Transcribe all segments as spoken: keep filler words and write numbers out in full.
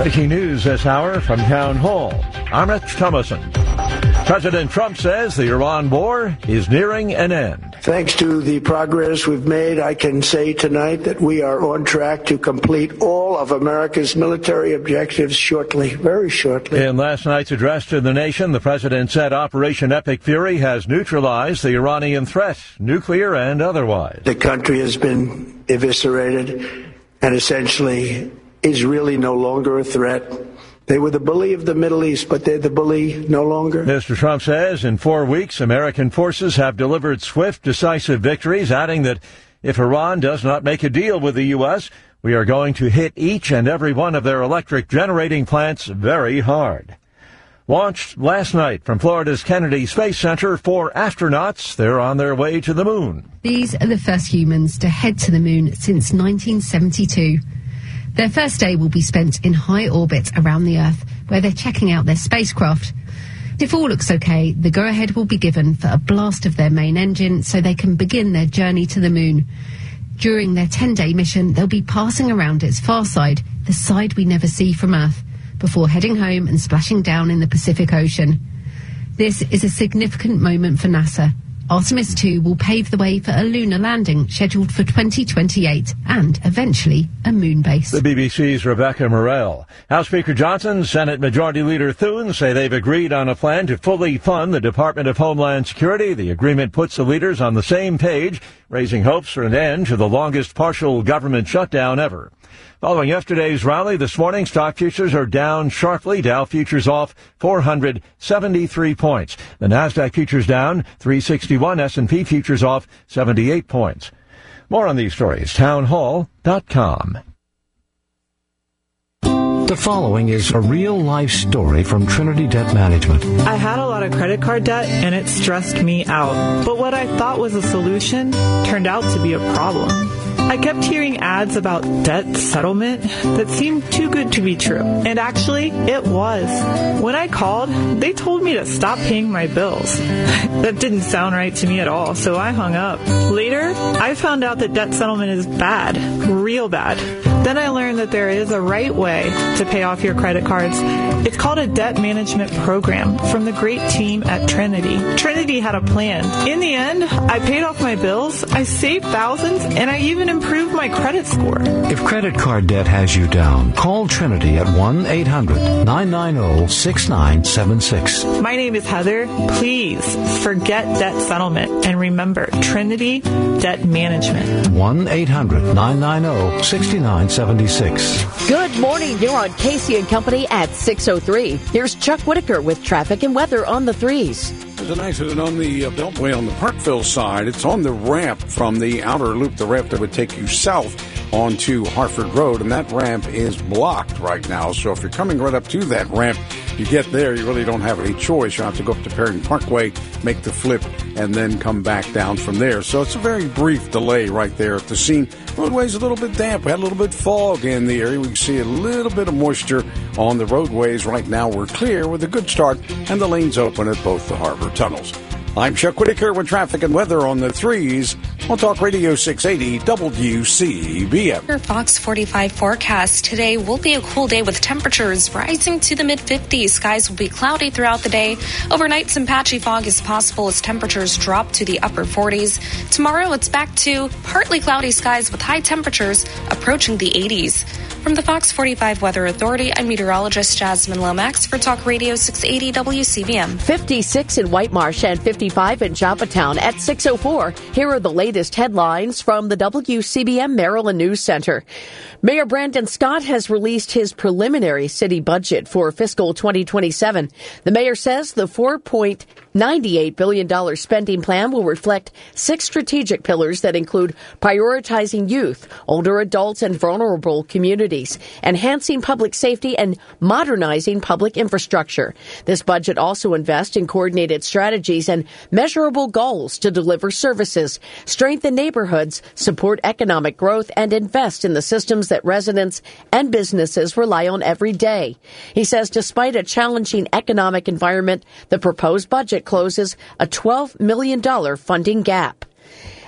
Breaking news this hour from Town Hall. I'm Rich Thomason. President Trump says the Iran war is nearing an end. Thanks to the progress we've made, I can say tonight that we are on track to complete all of America's military objectives shortly, very shortly. In last night's address to the nation, the president said Operation Epic Fury has neutralized the Iranian threat, nuclear and otherwise. The country has been eviscerated and essentially is really no longer a threat. They were the bully of the Middle East, but they're the bully no longer. Mister Trump says in four weeks, American forces have delivered swift, decisive victories, adding that if Iran does not make a deal with the U S, we are going to hit each and every one of their electric generating plants very hard. Launched last night from Florida's Kennedy Space Center, four astronauts. They're on their way to the moon. These are the first humans to head to the moon since nineteen seventy-two. Their first day will be spent in high orbit around the Earth, where they're checking out their spacecraft. If all looks okay, the go-ahead will be given for a blast of their main engine so they can begin their journey to the moon. During their ten-day mission, they'll be passing around its far side, the side we never see from Earth, before heading home and splashing down in the Pacific Ocean. This is a significant moment for NASA. Artemis two will pave the way for a lunar landing scheduled for twenty twenty-eight and, eventually, a moon base. The B B C's Rebecca Morell. House Speaker Johnson, Senate Majority Leader Thune say they've agreed on a plan to fully fund the Department of Homeland Security. The agreement puts the leaders on the same page, raising hopes for an end to the longest partial government shutdown ever. Following yesterday's rally this morning, stock futures are down sharply. Dow futures off four hundred seventy-three points. The Nasdaq futures down three sixty-one. S and P futures off seventy-eight points. More on these stories, town hall dot com. The following is a real-life story from Trinity Debt Management. I had a lot of credit card debt, and it stressed me out. But what I thought was a solution turned out to be a problem. I kept hearing ads about debt settlement that seemed too good to be true. And actually, it was. When I called, they told me to stop paying my bills. That didn't sound right to me at all, so I hung up. Later, I found out that debt settlement is bad, real bad. Then I learned that there is a right way to pay off your credit cards. It's called a debt management program from the great team at Trinity. Trinity had a plan. In the end, I paid off my bills, I saved thousands, and I even improved my credit score. If credit card debt has you down, call Trinity at one eight hundred nine nine zero six nine seven six. My name is Heather. Please forget debt settlement and remember Trinity Debt Management. one eight hundred nine nine zero six nine seven six. Good morning. You're on Casey and Company at six oh three. Here's Chuck Whitaker with traffic and weather on the threes. There's an accident on the uh, Beltway on the Parkville side. It's on the ramp from the outer loop, the ramp that would take you south onto Harford Road, and that ramp is blocked right now. So if you're coming right up to that ramp, you get there, you really don't have any choice. You have to go up to Perry Parkway, make the flip, and then come back down from there. So it's a very brief delay right there at the scene. Roadway's a little bit damp. We had a little bit of fog in the area. We can see a little bit of moisture on the roadways. Right now we're clear with a good start, and the lanes open at both the harbor tunnels. I'm Chuck Whitaker with traffic and weather on the threes on Talk Radio six eighty W C B M. Your Fox forty-five forecast. Today will be a cool day with temperatures rising to the mid fifties. Skies will be cloudy throughout the day. Overnight, some patchy fog is possible as temperatures drop to the upper forties. Tomorrow, it's back to partly cloudy skies with high temperatures approaching the eighties. From the Fox forty-five Weather Authority, I'm meteorologist Jasmine Lomax for Talk Radio six eighty W C B M. fifty-six in White Marsh and fifty-five in Joppatown at six oh four. Here are the latest headlines from the W C B M Maryland News Center. Mayor Brandon Scott has released his preliminary city budget for fiscal twenty twenty-seven. The mayor says the four point nine eight billion dollars spending plan will reflect six strategic pillars that include prioritizing youth, older adults, and vulnerable communities, enhancing public safety, and modernizing public infrastructure. This budget also invests in coordinated strategies and measurable goals to deliver services, strengthen neighborhoods, support economic growth, and invest in the systems that residents and businesses rely on every day. He says despite a challenging economic environment, the proposed budget closes a twelve million dollars funding gap.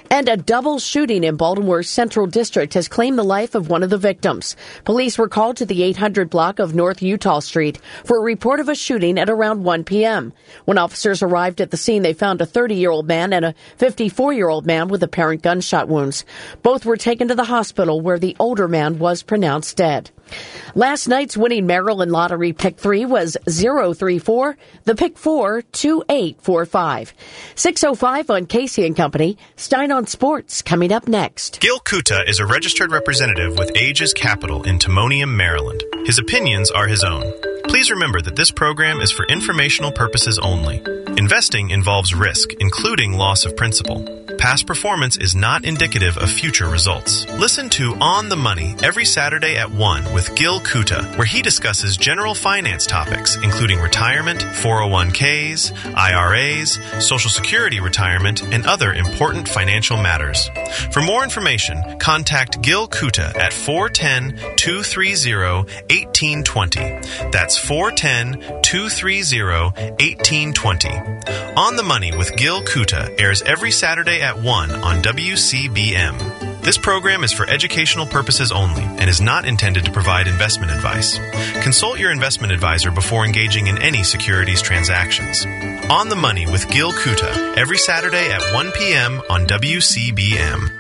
And a double shooting in Baltimore's Central District has claimed the life of one of the victims. Police were called to the eight hundred block of North Utah Street for a report of a shooting at around one p.m. When officers arrived at the scene, they found a thirty-year-old man and a fifty-four-year-old man with apparent gunshot wounds. Both were taken to the hospital where the older man was pronounced dead. Last night's winning Maryland Lottery Pick three was zero three four, the Pick four, two eight four five. six oh five on Casey and Company. Stein on Sports coming up next. Gil Kuta is a registered representative with Aegis Capital in Timonium, Maryland. His opinions are his own. Please remember that this program is for informational purposes only. Investing involves risk, including loss of principal. Past performance is not indicative of future results. Listen to On the Money every Saturday at one with Gil Kuta, where he discusses general finance topics, including retirement, four oh one k's, I R As, Social Security retirement, and other important financial matters. For more information, contact Gil Kuta at four one zero, two three zero, one eight two zero. That's four one zero, two three zero, one eight two zero. On the Money with Gil Kuta airs every Saturday at one on W C B M. This program is for educational purposes only and is not intended to provide investment advice. Consult your investment advisor before engaging in any securities transactions. On the Money with Gil Kuta every Saturday at one p.m. on W C B M.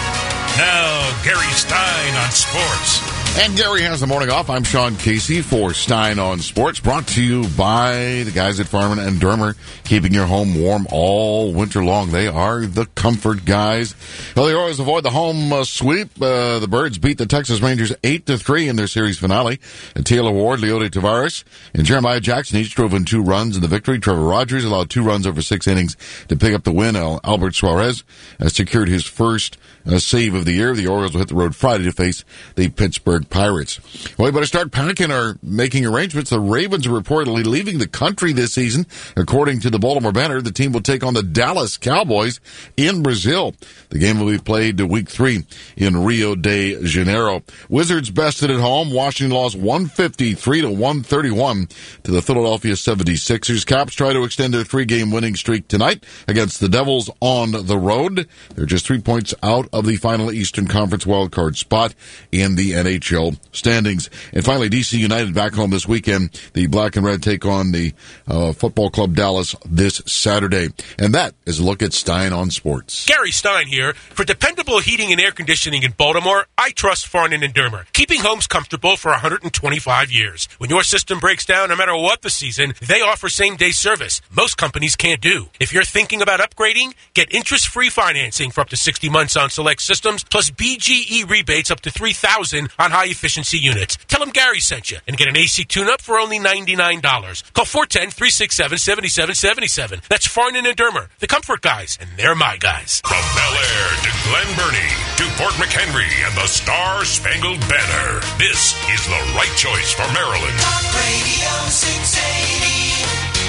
Now, Gary Stein on sports. And Gary has the morning off. I'm Sean Casey for Stein on Sports, brought to you by the guys at Farman and Dermer, keeping your home warm all winter long. They are the comfort guys. Well, the Orioles avoid the home uh, sweep. Uh, the Birds beat the Texas Rangers eight to three in their series finale. And Taylor Ward, Leody Taveras, and Jeremiah Jackson each drove in two runs in the victory. Trevor Rogers allowed two runs over six innings to pick up the win. Albert Suarez uh, secured his first uh, save of the year. The Orioles will hit the road Friday to face the Pittsburgh Pirates. Well, we better start packing or making arrangements. The Ravens are reportedly leaving the country this season. According to the Baltimore Banner, the team will take on the Dallas Cowboys in Brazil. The game will be played week three in Rio de Janeiro. Wizards bested at home. Washington lost one fifty-three to one thirty-one to the Philadelphia seventy-sixers. Caps try to extend their three-game winning streak tonight against the Devils on the road. They're just three points out of the final Eastern Conference wildcard spot in the N H L standings. And finally, D C United back home this weekend. The Black and Red take on the uh, Football Club Dallas this Saturday. And that is a look at Stein on Sports. Gary Stein here. For dependable heating and air conditioning in Baltimore, I trust Farnan and Dermer, keeping homes comfortable for one hundred twenty-five years. When your system breaks down, no matter what the season, they offer same-day service. Most companies can't do. If you're thinking about upgrading, get interest-free financing for up to sixty months on select systems, plus B G E rebates up to three thousand dollars on high-efficiency units. Tell them Gary sent you and get an A C tune-up for only ninety-nine dollars. Call four one zero, three six seven, seven seven seven seven. That's Farnan and Dermer, the comfort guys, and they're my guys. From Bel Air to Glen Burnie to Fort McHenry and the Star-Spangled Banner, this is the right choice for Maryland. Talk Radio six eighty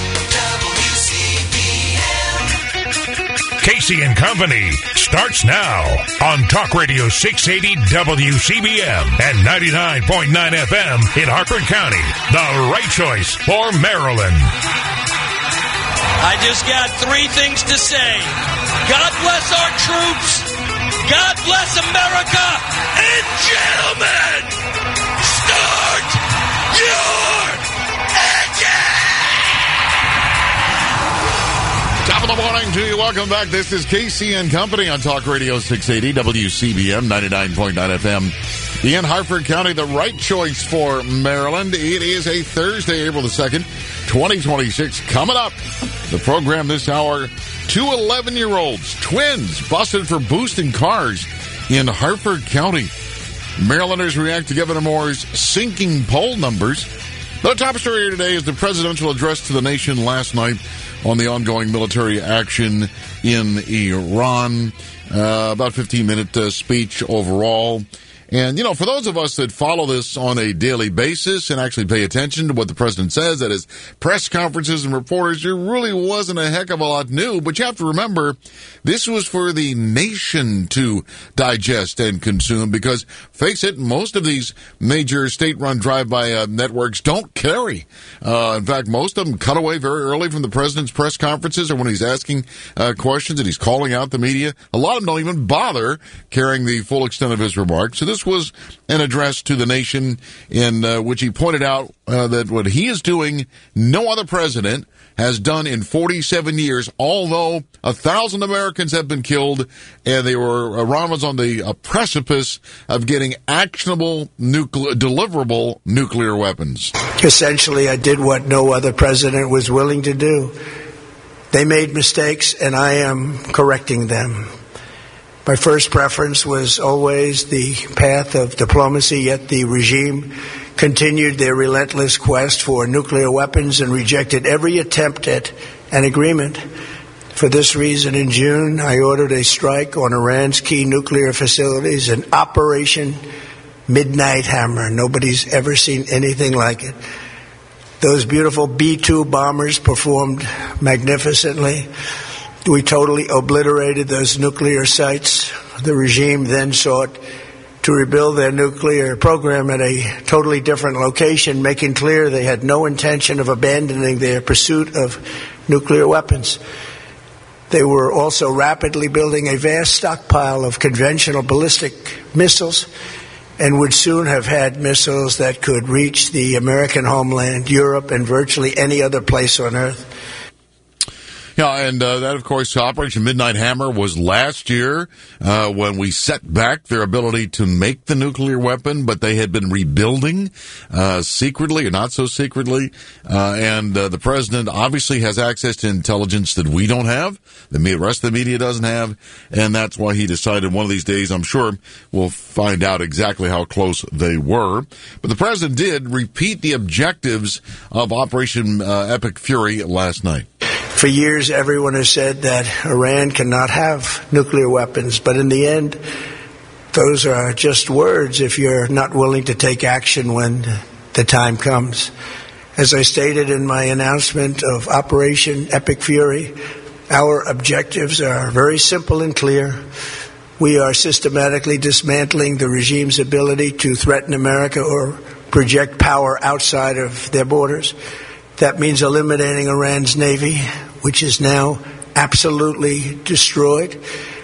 W C B M. Casey and Company starts now on Talk Radio six eighty W C B M and ninety-nine point nine F M in Harford County. The right choice for Maryland. I just got three things to say. God bless our troops. God bless America. And gentlemen, start your engine. Top of the morning to you. Welcome back. This is Casey and Company on Talk Radio six eighty W C B M ninety-nine point nine F M. In Harford County, the right choice for Maryland. It is a Thursday, April the second, twenty twenty-six. Coming up, the program this hour, two eleven-year-olds, twins, busted for boosting cars in Harford County. Marylanders react to Governor Moore's sinking poll numbers. The top story here today is the presidential address to the nation last night on the ongoing military action in Iran. Uh, about fifteen-minute uh, speech overall. And, you know, for those of us that follow this on a daily basis and actually pay attention to what the president says at his press conferences and reporters, there really wasn't a heck of a lot new. But you have to remember, this was for the nation to digest and consume because, face it, most of these major state-run drive-by uh, networks don't carry. Uh, in fact, most of them cut away very early from the president's press conferences or when he's asking uh, questions and he's calling out the media. A lot of them don't even bother carrying the full extent of his remarks. So this was an address to the nation in uh, which he pointed out uh, that what he is doing, no other president has done in forty-seven years, although a thousand Americans have been killed and they were, Iran was on the uh, precipice of getting actionable, nuclear, deliverable nuclear weapons. Essentially, I did what no other president was willing to do. They made mistakes, and I am correcting them. My first preference was always the path of diplomacy, yet the regime continued their relentless quest for nuclear weapons and rejected every attempt at an agreement. For this reason, in June, I ordered a strike on Iran's key nuclear facilities, an Operation Midnight Hammer. Nobody's ever seen anything like it. Those beautiful B two bombers performed magnificently. We totally obliterated those nuclear sites. The regime then sought to rebuild their nuclear program at a totally different location, making clear they had no intention of abandoning their pursuit of nuclear weapons. They were also rapidly building a vast stockpile of conventional ballistic missiles and would soon have had missiles that could reach the American homeland, Europe, and virtually any other place on Earth. Yeah, and uh, that, of course, Operation Midnight Hammer was last year uh, when we set back their ability to make the nuclear weapon, but they had been rebuilding uh, secretly or not so secretly. Uh, and uh, the president obviously has access to intelligence that we don't have, the rest of the media doesn't have, and that's why he decided one of these days, I'm sure, we'll find out exactly how close they were. But the president did repeat the objectives of Operation uh, Epic Fury last night. For years, everyone has said that Iran cannot have nuclear weapons, but in the end, those are just words if you're not willing to take action when the time comes. As I stated in my announcement of Operation Epic Fury, our objectives are very simple and clear. We are systematically dismantling the regime's ability to threaten America or project power outside of their borders. That means eliminating Iran's Navy, which is now absolutely destroyed,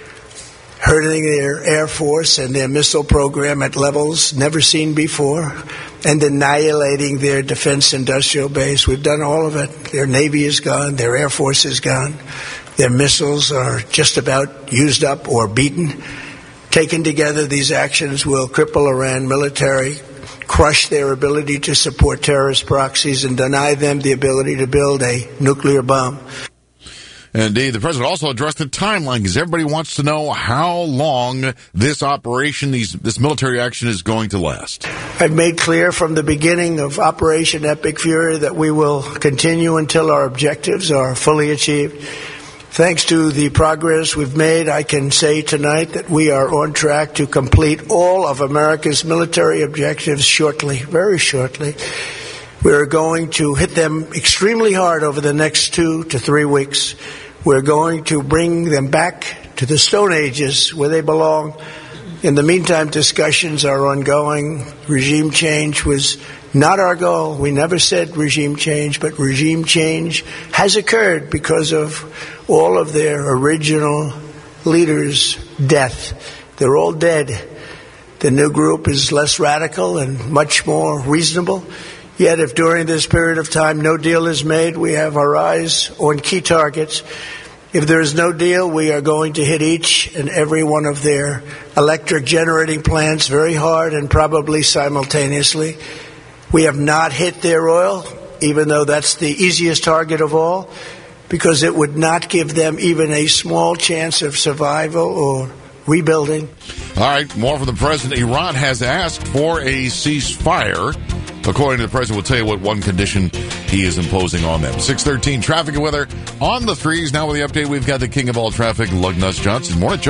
hurting their Air Force and their missile program at levels never seen before, and annihilating their defense industrial base. We've done all of it. Their Navy is gone. Their Air Force is gone. Their missiles are just about used up or beaten. Taken together, these actions will cripple Iran military, crush their ability to support terrorist proxies, and deny them the ability to build a nuclear bomb. Indeed, the president also addressed the timeline because everybody wants to know how long this operation, these, this military action is going to last. I've made clear from the beginning of Operation Epic Fury that we will continue until our objectives are fully achieved. Thanks to the progress we've made, I can say tonight that we are on track to complete all of America's military objectives shortly, very shortly. We're going to hit them extremely hard over the next two to three weeks. We're going to bring them back to the Stone Ages where they belong. In the meantime, discussions are ongoing. Regime change was not our goal. We never said regime change, but regime change has occurred because of all of their original leaders' death. They're all dead. The new group is less radical and much more reasonable. Yet if during this period of time no deal is made, we have our eyes on key targets. If there is no deal, we are going to hit each and every one of their electric generating plants very hard and probably simultaneously. We have not hit their oil, even though that's the easiest target of all, because it would not give them even a small chance of survival or rebuilding. All right, more from the president. Iran has asked for a ceasefire. According to the president, we'll tell you what one condition he is imposing on them. six thirteen traffic and weather on the threes. Now with the update, we've got the king of all traffic, Lug Nuts Johnson. Morning, Chuck.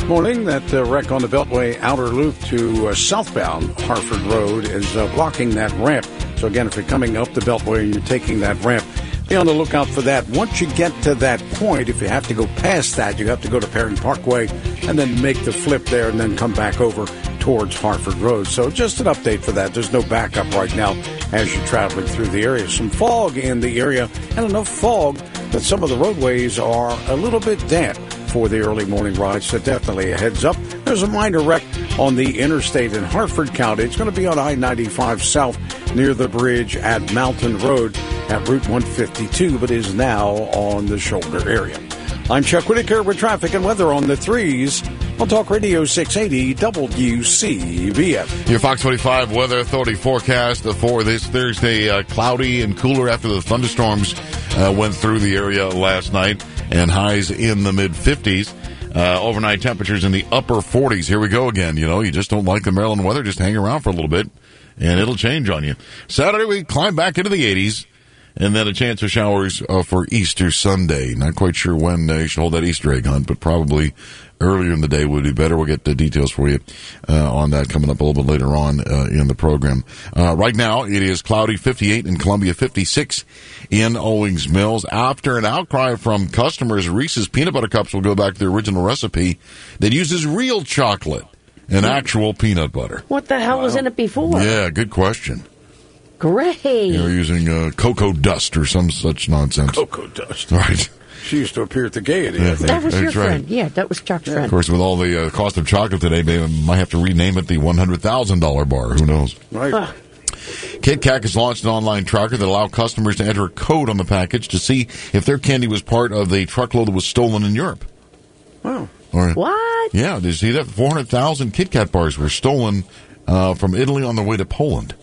Morning, that uh, wreck on the Beltway outer loop to uh, southbound Harford Road is uh, blocking that ramp. So again, if you're coming up the Beltway and you're taking that ramp, be on the lookout for that. Once you get to that point, if you have to go past that, you have to go to Perry Parkway and then make the flip there and then come back over towards Harford Road. So just an update for that. There's no backup right now as you're traveling through the area. Some fog in the area and enough fog that some of the roadways are a little bit damp for the early morning rides. So definitely a heads up. There's a minor wreck on the interstate in Harford County. It's going to be on I ninety-five South near the bridge at Mountain Road at Route one fifty-two, but is now on the shoulder area. I'm Chuck Whitaker with traffic and weather on the threes on Talk Radio six eighty W C B F. Your Fox twenty-five Weather Authority forecast for this Thursday, uh, cloudy and cooler after the thunderstorms uh, went through the area last night, and highs in the mid-fifties. Uh, overnight temperatures in the upper forties. Here we go again. You know, you just don't like the Maryland weather, just hang around for a little bit, and it'll change on you. Saturday, we climb back into the eighties. And then a chance of showers uh, for Easter Sunday. Not quite sure when uh, you should hold that Easter egg hunt, but probably earlier in the day would be better. We'll get the details for you uh, on that coming up a little bit later on uh, in the program. Uh, right now, it is cloudy, fifty-eight in Columbia, fifty-six in Owings Mills. After an outcry from customers, Reese's Peanut Butter Cups will go back to the original recipe that uses real chocolate and actual peanut butter. What the hell wow. was in it before? Yeah, good question. Great. You're using uh, cocoa dust or some such nonsense. Cocoa dust. Right. She used to appear at the Gaiety. Yeah, I think. That was your That's right. friend. Yeah, that was Chuck's yeah. friend. Of course, with all the uh, cost of chocolate today, they might have to rename it the one hundred thousand dollars bar. Who knows? Right. Uh. KitKat has launched an online tracker that allows customers to enter a code on the package to see if their candy was part of the truckload that was stolen in Europe. Wow. Or, what? Yeah, did you see that? four hundred thousand KitKat bars were stolen uh, from Italy on their way to Poland.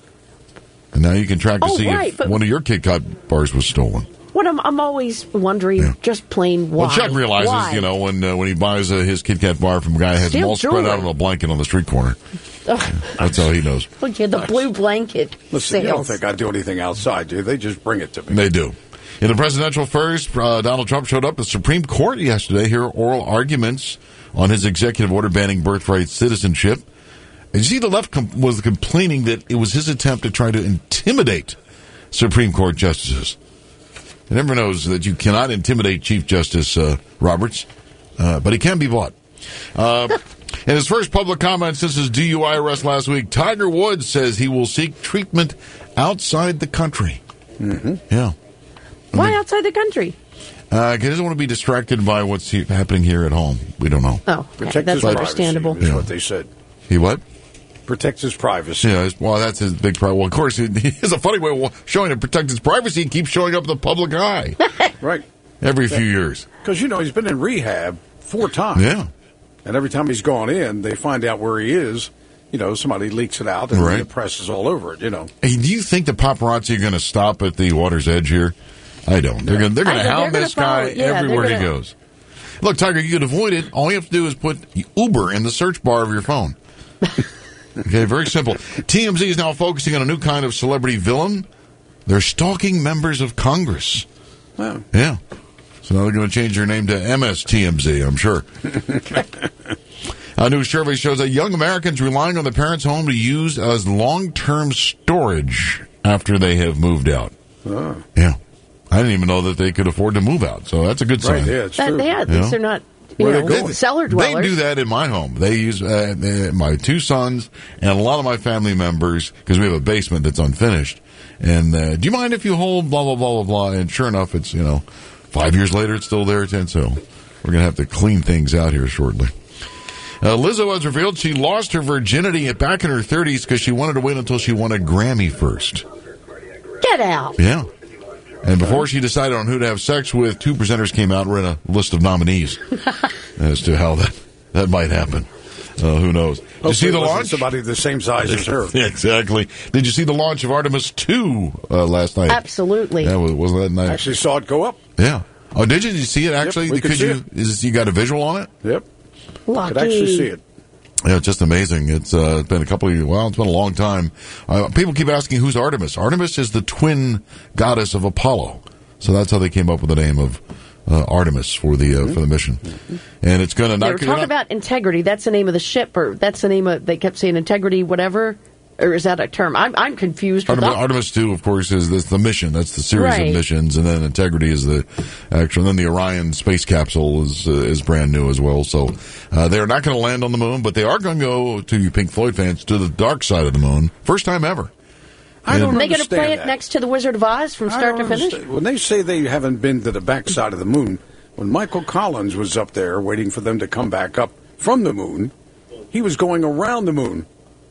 And now you can track to oh, see right, if one of your KitKat bars was stolen. What I'm, I'm always wondering, yeah. just plain why. Well, Chuck realizes, why? you know, when uh, when he buys uh, his KitKat bar from a guy who has them all spread out on a blanket on the street corner. Yeah, that's how he knows. Oh, yeah, the blue blanket Listen, sales. you don't think I do anything outside, do you? They just bring it to me. They do. In the presidential first, uh, Donald Trump showed up at the Supreme Court yesterday to hear oral arguments on his executive order banning birthright citizenship. And you see, the left com- was complaining that it was his attempt to try to intimidate Supreme Court justices. It never knows that you cannot intimidate Chief Justice uh, Roberts, uh, but he can be bought. Uh, in his first public comment since his D U I arrest last week, Tiger Woods says he will seek treatment outside the country. Mm-hmm. Yeah. Why outside the country? Uh, he doesn't want to be distracted by what's he- happening here at home. We don't know. Oh, okay. That's understandable. Is yeah. what they said. He what? Protects his privacy. Yeah, well, that's his big problem. Well, of course, he has a funny way of showing to protect his privacy. He keeps showing up in the public eye. Right. Every yeah. few years. Because, you know, he's been in rehab four times. Yeah. And every time he's gone in, they find out where he is. You know, somebody leaks it out, and right. the press is all over it, you know. Hey, do you think the paparazzi are going to stop at the water's edge here? I don't. They're going they're going to hound this guy yeah, everywhere gonna... he goes. Look, Tiger, you can avoid it. All you have to do is put Uber in the search bar of your phone. Okay, very simple. T M Z is now focusing on a new kind of celebrity villain. They're stalking members of Congress. Wow. Yeah. So now they're going to change their name to M S T M Z, I'm sure. A new survey shows that young Americans relying on their parents' home to use as long-term storage after they have moved out. Oh. Yeah. I didn't even know that they could afford to move out, so that's a good sign. Right, yeah, it's that, true. Yeah, at least they're not... You Where know, they going? cellar dwellers. They do that in my home. They use uh, they, my two sons and a lot of my family members, because we have a basement that's unfinished. And uh, do you mind if you hold blah, blah, blah, blah, blah? And sure enough, it's, you know, five years later, it's still there. And so we're going to have to clean things out here shortly. Uh, Lizzo has revealed she lost her virginity back in her thirties because she wanted to wait until she won a Grammy first. Get out. Yeah. And before she decided on who to have sex with, two presenters came out and ran a list of nominees as to how that, that might happen. Uh, who knows? Did you see the launch? Somebody the same size as her. Yeah, exactly. Did you see the launch of Artemis two uh, last night? Absolutely. Yeah, was, wasn't that nice? I actually saw it go up. Yeah. Oh, did you? Did you see it actually? Yep, we could see you? it. Is you got a visual on it? Yep. Lucky. Could actually see it. Yeah, it's just amazing. It's uh, been a couple of, well, it's been a long time. Uh, people keep asking, who's Artemis? Artemis is the twin goddess of Apollo. So that's how they came up with the name of uh, Artemis for the uh, for the mission, and it's going to They not. were talking not, about integrity. That's the name of the ship, or that's the name of. They kept saying integrity, whatever. Or is that a term? I'm I'm confused. With Artemis, all- Artemis two, of course, is this, the mission. That's the series Right. of missions, and then Integrity is the actual. And then the Orion space capsule is uh, is brand new as well. So uh, they're not going to land on the moon, but they are going to go, to you Pink Floyd fans, to the dark side of the moon, first time ever. I don't Are they going to understand play it that. next to the Wizard of Oz from I start to don't finish? understand. When they say they haven't been to the backside of the moon, when Michael Collins was up there waiting for them to come back up from the moon, he was going around the moon.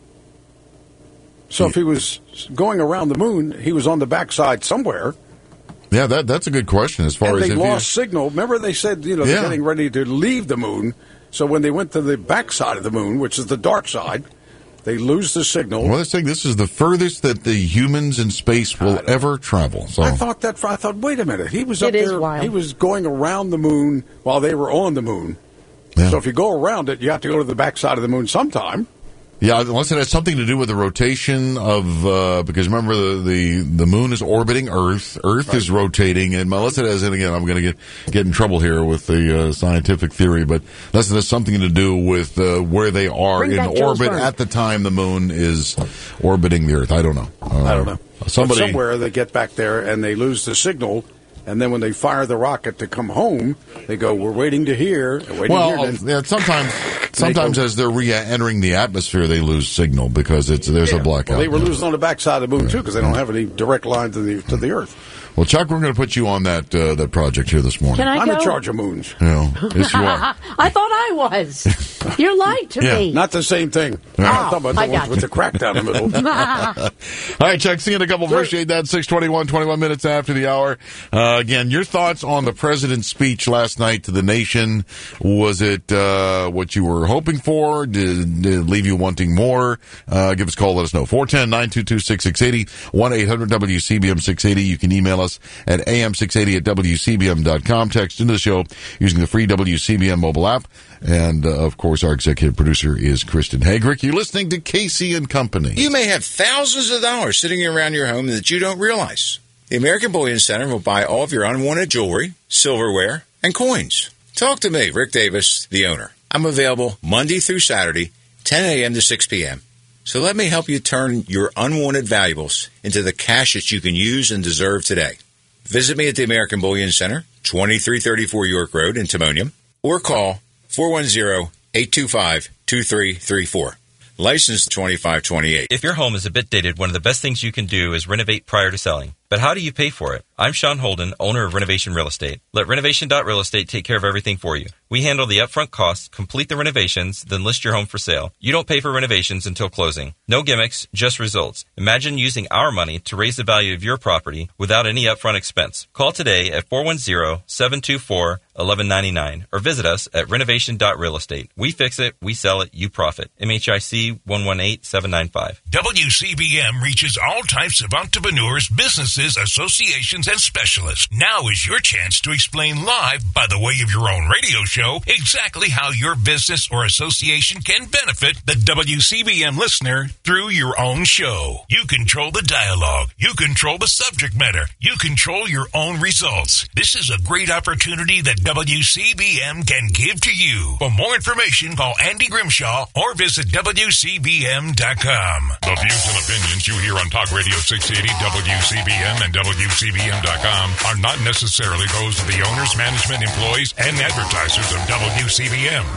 So if he was going around the moon, he was on the backside somewhere. Yeah, that that's a good question. As far And as they if lost signal. Remember they said, you know, they're Yeah. getting ready to leave the moon. So when they went to the backside of the moon, which is the dark side, they lose the signal. you, well, they're saying this is the furthest that the humans in space will ever travel. So I thought that. I thought, wait a minute. He was It up is there. wild. He was going around the moon while they were on the moon. Yeah. So if you go around it, you have to go to the backside of the moon sometime. Yeah, unless it has something to do with the rotation of, uh, because remember the, the, the moon is orbiting Earth, Earth is rotating, and unless it has, and again, I'm going to get, get in trouble here with the uh, scientific theory, but unless it has something to do with uh, where they are Bring in back Jules orbit Verne. at the time the moon is orbiting the Earth. I don't know. Uh, I don't know. Somebody, But somewhere they get back there and they lose the signal. And then when they fire the rocket to come home, they go, "We're waiting to hear." Waiting well, to hear. yeah, sometimes, sometimes as they're re-entering the atmosphere, they lose signal because it's there's Yeah. a blackout. Well, they were Yeah. losing on the backside of the moon too because they don't have any direct line to the to the Earth. Well, Chuck, we're going to put you on that uh, that project here this morning. Can I I'm go? in charge of moons. You know, yes, you are. I thought I was. You're lied to Yeah. me. Not the same thing. Oh, I'm talking about the I ones got with you. the crack down the middle. All right, Chuck, see you in a couple. Appreciate that. six twenty-one, twenty-one minutes after the hour. Uh, again, your thoughts on the president's speech last night to the nation. Was it uh, what you were hoping for? Did, did it leave you wanting more? Uh, give us a call. Let us know. four one zero, nine two two, six six eight zero, one eight hundred W C B M six eighty. You can email us at A M six eighty at W C B M dot com. Text into the show using the free W C B M mobile app. And, uh, of course, our executive producer is Kristen Hagrick. You're listening to Casey and Company. You may have thousands of dollars sitting around your home that you don't realize. The American Bullion Center will buy all of your unwanted jewelry, silverware, and coins. Talk to me, Rick Davis, the owner. I'm available Monday through Saturday, ten a.m. to six p.m. So let me help you turn your unwanted valuables into the cash that you can use and deserve today. Visit me at the American Bullion Center, twenty-three thirty-four York Road in Timonium, or call four one zero, eight two five, two three three four. License twenty-five twenty-eight. If your home is a bit dated, one of the best things you can do is renovate prior to selling. But how do you pay for it? I'm Sean Holden, owner of Renovation Real Estate. Let Renovation dot Real Estate take care of everything for you. We handle the upfront costs, complete the renovations, then list your home for sale. You don't pay for renovations until closing. No gimmicks, just results. Imagine using our money to raise the value of your property without any upfront expense. Call today at four one zero, seven two four, one one nine nine or visit us at Renovation dot Real Estate. We fix it, we sell it, you profit. M H I C one one eight, seven nine five. W C B M reaches all types of entrepreneurs, businesses, associations, and specialists. Now is your chance to explain live, by the way of your own radio show, exactly how your business or association can benefit the W C B M listener through your own show. You control the dialogue. You control the subject matter. You control your own results. This is a great opportunity that W C B M can give to you. For more information, call Andy Grimshaw or visit W C B M dot com. The views and opinions you hear on Talk Radio six eighty, W C B M, and W C B M dot com are not necessarily those of the owners, management, employees, and advertisers of W C B M.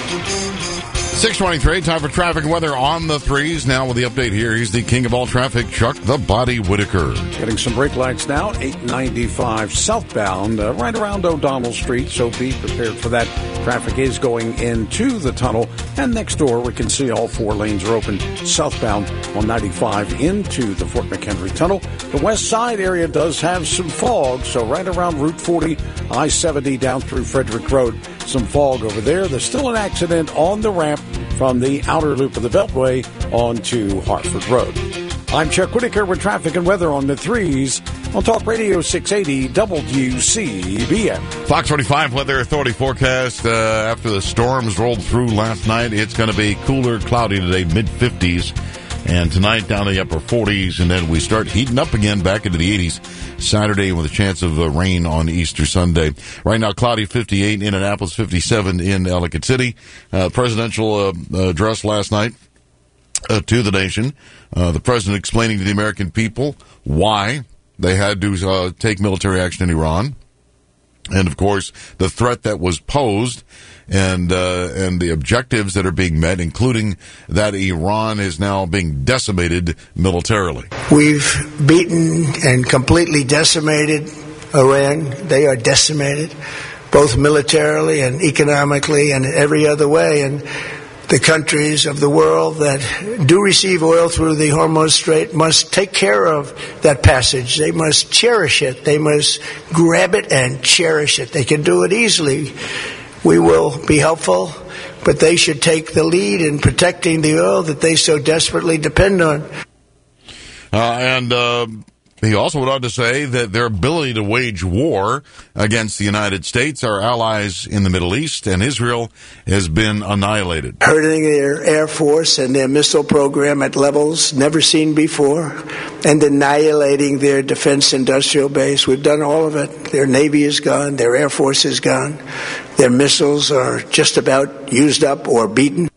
six twenty-three, time for traffic and weather on the threes. Now with the update here, he's the king of all traffic, Chuck the Body Whitaker. Getting some brake lights now, eight ninety-five southbound, uh, right around O'Donnell Street, so be prepared for that. Traffic is going into the tunnel, and next door we can see all four lanes are open southbound on ninety-five into the Fort McHenry Tunnel. The west side area does have some fog, so right around Route forty, I seventy down through Frederick Road, some fog over there. There's still an accident on the ramp from the outer loop of the Beltway onto Hartford Road. I'm Chuck Whitaker with traffic and weather on the threes on Talk Radio six eighty W C B M. Fox forty-five Weather Authority forecast. Uh, after the storms rolled through last night, it's going to be cooler, cloudy today, mid fifties. And tonight down to the upper forties, and then we start heating up again back into the eighties Saturday with a chance of uh, rain on Easter Sunday. Right now, cloudy fifty-eight, Indianapolis fifty-seven in Ellicott City. Uh, presidential uh, address last night uh, to the nation. Uh, the president explaining to the American people why they had to uh, take military action in Iran. And, of course, the threat that was posed and uh, and the objectives that are being met, including that Iran is now being decimated militarily. We've beaten and completely decimated Iran. They are decimated, both militarily and economically and in every other way. And the countries of the world that do receive oil through the Hormuz Strait must take care of that passage. They must cherish it. They must grab it and cherish it. They can do it easily. We will be helpful, but they should take the lead in protecting the oil that they so desperately depend on. Uh, and uh, he also went on to say that their ability to wage war against the United States, our allies in the Middle East, and Israel has been annihilated. Hurting their air force and their missile program at levels never seen before, and annihilating their defense industrial base. We've done all of it. Their Navy is gone. Their Air Force is gone. Their missiles are just about used up or beaten.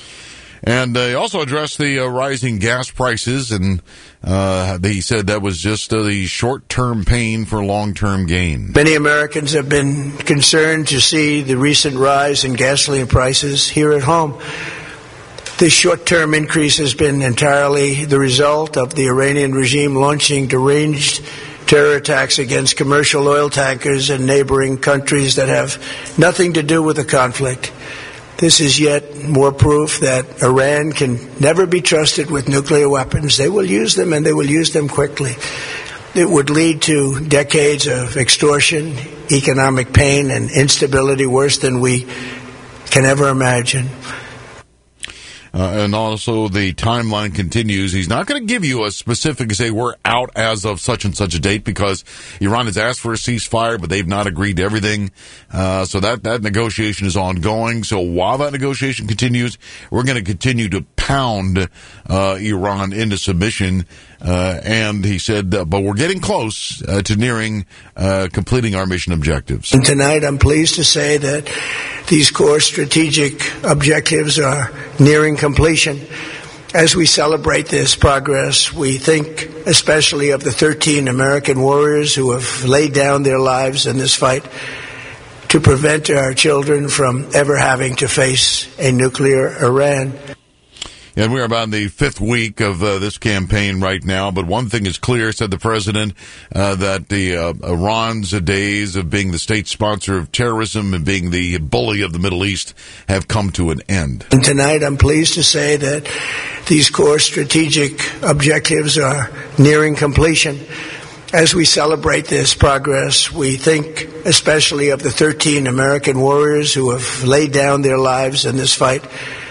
And uh, he also addressed the uh, rising gas prices, and uh, he said that was just uh, the short-term pain for long-term gain. Many Americans have been concerned to see the recent rise in gasoline prices here at home. This short-term increase has been entirely the result of the Iranian regime launching deranged terror attacks against commercial oil tankers in neighboring countries that have nothing to do with the conflict. This is yet more proof that Iran can never be trusted with nuclear weapons. They will use them, and they will use them quickly. It would lead to decades of extortion, economic pain, and instability worse than we can ever imagine. Uh, and also the timeline continues. He's not going to give you a specific, say, we're out as of such and such a date, because Iran has asked for a ceasefire, but they've not agreed to everything. Uh, so that, that negotiation is ongoing. So while that negotiation continues, we're going to continue to pound uh, Iran into submission. Uh, and he said, uh, but we're getting close uh, to nearing uh, completing our mission objectives. And tonight, I'm pleased to say that these core strategic objectives are nearing completion. As we celebrate this progress, we think especially of the thirteen American warriors who have laid down their lives in this fight to prevent our children from ever having to face a nuclear Iran. And we're about in the fifth week of uh, this campaign right now. But one thing is clear, said the president, uh, that the uh, Iran's days of being the state sponsor of terrorism and being the bully of the Middle East have come to an end. And tonight, I'm pleased to say that these core strategic objectives are nearing completion. As we celebrate this progress, we think especially of the thirteen American warriors who have laid down their lives in this fight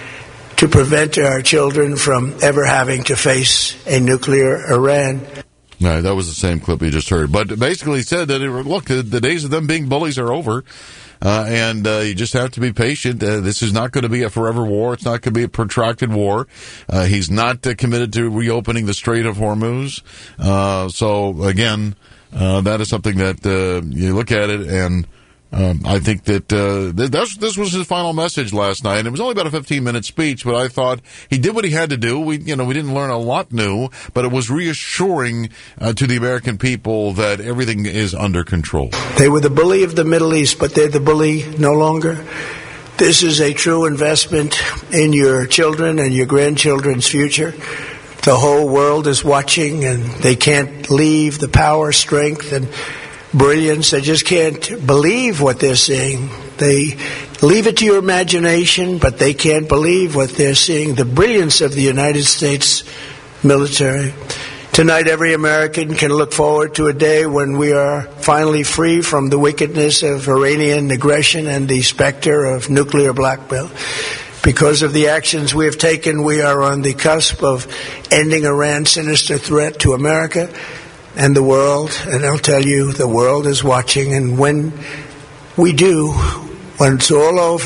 to prevent our children from ever having to face a nuclear Iran. No, that was the same clip you just heard. But basically he said that, it, look, the, the days of them being bullies are over, uh, and uh, you just have to be patient. Uh, this is not going to be a forever war. It's not going to be a protracted war. Uh, he's not uh, committed to reopening the Strait of Hormuz. Uh, so, again, uh, that is something that uh, you look at it and Um, I think that uh, this, this was his final message last night. It was only about a fifteen-minute speech, but I thought he did what he had to do. We, you know, we didn't learn a lot new, but it was reassuring uh, to the American people that everything is under control. They were the bully of the Middle East, but they're the bully no longer. This is a true investment in your children and your grandchildren's future. The whole world is watching, and they can't leave the power, strength, and brilliance. They just can't believe what they're seeing. They leave it to your imagination, but they can't believe what they're seeing. The brilliance of the United States military. Tonight, every American can look forward to a day when we are finally free from the wickedness of Iranian aggression and the specter of nuclear blackmail. Because of the actions we have taken, we are on the cusp of ending Iran's sinister threat to America and the world. And I'll tell you, the world is watching. And when we do, when it's all over,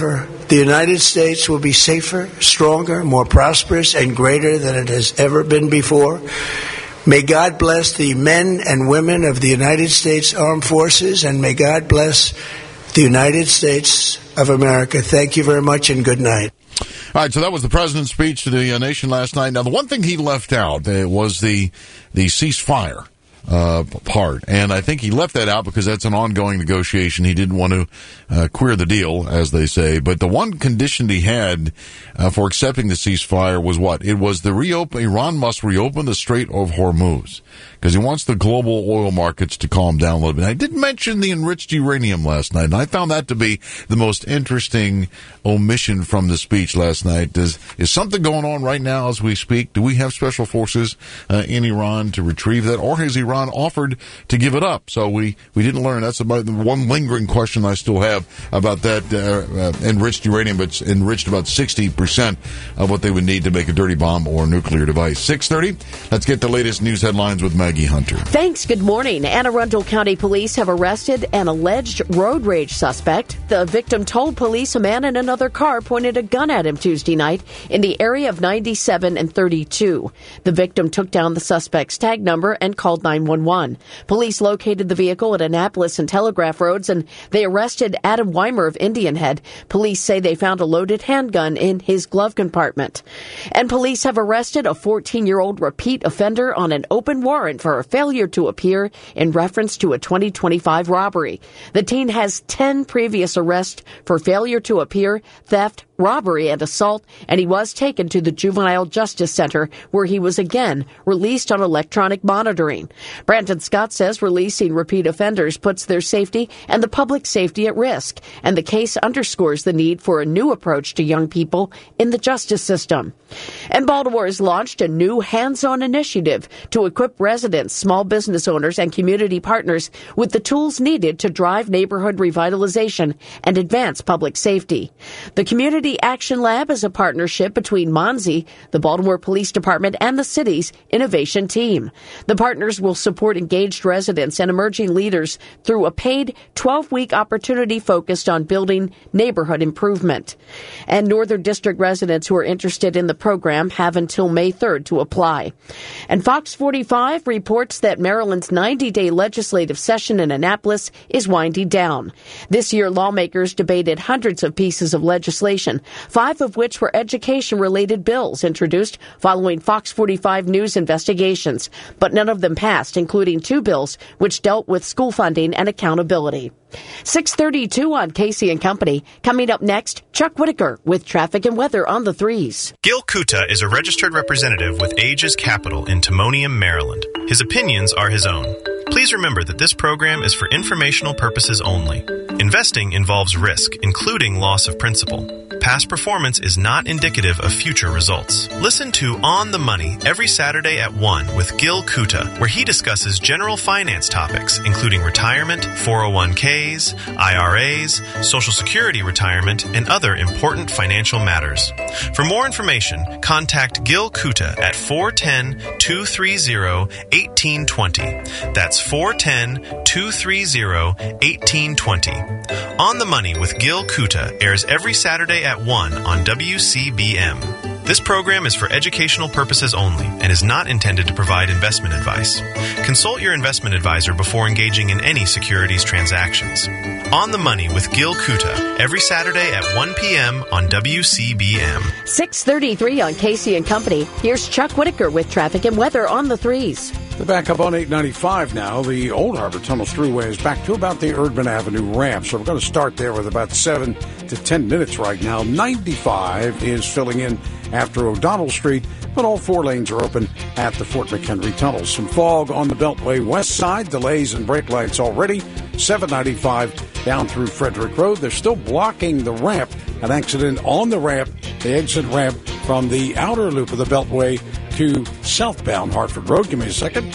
the United States will be safer, stronger, more prosperous, and greater than it has ever been before. May God bless the men and women of the United States Armed Forces, and may God bless the United States of America. Thank you very much, and good night. All right, so that was the president's speech to the uh, nation last night. Now, the one thing he left out uh, was the the ceasefire uh, part, and I think he left that out because that's an ongoing negotiation. He didn't want to uh, queer the deal, as they say. But the one condition he had uh, for accepting the ceasefire was what? It was the reopen. Iran must reopen the Strait of Hormuz, because he wants the global oil markets to calm down a little bit. I did mention the enriched uranium last night, and I found that to be the most interesting omission from the speech last night. Is, is something going on right now as we speak? Do we have special forces uh, in Iran to retrieve that, or has Iran offered to give it up? So we, we didn't learn. That's about the one lingering question I still have about that uh, uh, enriched uranium. It's enriched about sixty percent of what they would need to make a dirty bomb or nuclear device. six thirty, let's get the latest news headlines with Maggie Hunter. Thanks. Good morning. Anne Arundel County Police have arrested an alleged road rage suspect. The victim told police a man in another car pointed a gun at him Tuesday night in the area of ninety-seven and thirty-two. The victim took down the suspect's tag number and called nine one one. Police located the vehicle at Annapolis and Telegraph Roads, and they arrested Adam Weimer of Indian Head. Police say they found a loaded handgun in his glove compartment. And police have arrested a fourteen-year-old repeat offender on an open warrant for a failure to appear in reference to a twenty twenty-five robbery. The teen has ten previous arrests for failure to appear, theft, robbery, and assault, and he was taken to the Juvenile Justice Center, where he was again released on electronic monitoring. Brandon Scott says releasing repeat offenders puts their safety and the public safety at risk, and the case underscores the need for a new approach to young people in the justice system. And Baltimore has launched a new hands-on initiative to equip residents, small business owners, and community partners with the tools needed to drive neighborhood revitalization and advance public safety. The Community Action Lab is a partnership between Monzi, the Baltimore Police Department, and the city's innovation team. The partners will support engaged residents and emerging leaders through a paid twelve-week opportunity focused on building neighborhood improvement. And Northern District residents who are interested in the program have until May third to apply. And Fox forty-five reports that Maryland's ninety-day legislative session in Annapolis is winding down. This year, lawmakers debated hundreds of pieces of legislation, five of which were education-related bills introduced following Fox forty-five News investigations, but none of them passed, including two bills which dealt with school funding and accountability. six thirty-two on Casey and Company. Coming up next, Chuck Whitaker with traffic and weather on the threes. Gil Kuta is a registered representative with Aegis Capital in Timonium, Maryland. His opinions are his own. Please remember that this program is for informational purposes only. Investing involves risk, including loss of principal. Past performance is not indicative of future results. Listen to On the Money every Saturday at one with Gil Kuta, where he discusses general finance topics, including retirement, four oh one k's, I R A's, Social Security retirement, and other important financial matters. For more information, contact Gil Kuta at four one zero, two three zero, one eight two zero. That's four one zero, two three zero, one eight two zero. On the Money with Gil Kuta airs every Saturday at one on W C B M. This program is for educational purposes only and is not intended to provide investment advice. Consult your investment advisor before engaging in any securities transactions. On the Money with Gil Kuta every Saturday at one p.m. on W C B M. six thirty-three on Casey and Company. Here's Chuck Whitaker with traffic and weather on the threes. The backup on eight ninety-five now. The Old Harbor Tunnels Thruway is back to about the Erdman Avenue ramp. So we're going to start there with about seven to ten minutes right now. ninety-five is filling in after O'Donnell Street, but all four lanes are open at the Fort McHenry Tunnels. Some fog on the Beltway west side. Delays and brake lights already. seven ninety-five down through Frederick Road. They're still blocking the ramp. An accident on the ramp, the exit ramp from the outer loop of the Beltway to southbound Hartford Road. Give me a second.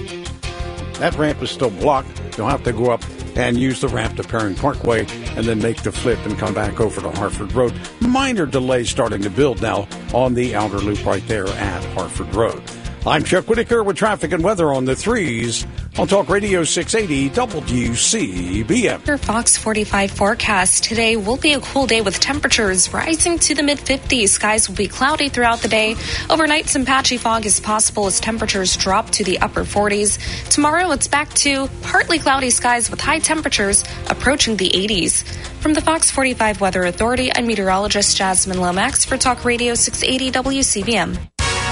That ramp is still blocked. You'll have to go up and use the ramp to Perrin Parkway and then make the flip and come back over to Hartford Road. Minor delays starting to build now on the outer loop right there at Hartford Road. I'm Chuck Whitaker with traffic and weather on the threes on Talk Radio six eighty W C B M. Your Fox forty-five forecast today will be a cool day with temperatures rising to the mid fifties. Skies will be cloudy throughout the day. Overnight, some patchy fog is possible as temperatures drop to the upper forties. Tomorrow, it's back to partly cloudy skies with high temperatures approaching the eighties. From the Fox forty-five Weather Authority, I'm meteorologist Jasmine Lomax for Talk Radio six eighty W C B M.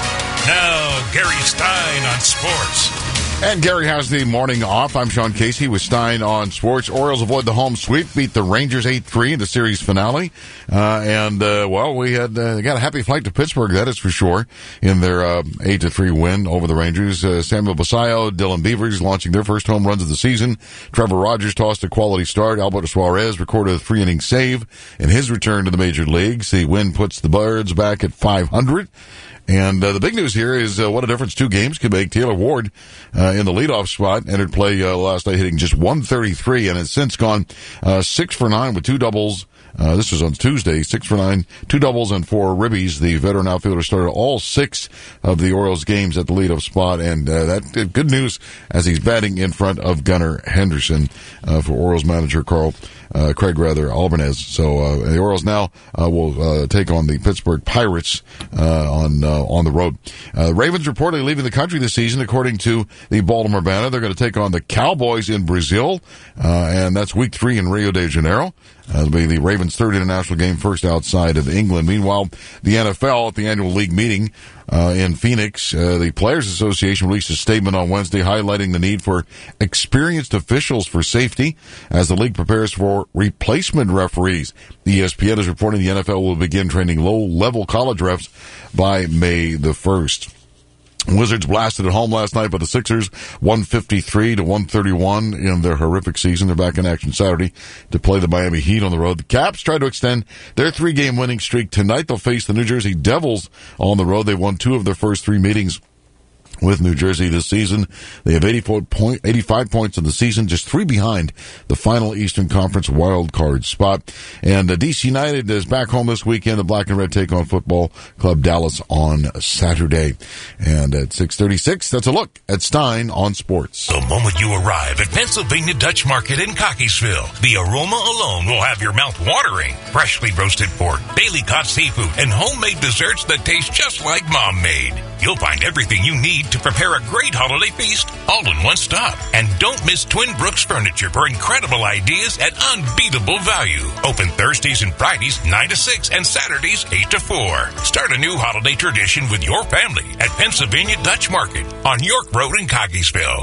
Now, Gary Stein on sports. And Gary has the morning off. I'm Sean Casey with Stein on sports. Orioles avoid the home sweep, beat the Rangers eight three in the series finale. Uh, and, uh, well, we had, uh, got a happy flight to Pittsburgh, that is for sure, in their, uh, eight to three win over the Rangers. Uh, Samuel Basallo, Dylan Beavers launching their first home runs of the season. Trevor Rogers tossed a quality start. Alberto Suarez recorded a three inning save in his return to the major leagues. The win puts the Birds back at five hundred. And uh, the big news here is uh, what a difference two games can make. Taylor Ward uh, in the leadoff spot entered play uh, last night hitting just one thirty-three and has since gone uh, six for nine with two doubles. Uh, this was on Tuesday, six for nine, two doubles and four ribbies. The veteran outfielder started all six of the Orioles games at the leadoff spot, and uh, that uh, good news as he's batting in front of Gunnar Henderson uh, for Orioles manager Carl uh, Craig rather Albanese. So uh, the Orioles now uh, will uh, take on the Pittsburgh Pirates uh, on uh, on the road. Uh, the Ravens reportedly leaving the country this season, according to the Baltimore Banner. They're going to take on the Cowboys in Brazil, uh, and that's week three in Rio de Janeiro. Uh, it'll be the Ravens' third international game, first outside of England. Meanwhile, the N F L at the annual league meeting uh, in Phoenix, uh, the Players Association released a statement on Wednesday highlighting the need for experienced officials for safety as the league prepares for replacement referees. E S P N is reporting the N F L will begin training low-level college refs by May the first. Wizards blasted at home last night by the Sixers, one fifty-three to one thirty-one in their horrific season. They're back in action Saturday to play the Miami Heat on the road. The Caps tried to extend their three-game winning streak tonight. They'll face the New Jersey Devils on the road. They won two of their first three meetings with New Jersey this season. They have eighty-four point, eighty-five points in the season, just three behind the final Eastern Conference wild card spot. And uh, D C United is back home this weekend. The Black and Red take on Football Club Dallas on Saturday. And at six thirty-six, that's a look at Stein on sports. The moment you arrive at Pennsylvania Dutch Market in Cockeysville, the aroma alone will have your mouth watering. Freshly roasted pork, daily caught seafood, and homemade desserts that taste just like Mom made. You'll find everything you need to prepare a great holiday feast all in one stop. And don't miss Twin Brooks Furniture for incredible ideas at unbeatable value. Open Thursdays and Fridays nine to six and Saturdays eight to four. Start a new holiday tradition with your family at Pennsylvania Dutch Market on York Road in Cockeysville.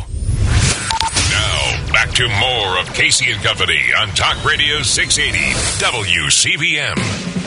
Now, back to more of Casey and Company on Talk Radio six eighty W C B M.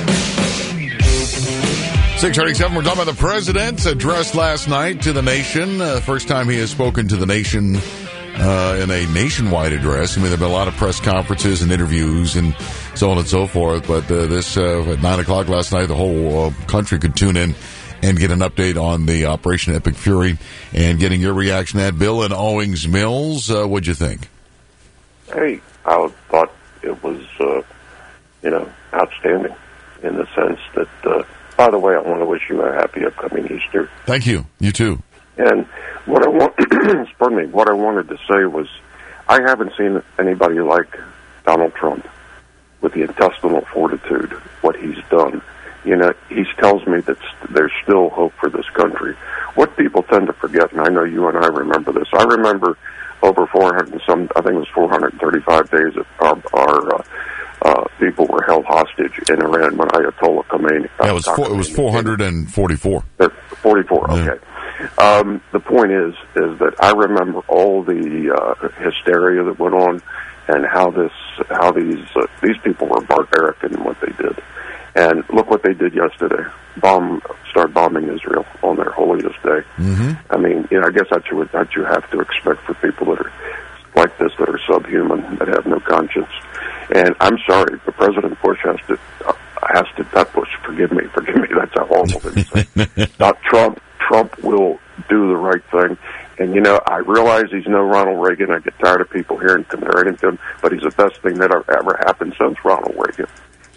six thirty-seven, we're talking about the president's address last night to the nation. Uh, first time he has spoken to the nation uh, in a nationwide address. I mean, there have been a lot of press conferences and interviews and so on and so forth. But uh, this, uh, at nine o'clock last night, the whole uh, country could tune in and get an update on the Operation Epic Fury and getting your reaction to that. Bill in Owings Mills, uh, what'd you think? Hey, I thought it was, uh, you know, outstanding in the sense that, uh, by the way, I want to wish you a happy upcoming Easter. Thank you. You too. And what I want, pardon me, what I wanted to say was, I haven't seen anybody like Donald Trump with the intestinal fortitude, what he's done. You know, he tells me that there's still hope for this country. What people tend to forget, and I know you and I remember this, I remember over four hundred and some, I think it was four hundred thirty-five days that our, our uh, uh, people were held hostage in Iran when Ayatollah Khomeini. Yeah, it was four, it was four hundred forty-four. forty-four, okay. Yeah. Um, the point is, is that I remember all the uh, hysteria that went on, and how this, how these uh, these people were barbaric in what they did. And look what they did yesterday. Bomb, start bombing Israel on their holiest day. Mm-hmm. I mean, you know, I guess that's what, that you have to expect for people that are like this, that are subhuman, that have no conscience. And I'm sorry, but President Bush has to, uh, has to, not Bush, forgive me, forgive me, that's a horrible thing to say. Not Trump. Trump will do the right thing. And, you know, I realize he's no Ronald Reagan. I get tired of people hearing comparing him to him, but he's the best thing that ever happened since Ronald Reagan.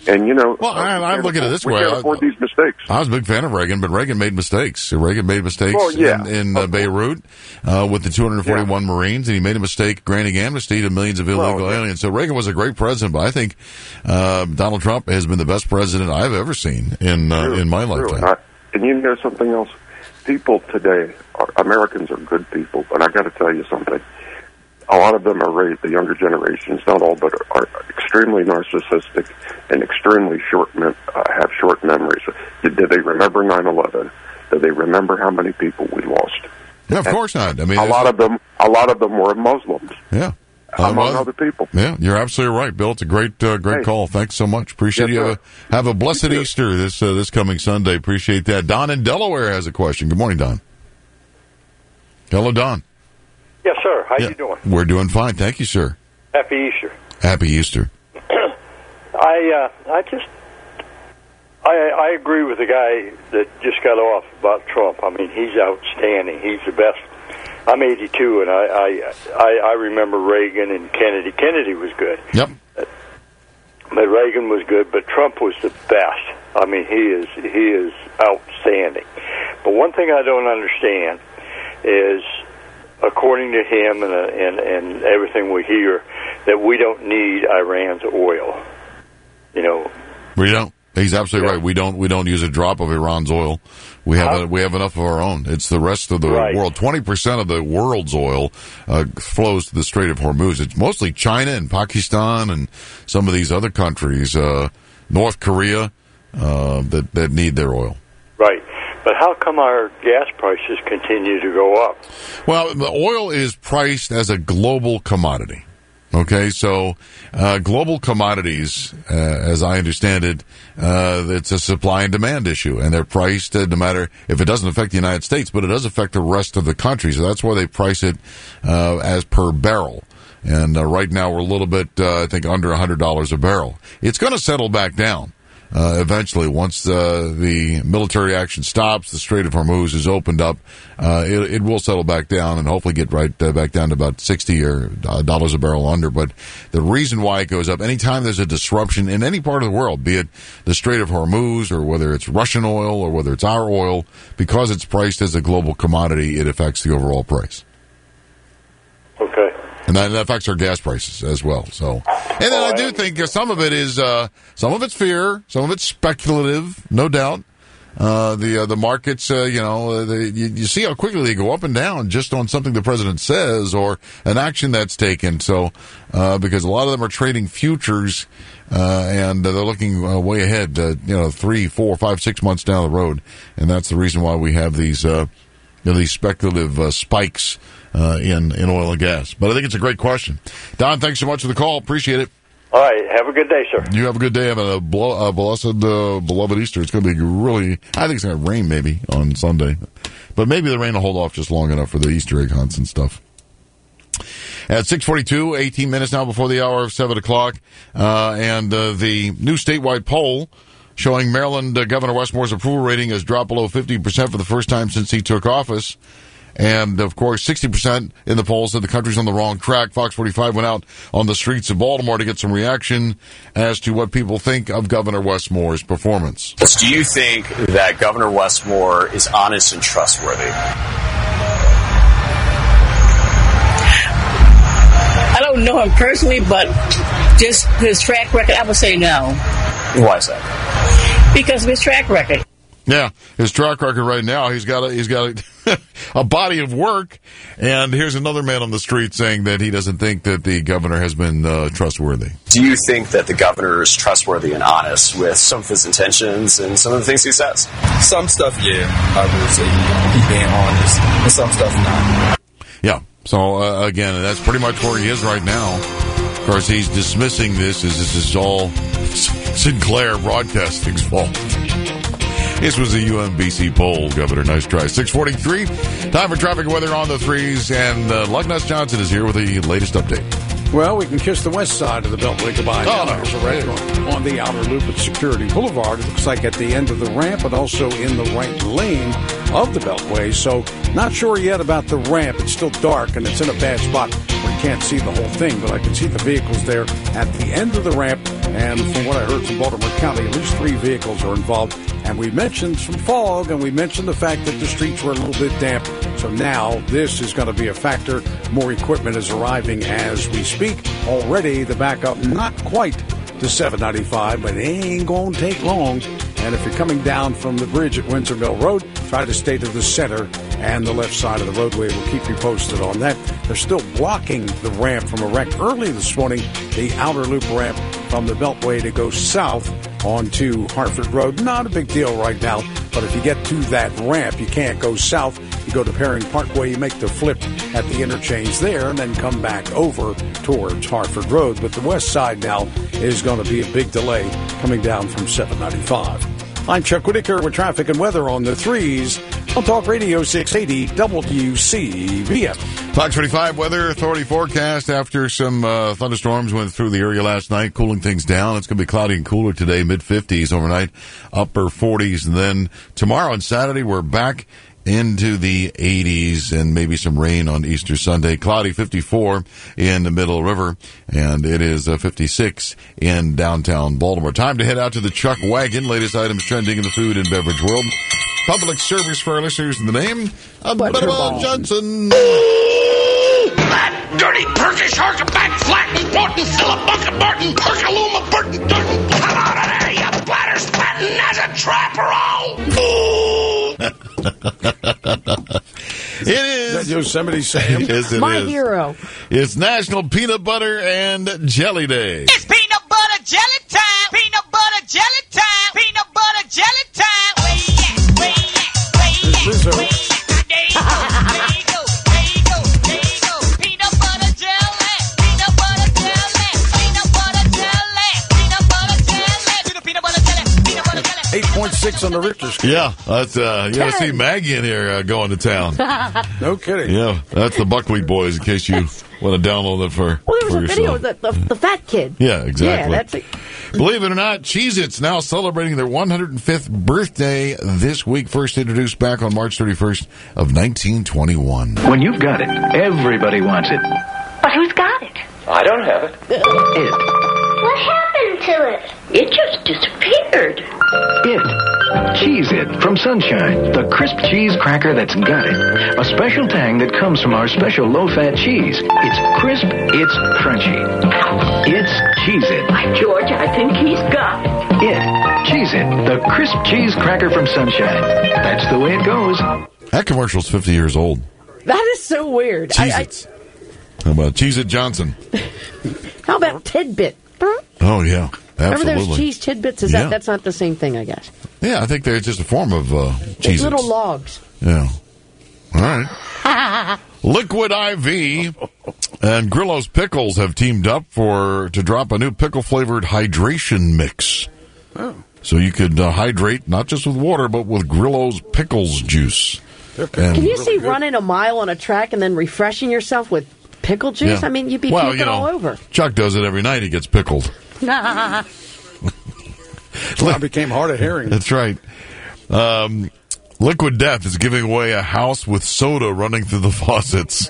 And, you know, well, I, I look at it this we way. We can't afford these mistakes. I was a big fan of Reagan, but Reagan made mistakes. Reagan made mistakes well, yeah, in, in uh, Beirut uh, with the two hundred forty-one yeah. Marines, and he made a mistake granting amnesty to millions of illegal well, yeah. aliens. So Reagan was a great president, but I think uh, Donald Trump has been the best president I've ever seen in uh, True, in my true. lifetime. And, I, and you know something else? People today, are, Americans are good people, but I got to tell you something. A lot of them are raised, the younger generations, not all, but are, are extremely narcissistic and extremely short, mem- uh, have short memories. Did, did they remember nine eleven? Did they remember how many people we lost? Yeah, of and course not. I mean, a lot of them, a lot of them were Muslims. Yeah. Among well, other people. Yeah, you're absolutely right, Bill. It's a great, uh, great hey. call. Thanks so much. Appreciate yes, you. Uh, have a blessed Easter this uh, this coming Sunday. Appreciate that. Don in Delaware has a question. Good morning, Don. Hello, Don. Yes, sir. How yeah. you doing? We're doing fine. Thank you, sir. Happy Easter. Happy Easter. I uh, I just I I agree with the guy that just got off about Trump. I mean, he's outstanding. He's the best. I'm eighty-two, and I I I, I remember Reagan and Kennedy. Kennedy was good. Yep. But Reagan was good, but Trump was the best. I mean, he is he is outstanding. But one thing I don't understand is, according to him and, uh, and and everything we hear, that we don't need Iran's oil. You know, we don't. He's absolutely yeah. right. We don't. We don't use a drop of Iran's oil. We have. A, we have enough of our own. It's the rest of the right. world. Twenty percent of the world's oil uh, flows to the Strait of Hormuz. It's mostly China and Pakistan and some of these other countries, uh, North Korea, uh, that that need their oil. Right. But how come our gas prices continue to go up? Well, the oil is priced as a global commodity. Okay, so uh, global commodities, uh, as I understand it, uh, it's a supply and demand issue, and they're priced uh, no matter if it doesn't affect the United States, but it does affect the rest of the country. So that's why they price it uh, as per barrel. And uh, right now we're a little bit, uh, I think, under one hundred dollars a barrel. It's going to settle back down. Uh, eventually, once uh, the military action stops, the Strait of Hormuz is opened up, uh, it, it will settle back down and hopefully get right uh, back down to about sixty or uh, dollars a barrel under. But the reason why it goes up, anytime there's a disruption in any part of the world, be it the Strait of Hormuz or whether it's Russian oil or whether it's our oil, because it's priced as a global commodity, it affects the overall price. Okay. And that, that affects our gas prices as well. So, and then I do think some of it is, uh, some of it's fear, some of it's speculative, no doubt. Uh, the uh, the markets, uh, you know, the, you, you see how quickly they go up and down just on something the president says or an action that's taken. So, uh, because a lot of them are trading futures, uh, and they're looking uh, way ahead, uh, you know, three, four, five, six months down the road, and that's the reason why we have these, uh, you know, these speculative uh, spikes. Uh, in, in oil and gas. But I think it's a great question. Don, thanks so much for the call. Appreciate it. All right. Have a good day, sir. You have a good day. Have a, blo- a blessed, uh, beloved Easter. It's going to be really, I think it's going to rain maybe on Sunday. But maybe the rain will hold off just long enough for the Easter egg hunts and stuff. At six forty-two, eighteen minutes now before the hour of seven o'clock, uh, and uh, the new statewide poll showing Maryland uh, Governor Westmore's approval rating has dropped below fifty percent for the first time since he took office. And, of course, sixty percent in the polls said the country's on the wrong track. Fox forty-five went out on the streets of Baltimore to get some reaction as to what people think of Governor Westmore's performance. Do you think that Governor Westmore is honest and trustworthy? I don't know him personally, but just his track record, I would say no. Why is that? Because of his track record. Yeah, his track record right now, he's got a, he's got a, a body of work, and here's another man on the street saying that he doesn't think that the governor has been uh, trustworthy. Do you think that the governor is trustworthy and honest with some of his intentions and some of the things he says? Some stuff, yeah, I would say he's being honest, and some stuff not. Yeah, so uh, again, that's pretty much where he is right now. Of course, he's dismissing this as this is all Sinclair Broadcasting's fault. This was a U M B C poll, Governor. Nice try. six forty-three. Time for traffic and weather on the threes. And uh, Lugness Johnson is here with the latest update. Well, we can kiss the west side of the Beltway goodbye. Oh, now. no. There's a wreck on, on the outer loop at Security Boulevard. It looks like at the end of the ramp and also in the right lane of the Beltway. So not sure yet about the ramp. It's still dark and it's in a bad spot where you can't see the whole thing. But I can see the vehicles there at the end of the ramp. And from what I heard from Baltimore County, at least three vehicles are involved. And we mentioned some fog, and we mentioned the fact that the streets were a little bit damp. So now this is going to be a factor. More equipment is arriving as we speak. Already the backup not quite to seven ninety-five, but it ain't going to take long. And if you're coming down from the bridge at Windsor Mill Road, try to stay to the center and the left side of the roadway. We'll keep you posted on that. They're still blocking the ramp from a wreck early this morning, the outer loop ramp from the Beltway to go south onto Hartford Road. Not a big deal right now, but if you get to that ramp, you can't go south. You go to Perring Parkway, you make the flip at the interchange there, and then come back over towards Hartford Road. But the west side now is going to be a big delay coming down from seven ninety-five. I'm Chuck Whitaker with traffic and weather on the threes on Talk Radio six eighty W C B M. Fox twenty-five Weather Authority forecast after some uh, thunderstorms went through the area last night, cooling things down. It's going to be cloudy and cooler today, mid-fifties overnight, upper forties. And then tomorrow and Saturday, we're back into the eighties and maybe some rain on Easter Sunday. Cloudy, fifty-four in the Middle River, and it is uh, fifty-six in downtown Baltimore. Time to head out to the Chuck Wagon. Latest items trending in the food and beverage world. Public service for our listeners in the name of Butterball Johnson. That dirty Turkish back flat important Philip Bucket Barton Perkaluma Burton Durton. Come out of there, you bladder spatting as a trapper all. It is that Yosemite Sam. Yes, it My is. hero. It's National Peanut Butter and Jelly Day. It's peanut butter jelly time. Peanut butter jelly time. Peanut butter jelly time. Way yeah, way yeah, way yeah, way yeah. There you go, there you go, there you go, there you go. Peanut butter jelly, peanut butter jelly, peanut butter jelly, peanut butter jelly, peanut butter jelly, peanut butter jelly. eight point six on the Richter scale. Yeah, that's uh, you gotta see Maggie in here uh, going to town. No kidding. Yeah, that's the Buckwheat Boys. In case you want to download that for Well, there was for a yourself. video of the, the, the fat kid. Yeah, exactly. Yeah, that's it. Believe it or not, Cheez-Its now celebrating their one hundred fifth birthday this week. First introduced back on March thirty-first of nineteen twenty-one. When you've got it, everybody wants it. But who's got it? I don't have it. It. What happened to it? It just disappeared. It. Cheez-It from Sunshine, the crisp cheese cracker that's got it. A special tang that comes from our special low-fat cheese. It's crisp, it's crunchy. It's Cheez-It. By George, I think he's got it. It. Cheez-It, the crisp cheese cracker from Sunshine. That's the way it goes. That commercial's fifty years old. That is so weird. I, I, Cheez-Its. How about Cheez-It Johnson? how about Tidbit? Oh, yeah. Remember Absolutely. those cheese tidbits? Is Yeah. that that's not the same thing, I guess. Yeah, I think they're just a form of uh, It's Cheez-Its. little logs. Yeah. All right. Liquid I V and Grillo's Pickles have teamed up for to drop a new pickle-flavored hydration mix. Oh. So you could uh, hydrate not just with water, but with Grillo's Pickles juice. And- Can you see running a mile on a track and then refreshing yourself with pickle juice? Yeah. I mean, you'd be well, puking you know, all over. Chuck does it every night. He gets pickled. I became hard of hearing. That's right. Um, Liquid Death is giving away a house with soda running through the faucets.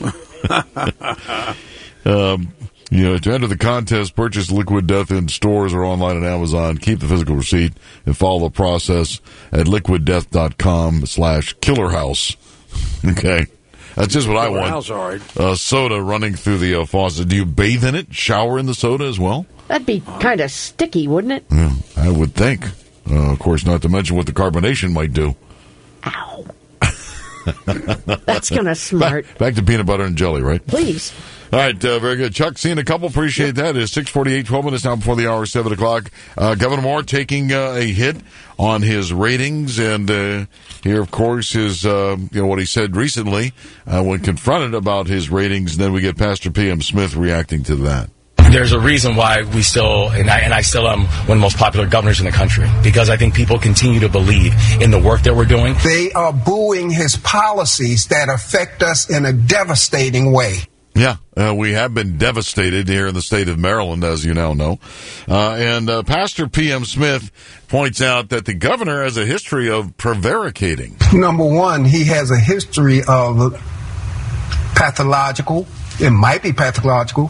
um, you know, to enter the contest, purchase Liquid Death in stores or online at Amazon. Keep the physical receipt and follow the process at liquid death dot com slash killer house. Okay. That's just what I Killer want. house, all right. Uh, soda running through the uh, faucet. Do you bathe in it? Shower in the soda as well? That'd be kind of sticky, wouldn't it? Yeah, I would think. Uh, of course, not to mention what the carbonation might do. Ow. That's kind of smart. Back, back to peanut butter and jelly, right? Please. All right, uh, very good. Chuck, seeing a couple, appreciate that. It's six forty-eight, twelve minutes now before the hour, seven o'clock. Uh, Governor Moore taking uh, a hit on his ratings, and uh, here, of course, is uh, you know what he said recently uh, when confronted about his ratings. And then we get Pastor P M. Smith reacting to that. There's a reason why we still, and I, and I still am one of the most popular governors in the country, because I think people continue to believe in the work that we're doing. They are booing his policies that affect us in a devastating way. Yeah, uh, we have been devastated here in the state of Maryland, as you now know. Uh, and uh, Pastor P M. Smith points out that the governor has a history of prevaricating. Number one, he has a history of pathological, it might be pathological,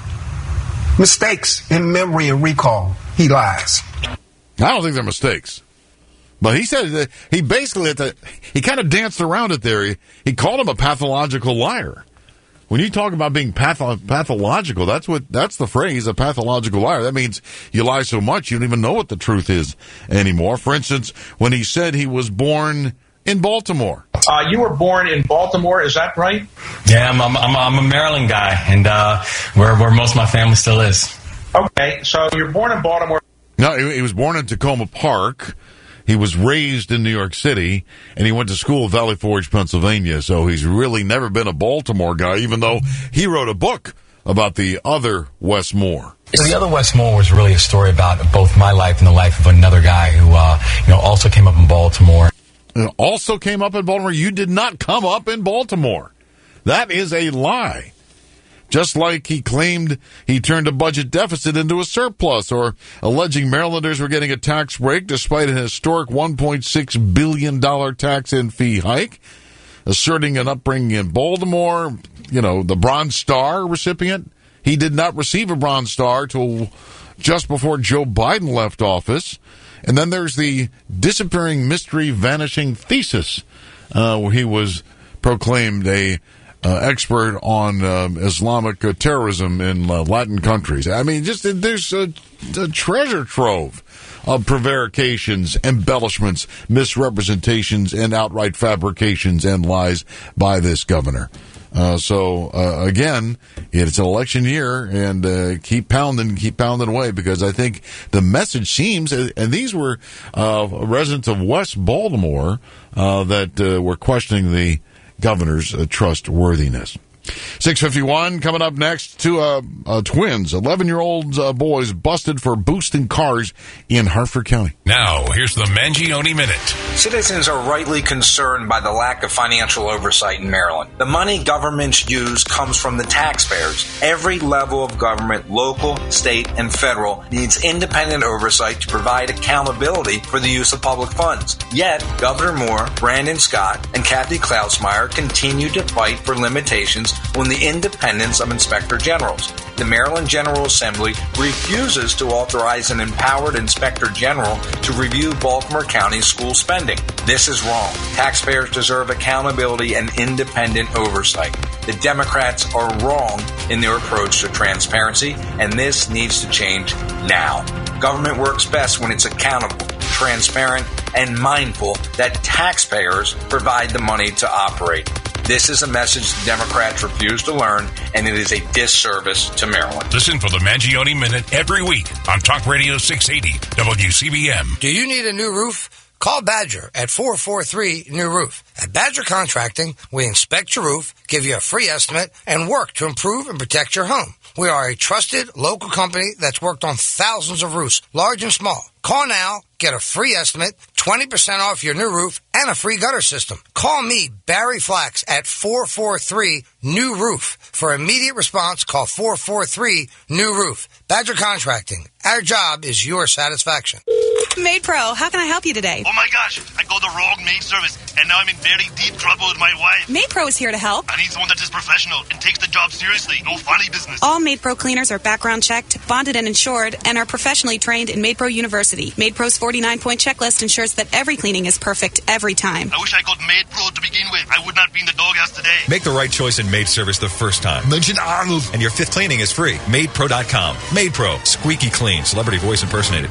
mistakes in memory and recall. He lies. I don't think they're mistakes. But he said that he basically, at the, he kind of danced around it there. He, he called him a pathological liar. When you talk about being patho- pathological, that's what that's the phrase, a pathological liar. That means you lie so much you don't even know what the truth is anymore. For instance, when he said he was born in Baltimore. Uh, you were born in Baltimore, is that right? Yeah, I'm, I'm, I'm, I'm a Maryland guy, and uh, where, where most of my family still is. Okay, so you're born in Baltimore. No, he, he was born in Tacoma Park. He was raised in New York City, and he went to school in Valley Forge, Pennsylvania, so he's really never been a Baltimore guy, even though he wrote a book about the other Wes Moore. So the other Wes Moore was really a story about both my life and the life of another guy who, uh, you know, also came up in Baltimore. Also came up in Baltimore? You did not come up in Baltimore. That is a lie. Just like he claimed he turned a budget deficit into a surplus, or alleging Marylanders were getting a tax break despite an historic one point six billion dollars tax and fee hike, asserting an upbringing in Baltimore, you know, the Bronze Star recipient. He did not receive a Bronze Star till just before Joe Biden left office. And then there's the disappearing mystery vanishing thesis, uh, where he was proclaimed a Uh, expert on um, Islamic uh, terrorism in uh, Latin countries. I mean, just there's a, a treasure trove of prevarications, embellishments, misrepresentations, and outright fabrications and lies by this governor. Uh, so, uh, again, it's an election year, and uh, keep pounding, keep pounding away, because I think the message seems, and these were uh, residents of West Baltimore uh, that uh, were questioning the governor's uh, trustworthiness. six fifty-one, coming up next, two uh, uh, twins, eleven-year-old uh, boys busted for boosting cars in Harford County. Now, here's the Mangione Minute. Citizens are rightly concerned by the lack of financial oversight in Maryland. The money governments use comes from the taxpayers. Every level of government, local, state, and federal, needs independent oversight to provide accountability for the use of public funds. Yet, Governor Moore, Brandon Scott, and Kathy Klausmeier continue to fight for limitations on the independence of inspector generals. The Maryland General Assembly refuses to authorize an empowered inspector general to review Baltimore County school spending. This is wrong. Taxpayers deserve accountability and independent oversight. The Democrats are wrong in their approach to transparency, and this needs to change now. Government works best when it's accountable, transparent, and mindful that taxpayers provide the money to operate. This is a message the Democrats refuse to learn, and it is a disservice to Maryland. Listen for the Mangione Minute every week on Talk Radio six eighty W C B M. Do you need a new roof? Call Badger at four four three New Roof. At Badger Contracting, we inspect your roof, give you a free estimate, and work to improve and protect your home. We are a trusted local company that's worked on thousands of roofs, large and small. Call now, get a free estimate, twenty percent off your new roof, and a free gutter system. Call me, Barry Flax, at four four three New Roof. For immediate response, call four four three New Roof. Badger Contracting. Our job is your satisfaction. Maid Pro, how can I help you today? Oh my gosh, I got the wrong maid service, and now I'm in very deep trouble with my wife. Maid Pro is here to help. I need someone that is professional and takes the job seriously, no funny business. All Maid Pro cleaners are background checked, bonded and insured, and are professionally trained in Maid Pro University. Maid Pro's forty-nine point checklist ensures that every cleaning is perfect every time. I wish I got Maid Pro to begin with. I would not be in the doghouse today. Make the right choice in maid service the first time. Mention Arnold. And your fifth cleaning is free. Maid Pro dot com. Maid Pro. Squeaky clean. Celebrity voice impersonated.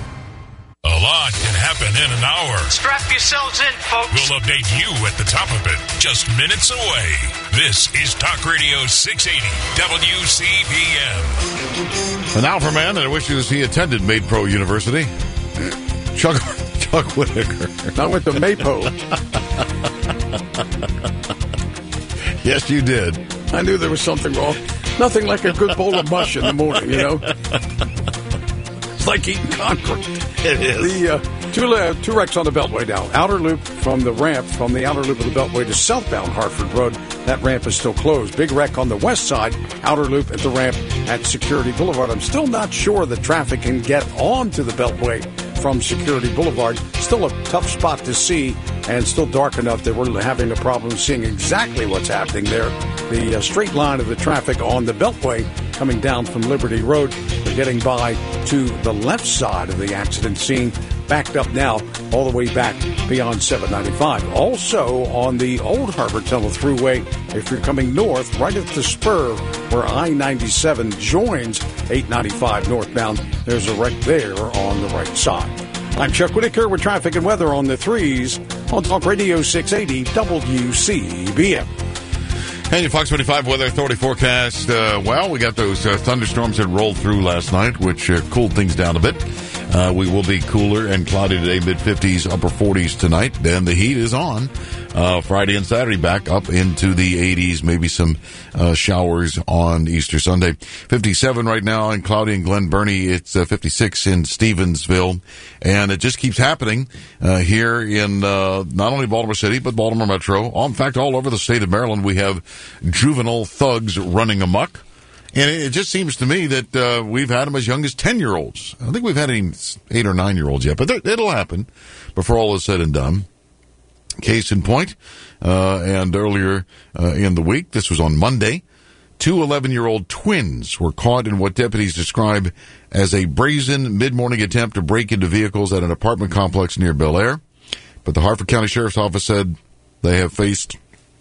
A lot can happen in an hour. Strap yourselves in, folks. We'll update you at the top of it, just minutes away. This is Talk Radio six eighty W C B M. An Alpha man that wishes he attended Maid Pro University. Chuck, Chuck Whitaker. Not with the Maypo. Yes, you did. I knew there was something wrong. Nothing like a good bowl of mush in the morning, you know? It's like eating concrete. It is. The uh, two, uh, two wrecks on the Beltway now. Outer loop from the ramp, from the outer loop of the Beltway to southbound Hartford Road. that ramp is still closed. Big wreck on the west side, outer loop at the ramp at Security Boulevard. I'm still not sure the traffic can get onto the Beltway from Security Boulevard. Still a tough spot to see, and still dark enough that we're having a problem seeing exactly what's happening there. The uh, straight line of the traffic on the Beltway coming down from Liberty Road. We're getting by to the left side of the accident scene, backed up now all the way back beyond seven ninety-five. Also on the Old Harbor Tunnel Thruway, if you're coming north, right at the spur where I ninety-seven joins eight ninety-five northbound, there's a wreck there on the right side. I'm Chuck Whitaker with traffic and weather on the threes on Talk Radio six eighty W C B M. And your Fox twenty-five Weather Authority forecast. Uh, well, we got those uh, thunderstorms that rolled through last night, which uh, cooled things down a bit. Uh, we will be cooler and cloudy today, mid-fifties, upper forties tonight. Then the heat is on. Uh, Friday and Saturday back up into the eighties, maybe some uh, showers on Easter Sunday. fifty-seven right now and cloudy in Glen Burnie. It's uh, fifty-six in Stevensville. And it just keeps happening uh, here in uh, not only Baltimore City, but Baltimore Metro. All, in fact, all over the state of Maryland, we have juvenile thugs running amok. And it just seems to me that uh, we've had them as young as ten-year-olds. I don't think we've had any eight- or nine-year-olds yet, but it'll happen before all is said and done. Case in point, uh, and earlier uh, in the week, this was on Monday, two eleven-year-old twins were caught in what deputies describe as a brazen mid-morning attempt to break into vehicles at an apartment complex near Bel Air. But the Harford County Sheriff's Office said they have faced,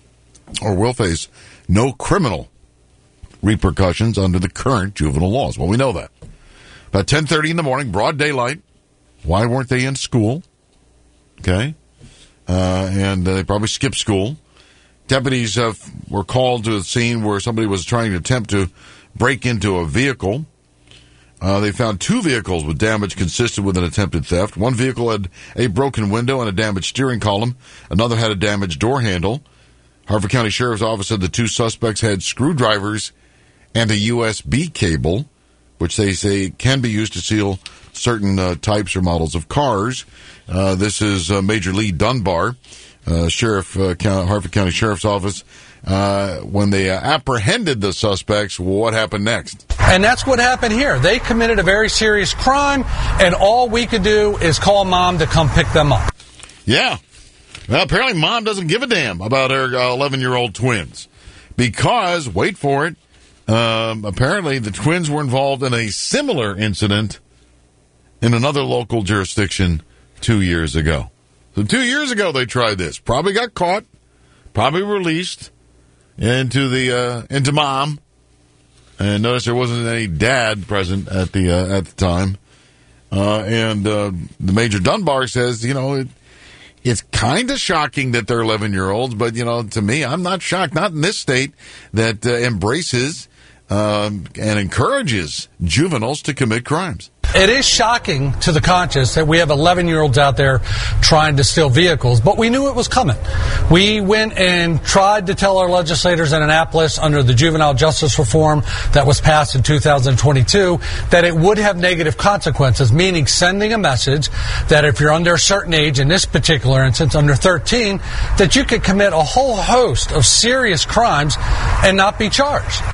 or will face, no criminal repercussions under the current juvenile laws. Well, we know that. About ten thirty in the morning, broad daylight. Why weren't they in school? Okay. Uh, and uh, they probably skipped school. Deputies uh, were called to the scene where somebody was trying to attempt to break into a vehicle. Uh, they found two vehicles with damage consistent with an attempted theft. One vehicle had a broken window and a damaged steering column. Another had a damaged door handle. Harford County Sheriff's Office said the two suspects had screwdrivers and a U S B cable, which they say can be used to seal certain uh, types or models of cars. Uh, this is uh, Major Lee Dunbar, uh, Sheriff, uh, County, Harford County Sheriff's Office. Uh, when they uh, apprehended the suspects, what happened next? And that's what happened here. They committed a very serious crime, and all we could do is call mom to come pick them up. Yeah. Well, apparently mom doesn't give a damn about her eleven-year-old twins. Because, wait for it, um, apparently the twins were involved in a similar incident in another local jurisdiction two years ago. So two years ago they tried this. Probably got caught. Probably released into the uh, into mom. And notice there wasn't any dad present at the uh, at the time. Uh, and uh, the Major Dunbar says, you know, it, it's kind of shocking that they're eleven-year-olds, but, you know, to me, I'm not shocked. Not in this state that uh, embraces um, and encourages juveniles to commit crimes. It is shocking to the conscious that we have eleven-year-olds out there trying to steal vehicles, but we knew it was coming. We went and tried to tell our legislators in Annapolis under the juvenile justice reform that was passed in two thousand twenty-two that it would have negative consequences, meaning sending a message that if you're under a certain age, in this particular instance, under thirteen, that you could commit a whole host of serious crimes and not be charged.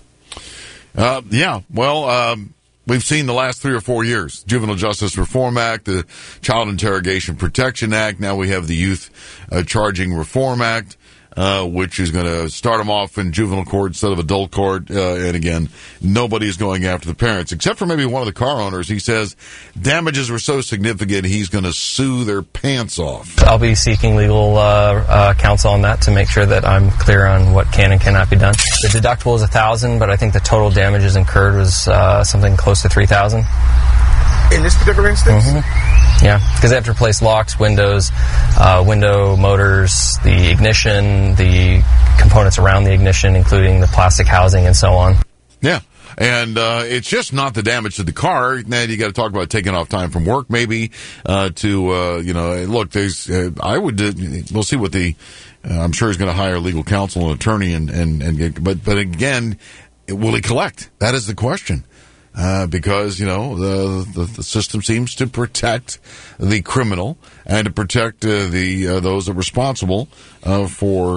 Uh, yeah, well, um... we've seen the last three or four years, Juvenile Justice Reform Act, the Child Interrogation Protection Act. Now we have the Youth uh, Charging Reform Act, uh, which is going to start them off in juvenile court instead of adult court. Uh, and again, nobody's going after the parents, except for maybe one of the car owners. He says damages were so significant, he's going to sue their pants off. I'll be seeking legal uh, uh, counsel on that to make sure that I'm clear on what can and cannot be done. The deductible is one thousand dollars, but I think the total damages incurred was uh, something close to three thousand dollars. In this particular instance? Mm-hmm. Yeah, because they have to replace locks, windows, uh, window motors, the ignition, the components around the ignition, including the plastic housing and so on. Yeah. And uh, it's just not the damage to the car. Now you got to talk about taking off time from work, maybe uh, to uh, you know. Look, there's. Uh, I would. Uh, we'll see what the. Uh, I'm sure he's going to hire legal counsel and attorney, and and and get, but but again, will he collect? That is the question. Uh, because, you know, the, the the system seems to protect the criminal and to protect uh, the uh, those that are responsible uh, for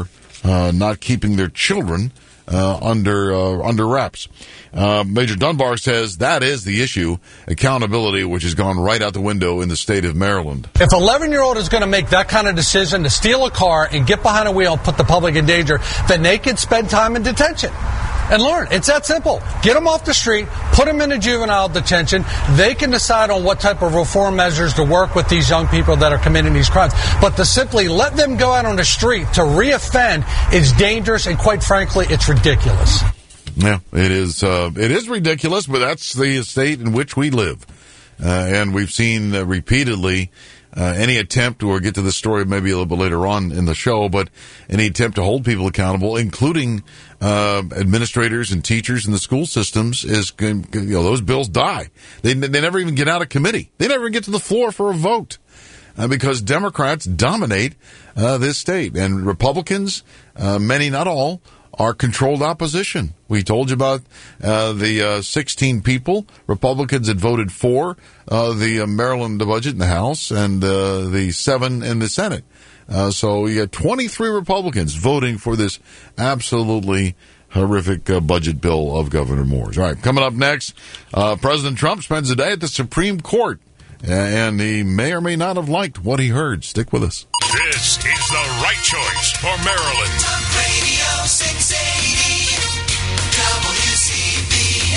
uh, not keeping their children uh, under uh, under wraps. Uh, Major Dunbar says that is the issue, accountability, which has gone right out the window in the state of Maryland. If an eleven-year-old is going to make that kind of decision to steal a car and get behind a wheel and put the public in danger, then they can spend time in detention and learn. It's that simple. Get them off the street, put them into juvenile detention. They can decide on what type of reform measures to work with these young people that are committing these crimes. But to simply let them go out on the street to reoffend is dangerous, and quite frankly, it's ridiculous. Yeah, it is. Uh, it is ridiculous, but that's the state in which we live, uh, and we've seen uh, repeatedly uh, any attempt, or get to this story maybe a little bit later on in the show, but any attempt to hold people accountable, including uh, administrators and teachers in the school systems, is you know those bills die. They they never even get out of committee. They never get to the floor for a vote. Uh, because Democrats dominate uh, this state, and Republicans, uh, many, not all, are controlled opposition. We told you about uh, the uh, sixteen people Republicans had voted for uh, the uh, Maryland budget in the House, and uh, the seven in the Senate. Uh, so you got twenty-three Republicans voting for this absolutely horrific uh, budget bill of Governor Moore's. All right, coming up next, uh, President Trump spends the day at the Supreme Court, and he may or may not have liked what he heard. Stick with us. This is the right choice for Maryland. Talk Radio six eighty, W C B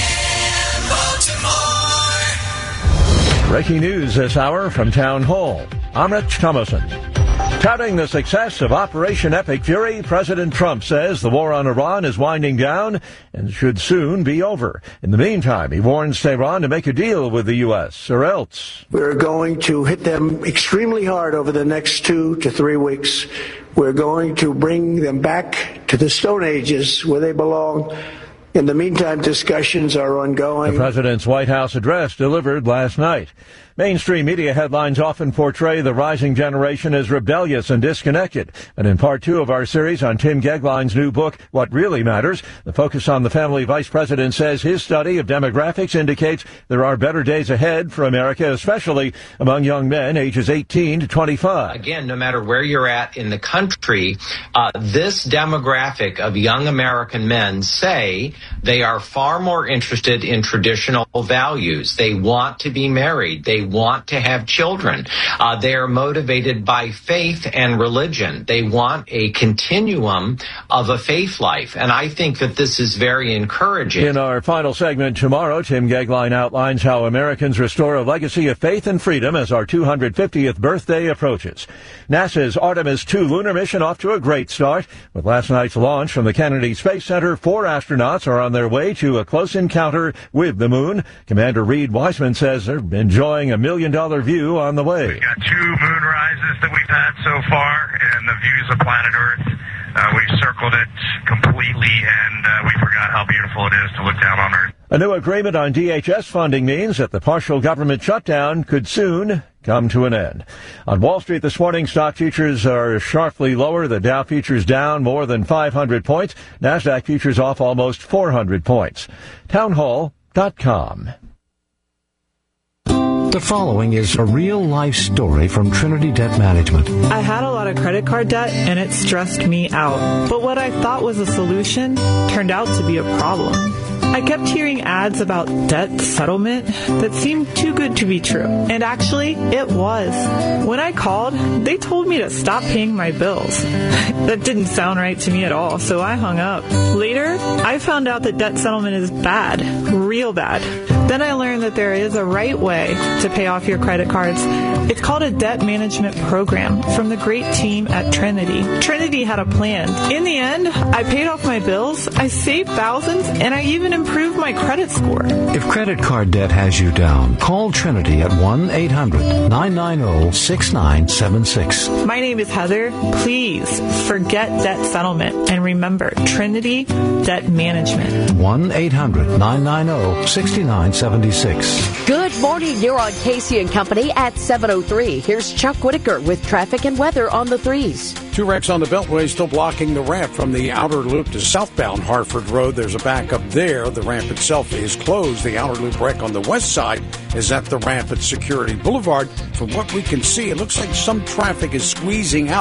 N, Baltimore. Breaking news this hour from Town Hall. I'm Rich Thomason. Touting the success of Operation Epic Fury, President Trump says the war on Iran is winding down and should soon be over. In the meantime, he warns Tehran to make a deal with the U S or else. We're going to hit them extremely hard over the next two to three weeks. We're going to bring them back to the Stone Ages where they belong. In the meantime, discussions are ongoing. The president's White House address delivered last night. Mainstream media headlines often portray the rising generation as rebellious and disconnected. And in part two of our series on Tim Gegline's new book, What Really Matters, the focus on the family, Vice President says his study of demographics indicates there are better days ahead for America, especially among young men ages eighteen to twenty-five. Again, no matter where you're at in the country, uh, this demographic of young American men say they are far more interested in traditional values. They want to be married. They want to have children. Uh, they are motivated by faith and religion. They want a continuum of a faith life. And I think that this is very encouraging. In our final segment tomorrow, Tim Gegline outlines how Americans restore a legacy of faith and freedom as our two hundred fiftieth birthday approaches. NASA's Artemis two lunar mission off to a great start. With last night's launch from the Kennedy Space Center, four astronauts are on their way to a close encounter with the moon. Commander Reed Wiseman says they're enjoying a million-dollar view on the way. We've got two moon rises that we've had so far, and the views of planet Earth. Uh, we've circled it completely, and uh, we forgot how beautiful it is to look down on Earth. A new agreement on D H S funding means that the partial government shutdown could soon come to an end. On Wall Street this morning, stock futures are sharply lower. The Dow futures down more than five hundred points. NASDAQ futures off almost four hundred points. townhall dot com. The following is a real-life story from Trinity Debt Management. I had a lot of credit card debt, and it stressed me out. But what I thought was a solution turned out to be a problem. I kept hearing ads about debt settlement that seemed too good to be true. And actually, it was. When I called, they told me to stop paying my bills. That didn't sound right to me at all, so I hung up. Later, I found out that debt settlement is bad, real bad. Then I learned that there is a right way to pay off your credit cards. It's called a debt management program from the great team at Trinity. Trinity had a plan. In the end, I paid off my bills, I saved thousands, and I even improved my credit score. If credit card debt has you down, call Trinity at one eight hundred nine nine zero six nine seven six. My name is Heather. Please forget debt settlement and remember Trinity Debt Management. one eight hundred nine nine zero six nine seven six. Good morning. You're on Casey and Company at seven oh three. Here's Chuck Whitaker with traffic and weather on the threes. Two wrecks on the Beltway still blocking the ramp from the outer loop to southbound Harford Road. There's a backup there. The ramp itself is closed. The outer loop wreck on the west side is at the ramp at Security Boulevard. From what we can see, it looks like some traffic is squeezing out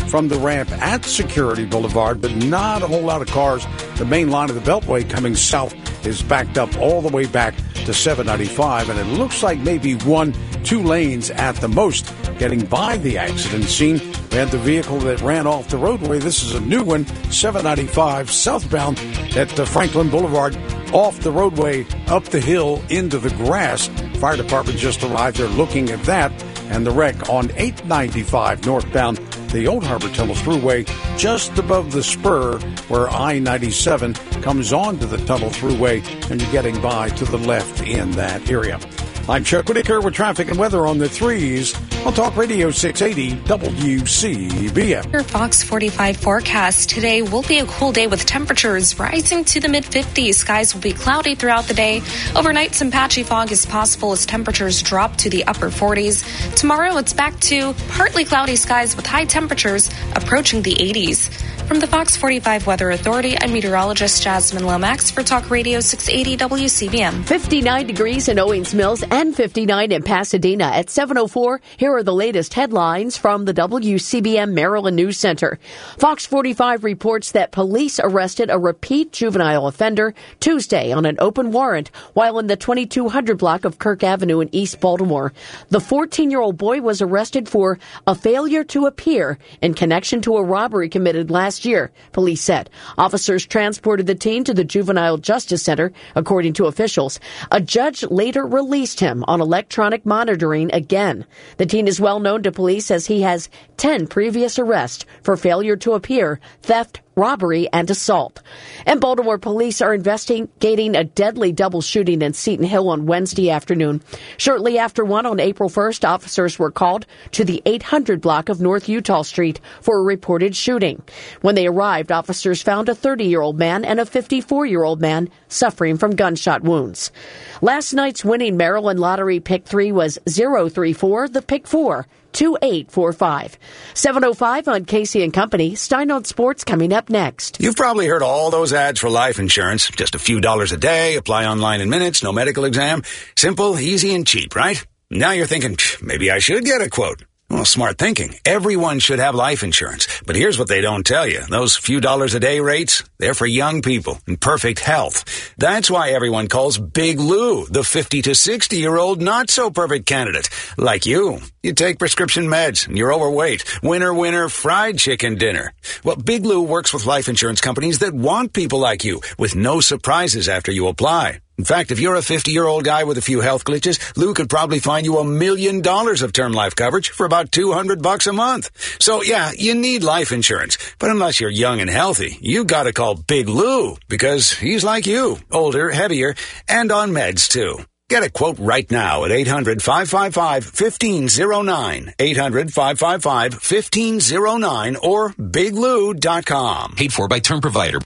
from the ramp at Security Boulevard, but not a whole lot of cars. The main line of the Beltway coming south is backed up all the way back to seven ninety-five, and it looks like maybe one, two lanes at the most getting by the accident scene. We had the vehicle that ran off the roadway. This is a new one, seven ninety-five southbound at the Franklin Boulevard, off the roadway, up the hill into the grass. Fire department just arrived. They're looking at that. And the wreck on eight ninety-five northbound, the Old Harbor Tunnel Thruway, just above the spur where I ninety-seven comes onto the Tunnel Thruway, and you're getting by to the left in that area. I'm Chuck Whitaker with traffic and weather on the threes on Talk Radio six eighty W C B M. Your Fox forty-five forecast. Today will be a cool day with temperatures rising to the mid fifties. Skies will be cloudy throughout the day. Overnight, some patchy fog is possible as temperatures drop to the upper forties. Tomorrow, it's back to partly cloudy skies with high temperatures approaching the eighties. From the Fox forty-five Weather Authority, I'm meteorologist Jasmine Lomax for Talk Radio six eighty W C B M. fifty-nine degrees in Owings Mills and fifty-nine in Pasadena at seven oh four. Here are the latest headlines from the W C B M Maryland News Center. Fox forty-five reports that police arrested a repeat juvenile offender Tuesday on an open warrant while in the twenty-two hundred block of Kirk Avenue in East Baltimore. The fourteen-year-old boy was arrested for a failure to appear in connection to a robbery committed last year, police said. Officers transported the teen to the Juvenile Justice Center, according to officials. A judge later released him on electronic monitoring again. The teen is well known to police as he has ten previous arrests for failure to appear, theft, robbery, and assault. And Baltimore police are investigating a deadly double shooting in Seton Hill on Wednesday afternoon. Shortly after one on April first, officers were called to the eight hundred block of North Utah Street for a reported shooting. When they arrived, officers found a thirty-year-old man and a fifty-four-year-old man suffering from gunshot wounds. Last night's winning Maryland Lottery Pick three was zero three four, the Pick four. two eight four five. seven oh five on Casey and Company. Stein on Sports coming up next. You've probably heard all those ads for life insurance. Just a few dollars a day, apply online in minutes, no medical exam. Simple, easy, and cheap, right? Now you're thinking, maybe I should get a quote. Well, smart thinking. Everyone should have life insurance. But here's what they don't tell you. Those few dollars a day rates, they're for young people in perfect health. That's why everyone calls Big Lou the fifty to sixty-year-old not-so-perfect candidate. Like you. You take prescription meds, and you're overweight. Winner, winner, fried chicken dinner. Well, Big Lou works with life insurance companies that want people like you, with no surprises after you apply. In fact, if you're a fifty-year-old guy with a few health glitches, Lou could probably find you a million dollars of term life coverage for about two hundred bucks a month. So yeah, you need life insurance. But unless you're young and healthy, you gotta call Big Lou, because he's like you, older, heavier, and on meds too. Get a quote right now at eight hundred, five five five, one five zero nine, eight hundred, five five five, one five zero nine, or big lou dot com. Paid for by Term Provider.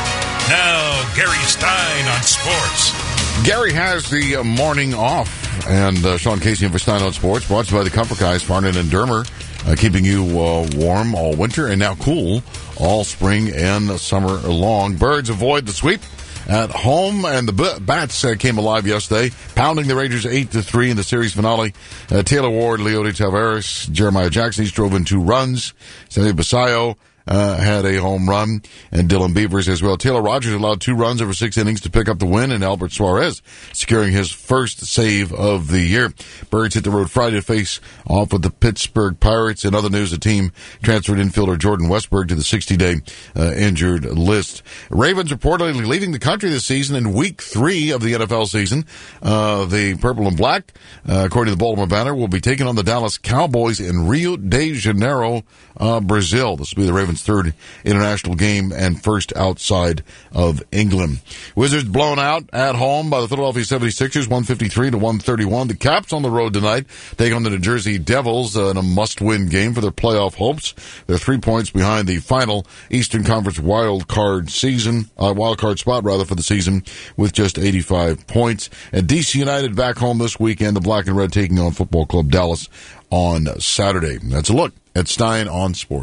Now, Gary Stein on sports. Gary has the uh, morning off, and uh, Sean Casey and for Stein on Sports, brought to you by the Comfort Guys, Farnan and Dermer, uh, keeping you uh, warm all winter and now cool all spring and summer long. Birds avoid the sweep at home, and the B- Bats uh, came alive yesterday, pounding the Rangers eight to three in the series finale. Uh, Taylor Ward, Leody Taveras, Jeremiah Jackson each drove in two runs. Sandy Basayo Uh, had a home run, and Dylan Beavers as well. Taylor Rogers allowed two runs over six innings to pick up the win, and Albert Suarez securing his first save of the year. Birds hit the road Friday to face off with the Pittsburgh Pirates. In other news, the team transferred infielder Jordan Westberg to the sixty-day uh, injured list. Ravens reportedly leaving the country this season in week three of the N F L season. Uh, the purple and black, uh, according to the Baltimore Banner, will be taking on the Dallas Cowboys in Rio de Janeiro, uh, Brazil. This will be the Ravens' third international game and first outside of England. Wizards blown out at home by the Philadelphia seventy-sixers, one fifty-three to one thirty-one. The Caps on the road tonight take on the New Jersey Devils uh, in a must-win game for their playoff hopes. They're three points behind the final Eastern Conference wild card season, uh, wild card spot rather for the season, with just eighty-five points. And D C United back home this weekend. The Black and Red taking on Football Club Dallas on Saturday. That's a look at Stein on Sports.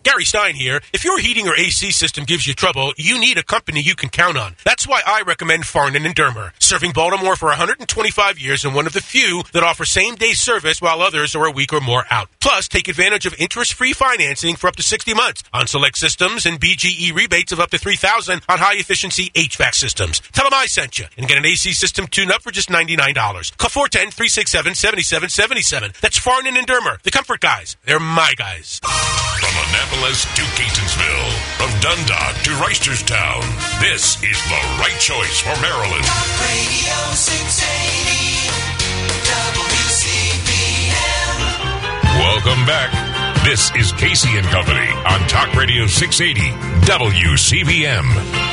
Gary Stein here. If your heating or A C system gives you trouble, you need a company you can count on. That's why I recommend Farnan and Dermer, serving Baltimore for one hundred twenty-five years and one of the few that offer same-day service while others are a week or more out. Plus, take advantage of interest-free financing for up to sixty months on select systems and B G E rebates of up to three thousand dollars on high-efficiency H V A C systems. Tell them I sent you and get an A C system tune-up for just ninety-nine dollars. Call four one zero, three six seven, seven seven seven seven. That's Farnan and Dermer, the comfort guys. They're my guys. From Annapolis to Catonsville, from Dundalk to Reisterstown, this is the right choice for Maryland. Talk Radio six eighty W C B M. Welcome back. This is Casey and Company on Talk Radio six eighty W C B M.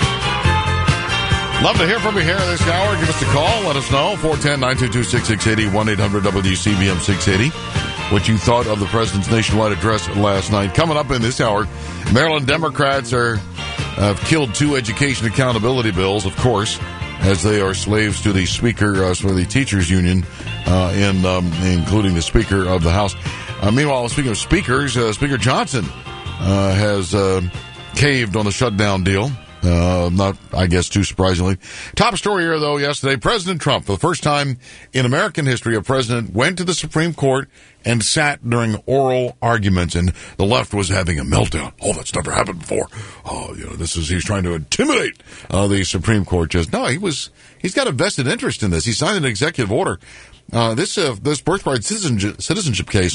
Love to hear from you here this hour. Give us a call. Let us know. four one zero, nine two two, six six eight zero, one eight hundred W C B M six eighty. What you thought of the president's nationwide address last night. Coming up in this hour, Maryland Democrats are have killed two education accountability bills, of course, as they are slaves to the speaker uh, for the teachers union, uh, in, um, including the Speaker of the House. Uh, meanwhile, speaking of speakers, uh, Speaker Johnson uh, has uh, caved on the shutdown deal. Uh, not, I guess, too surprisingly. Top story here, though, yesterday, President Trump, for the first time in American history, a president went to the Supreme Court and sat during oral arguments, and the left was having a meltdown. Oh, that's never happened before. Oh, you know, this is, he's trying to intimidate uh, the Supreme Court. Just, no, he was, he's got a vested interest in this. He signed an executive order. Uh, this, uh, this birthright citizenship, citizenship case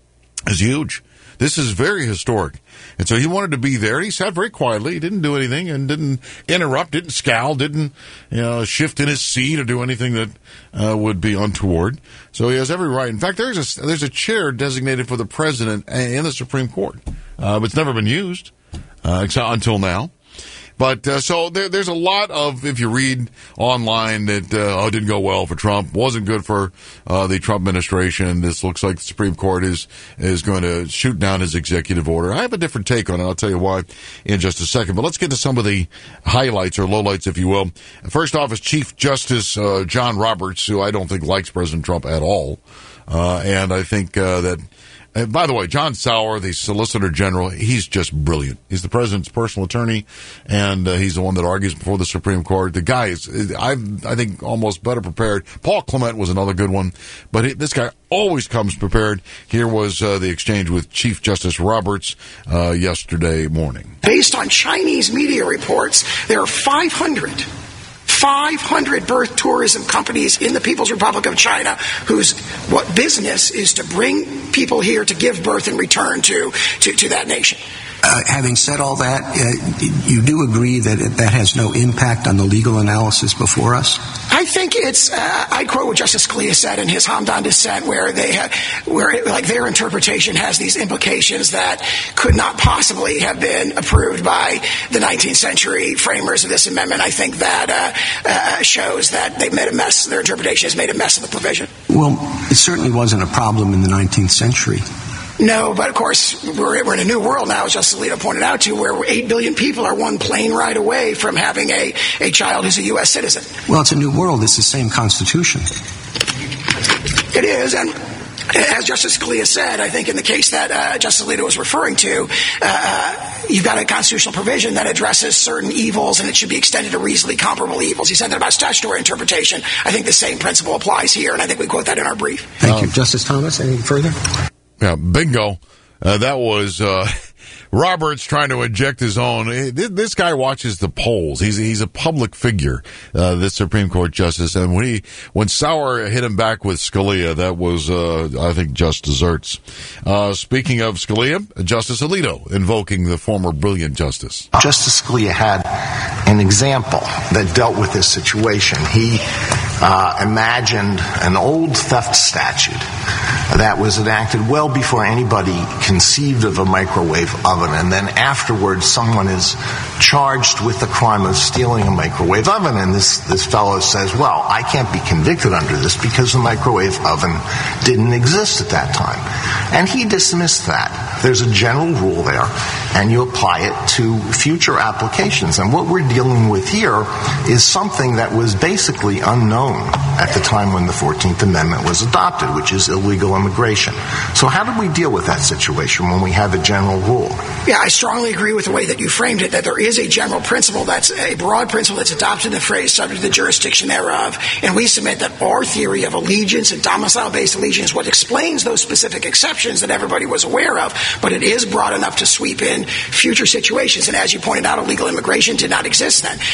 is huge. This is very historic. And so he wanted to be there. He sat very quietly. He didn't do anything and didn't interrupt, didn't scowl, didn't, you know, shift in his seat or do anything that uh, would be untoward. So he has every right. In fact, there's a, there's a chair designated for the president in the Supreme Court. Uh, but it's never been used uh, until now. But uh, so there, there's a lot of, if you read online, that uh, oh, it didn't go well for Trump, wasn't good for uh, the Trump administration. This looks like the Supreme Court is is going to shoot down his executive order. I have a different take on it. I'll tell you why in just a second. But let's get to some of the highlights or lowlights, if you will. First off is Chief Justice uh, John Roberts, who I don't think likes President Trump at all. Uh, and I think uh, that... And by the way, John Sauer, the Solicitor General, he's just brilliant. He's the president's personal attorney, and uh, he's the one that argues before the Supreme Court. The guy is, I, I think, almost better prepared. Paul Clement was another good one, but he, this guy always comes prepared. Here was uh, the exchange with Chief Justice Roberts uh, yesterday morning. Based on Chinese media reports, there are five hundred five hundred birth tourism companies in the People's Republic of China whose what business is to bring people here to give birth and return to, to, to that nation. Uh, having said all that, uh, you do agree that it, that has no impact on the legal analysis before us? I think it's, uh, I quote what Justice Scalia said in his Hamdan dissent, where they had, where it, like their interpretation has these implications that could not possibly have been approved by the nineteenth century framers of this amendment. I think that uh, uh, shows that they've made a mess, their interpretation has made a mess of the provision. Well, it certainly wasn't a problem in the nineteenth century. No, but of course, we're, we're in a new world now, as Justice Alito pointed out, to where eight billion people are one plane ride away from having a, a child who's a U S citizen. Well, it's a new world. It's the same Constitution. It is, and as Justice Scalia said, I think in the case that uh, Justice Alito was referring to, uh, you've got a constitutional provision that addresses certain evils, and it should be extended to reasonably comparable evils. He said that about statutory interpretation. I think the same principle applies here, and I think we quote that in our brief. Thank um, you. Justice Thomas, anything further? Yeah, bingo. Uh, that was uh, Roberts trying to inject his own. This guy watches the polls. He's he's a public figure, uh, this Supreme Court justice. And when he when Sauer hit him back with Scalia, that was, uh, I think, just desserts. Uh, speaking of Scalia, Justice Alito invoking the former brilliant justice. Justice Scalia had an example that dealt with this situation. He uh, imagined an old theft statute that was enacted well before anybody conceived of a microwave oven, and then afterwards someone is charged with the crime of stealing a microwave oven. And this, this fellow says, well, I can't be convicted under this because the microwave oven didn't exist at that time. And he dismissed that. There's a general rule there, and you apply it to future applications. And what we're dealing with here is something that was basically unknown at the time when the fourteenth Amendment was adopted, which is illegal immigration. So how do we deal with that situation when we have a general rule? Yeah, I strongly agree with the way that you framed it, that there is a general principle, that's a broad principle that's adopted in the phrase subject to the jurisdiction thereof. And we submit that our theory of allegiance and domicile-based allegiance is what explains those specific exceptions that everybody was aware of, but it is broad enough to sweep in future situations. And as you pointed out, illegal immigration did not exist then.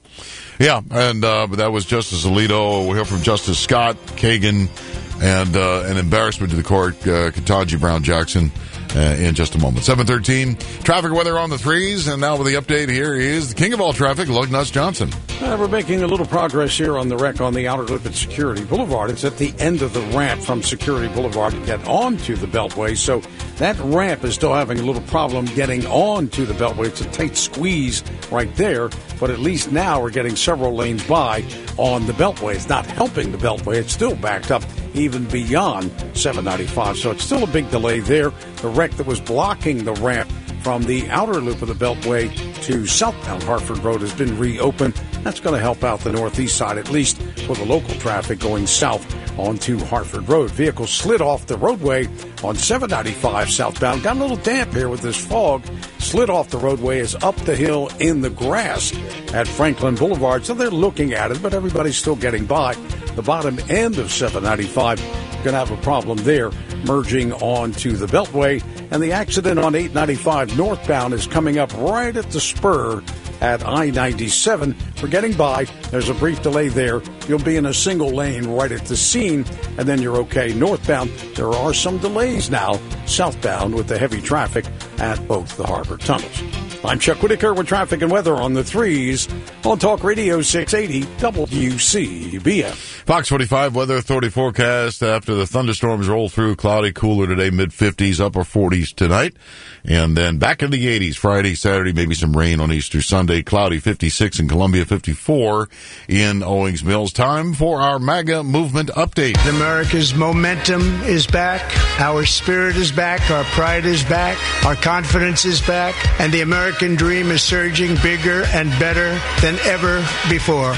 Yeah, and uh, that was Justice Alito. We'll hear from Justice Scott, Kagan, and uh, an embarrassment to the court, uh, Ketanji Brown Jackson, uh, in just a moment. seven thirteen, traffic weather on the threes, and now with the update, here is the king of all traffic, Lug Nuts Johnson. Uh, we're making a little progress here on the wreck on the outer loop at Security Boulevard. It's at the end of the ramp from Security Boulevard to get onto the Beltway, so that ramp is still having a little problem getting onto the Beltway. It's a tight squeeze right there, but at least now we're getting several lanes by on the Beltway. It's not helping the Beltway. It's still backed up even beyond seven ninety-five, so it's still a big delay there. The wreck that was blocking the ramp from the outer loop of the Beltway to southbound Hartford Road has been reopened. That's going to help out the northeast side, at least for the local traffic going south onto Hartford Road. Vehicles slid off the roadway on seven ninety-five southbound. Got a little damp here with this fog. Slid off the roadway, is up the hill in the grass at Franklin Boulevard. So they're looking at it, but everybody's still getting by. The bottom end of seven ninety-five, going to have a problem there, merging onto the Beltway. And the accident on eight ninety-five northbound is coming up right at the spur at I ninety-seven. We're getting by. There's a brief delay there. You'll be in a single lane right at the scene, and then you're okay. Northbound, there are some delays now. Southbound with the heavy traffic at both the harbor tunnels. I'm Chuck Whitaker with traffic and weather on the threes on Talk Radio six eighty W C B M. Fox forty-five Weather Authority forecast after the thunderstorms roll through. Cloudy, cooler today, mid-fifties, upper forties tonight. And then back in the eighties, Friday, Saturday, maybe some rain on Easter Sunday. Cloudy, fifty-six in Columbia, fifty-four in Owings Mills. Time for our MAGA movement update. America's momentum is back. Our spirit is back. Our pride is back. Our confidence is back. And the American dream is surging bigger and better than ever before.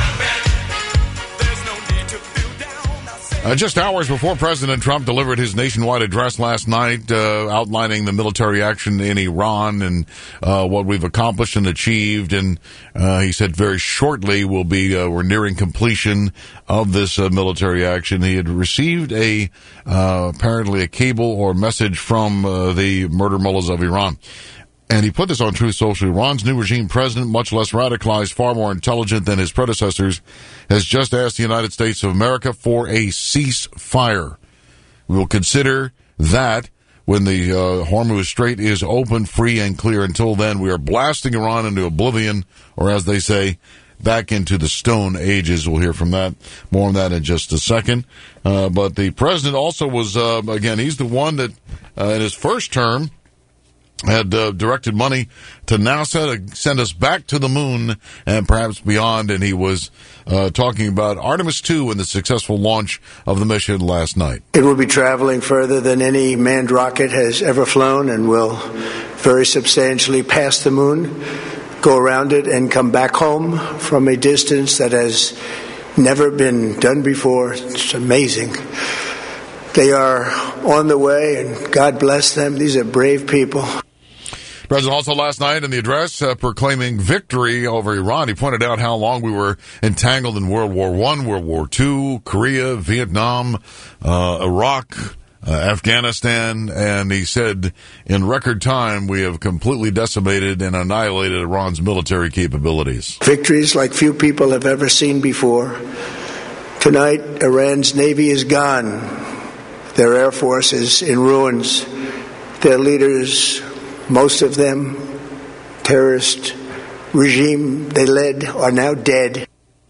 Uh, just hours before President Trump delivered his nationwide address last night, uh, outlining the military action in Iran and uh, what we've accomplished and achieved, and uh, he said very shortly we'll be uh, we're nearing completion of this uh, military action. He had received a uh, apparently a cable or message from uh, the murder mullahs of Iran. And he put this on Truth Social. Iran's new regime president, much less radicalized, far more intelligent than his predecessors, has just asked the United States of America for a ceasefire. We will consider that when the uh, Hormuz Strait is open, free, and clear. Until then, we are blasting Iran into oblivion, or as they say, back into the Stone Ages. We'll hear from that, more on that in just a second. Uh, but the president also was, uh, again, he's the one that uh, in his first term had uh, directed money to NASA to send us back to the moon and perhaps beyond, and he was uh, talking about Artemis two and the successful launch of the mission last night. It will be traveling further than any manned rocket has ever flown and will very substantially pass the moon, go around it, and come back home from a distance that has never been done before. It's amazing. They are on the way, and God bless them. These are brave people. President also last night in the address uh, proclaiming victory over Iran. He pointed out how long we were entangled in World War One, World War Two, Korea, Vietnam, uh, Iraq, uh, Afghanistan, and he said in record time we have completely decimated and annihilated Iran's military capabilities. Victories like few people have ever seen before. Tonight, Iran's navy is gone. Their air force is in ruins. Their leaders, most of them, terrorist regime they led, are now dead.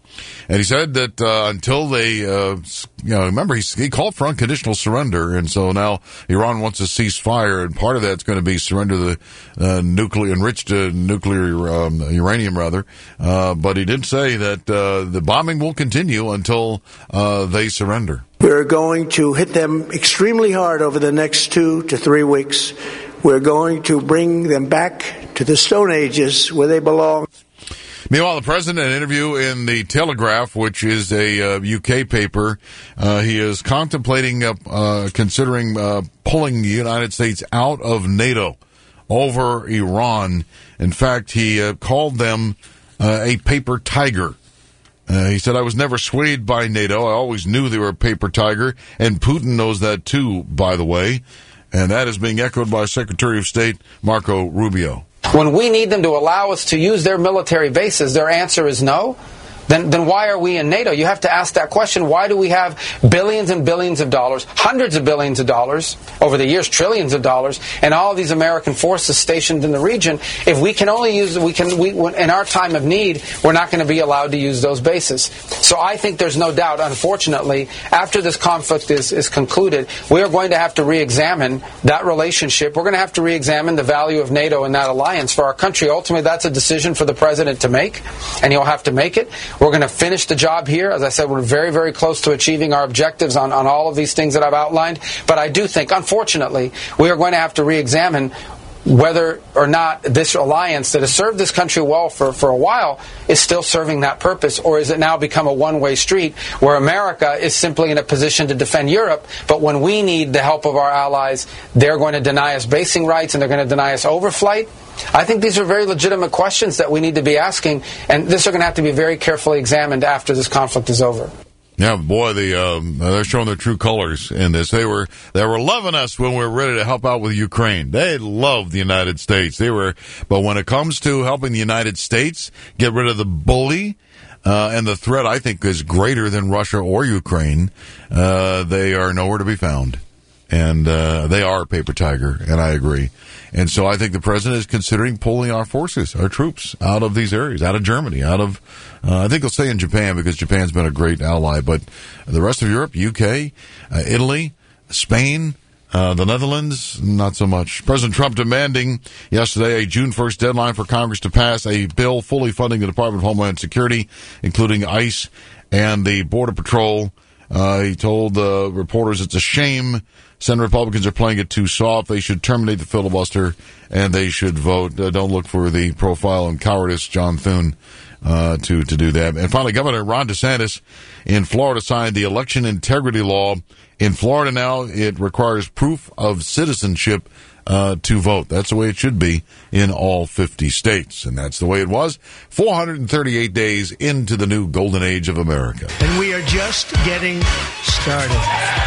And he said that uh, until they, uh, you know, remember, he, he called for unconditional surrender. And so now Iran wants to cease fire. And part of that's going to be surrender the uh, nuclear, enriched uh, nuclear um, uranium, rather. Uh, but he did say that uh, the bombing will continue until uh, they surrender. We're going to hit them extremely hard over the next two to three weeks. We're going to bring them back to the Stone Ages where they belong. Meanwhile, the president, in an interview in the Telegraph, which is a uh, U K paper, uh, he is contemplating, uh, uh, considering uh, pulling the United States out of NATO over Iran. In fact, he uh, called them uh, a paper tiger. Uh, he said, I was never swayed by NATO. I always knew they were a paper tiger, and Putin knows that too, by the way. And that is being echoed by Secretary of State Marco Rubio. When we need them to allow us to use their military bases, their answer is no. Then, then why are we in NATO? You have to ask that question. Why do we have billions and billions of dollars, hundreds of billions of dollars, over the years, trillions of dollars, and all of these American forces stationed in the region? If we can only use, we can, we, in our time of need, we're not going to be allowed to use those bases. So I think there's no doubt, unfortunately, after this conflict is, is concluded, we are going to have to re-examine that relationship. We're going to have to re-examine the value of NATO and that alliance for our country. Ultimately, that's a decision for the president to make, and he'll have to make it. We're going to finish the job here. As I said, we're very, very close to achieving our objectives on, on all of these things that I've outlined. But I do think, unfortunately, we are going to have to re-examine whether or not this alliance that has served this country well for, for a while is still serving that purpose, or is it now become a one-way street where America is simply in a position to defend Europe, but when we need the help of our allies, they're going to deny us basing rights and they're going to deny us overflight? I think these are very legitimate questions that we need to be asking, and this are going to have to be very carefully examined after this conflict is over. Yeah, boy, the um, they're showing their true colors in this. They were they were loving us when we were ready to help out with Ukraine. They love the United States. They were, but when it comes to helping the United States get rid of the bully, uh, and the threat, I think, is greater than Russia or Ukraine, uh, they are nowhere to be found. And uh, they are a paper tiger, and I agree. And so I think the president is considering pulling our forces, our troops, out of these areas, out of Germany, out of, uh, I think he'll stay in Japan because Japan's been a great ally. But the rest of Europe, U K, uh, Italy, Spain, uh, the Netherlands, not so much. President Trump demanding yesterday a June first deadline for Congress to pass a bill fully funding the Department of Homeland Security, including ICE and the Border Patrol. Uh, he told uh, reporters it's a shame Senate Republicans are playing it too soft. They should terminate the filibuster, and they should vote. Uh, don't look for the profile and cowardice, John Thune, uh, to, to do that. And finally, Governor Ron DeSantis in Florida signed the election integrity law. In Florida now, it requires proof of citizenship uh, to vote. That's the way it should be in all fifty states. And that's the way it was four hundred thirty-eight days into the new golden age of America. And we are just getting started.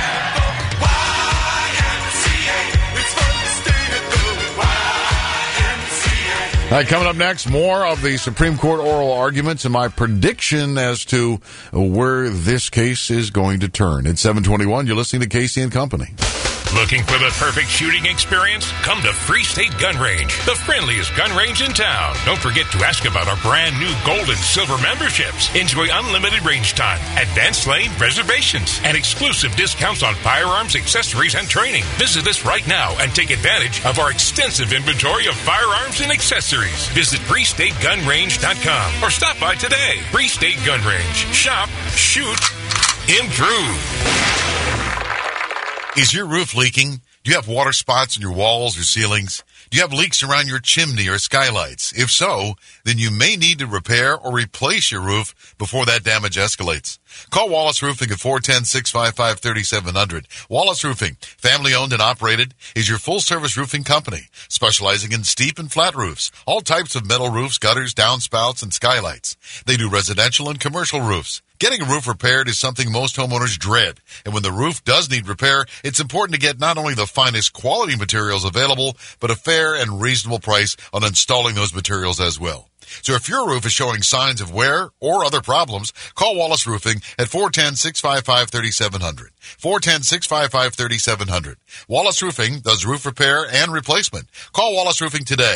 All right, coming up next, more of the Supreme Court oral arguments and my prediction as to where this case is going to turn. It's seven twenty-one. You're listening to Casey and Company. Looking for the perfect shooting experience? Come to Free State Gun Range, the friendliest gun range in town. Don't forget to ask about our brand new gold and silver memberships. Enjoy unlimited range time, advanced lane reservations, and exclusive discounts on firearms, accessories, and training. Visit us right now and take advantage of our extensive inventory of firearms and accessories. Visit free state gun range dot com or stop by today. Free State Gun Range. Shop, shoot, improve. Is your roof leaking? Do you have water spots in your walls or ceilings? Do you have leaks around your chimney or skylights? If so, then you may need to repair or replace your roof before that damage escalates. Call Wallace Roofing at four one zero, six five five, three seven zero zero. Wallace Roofing, family owned and operated, is your full-service roofing company, specializing in steep and flat roofs, all types of metal roofs, gutters, downspouts, and skylights. They do residential and commercial roofs. Getting a roof repaired is something most homeowners dread, and when the roof does need repair, it's important to get not only the finest quality materials available, but a fair and reasonable price on installing those materials as well. So if your roof is showing signs of wear or other problems, call Wallace Roofing at four one zero, six five five, three seven zero zero. four one zero, six five five, three seven zero zero. Wallace Roofing does roof repair and replacement. Call Wallace Roofing today.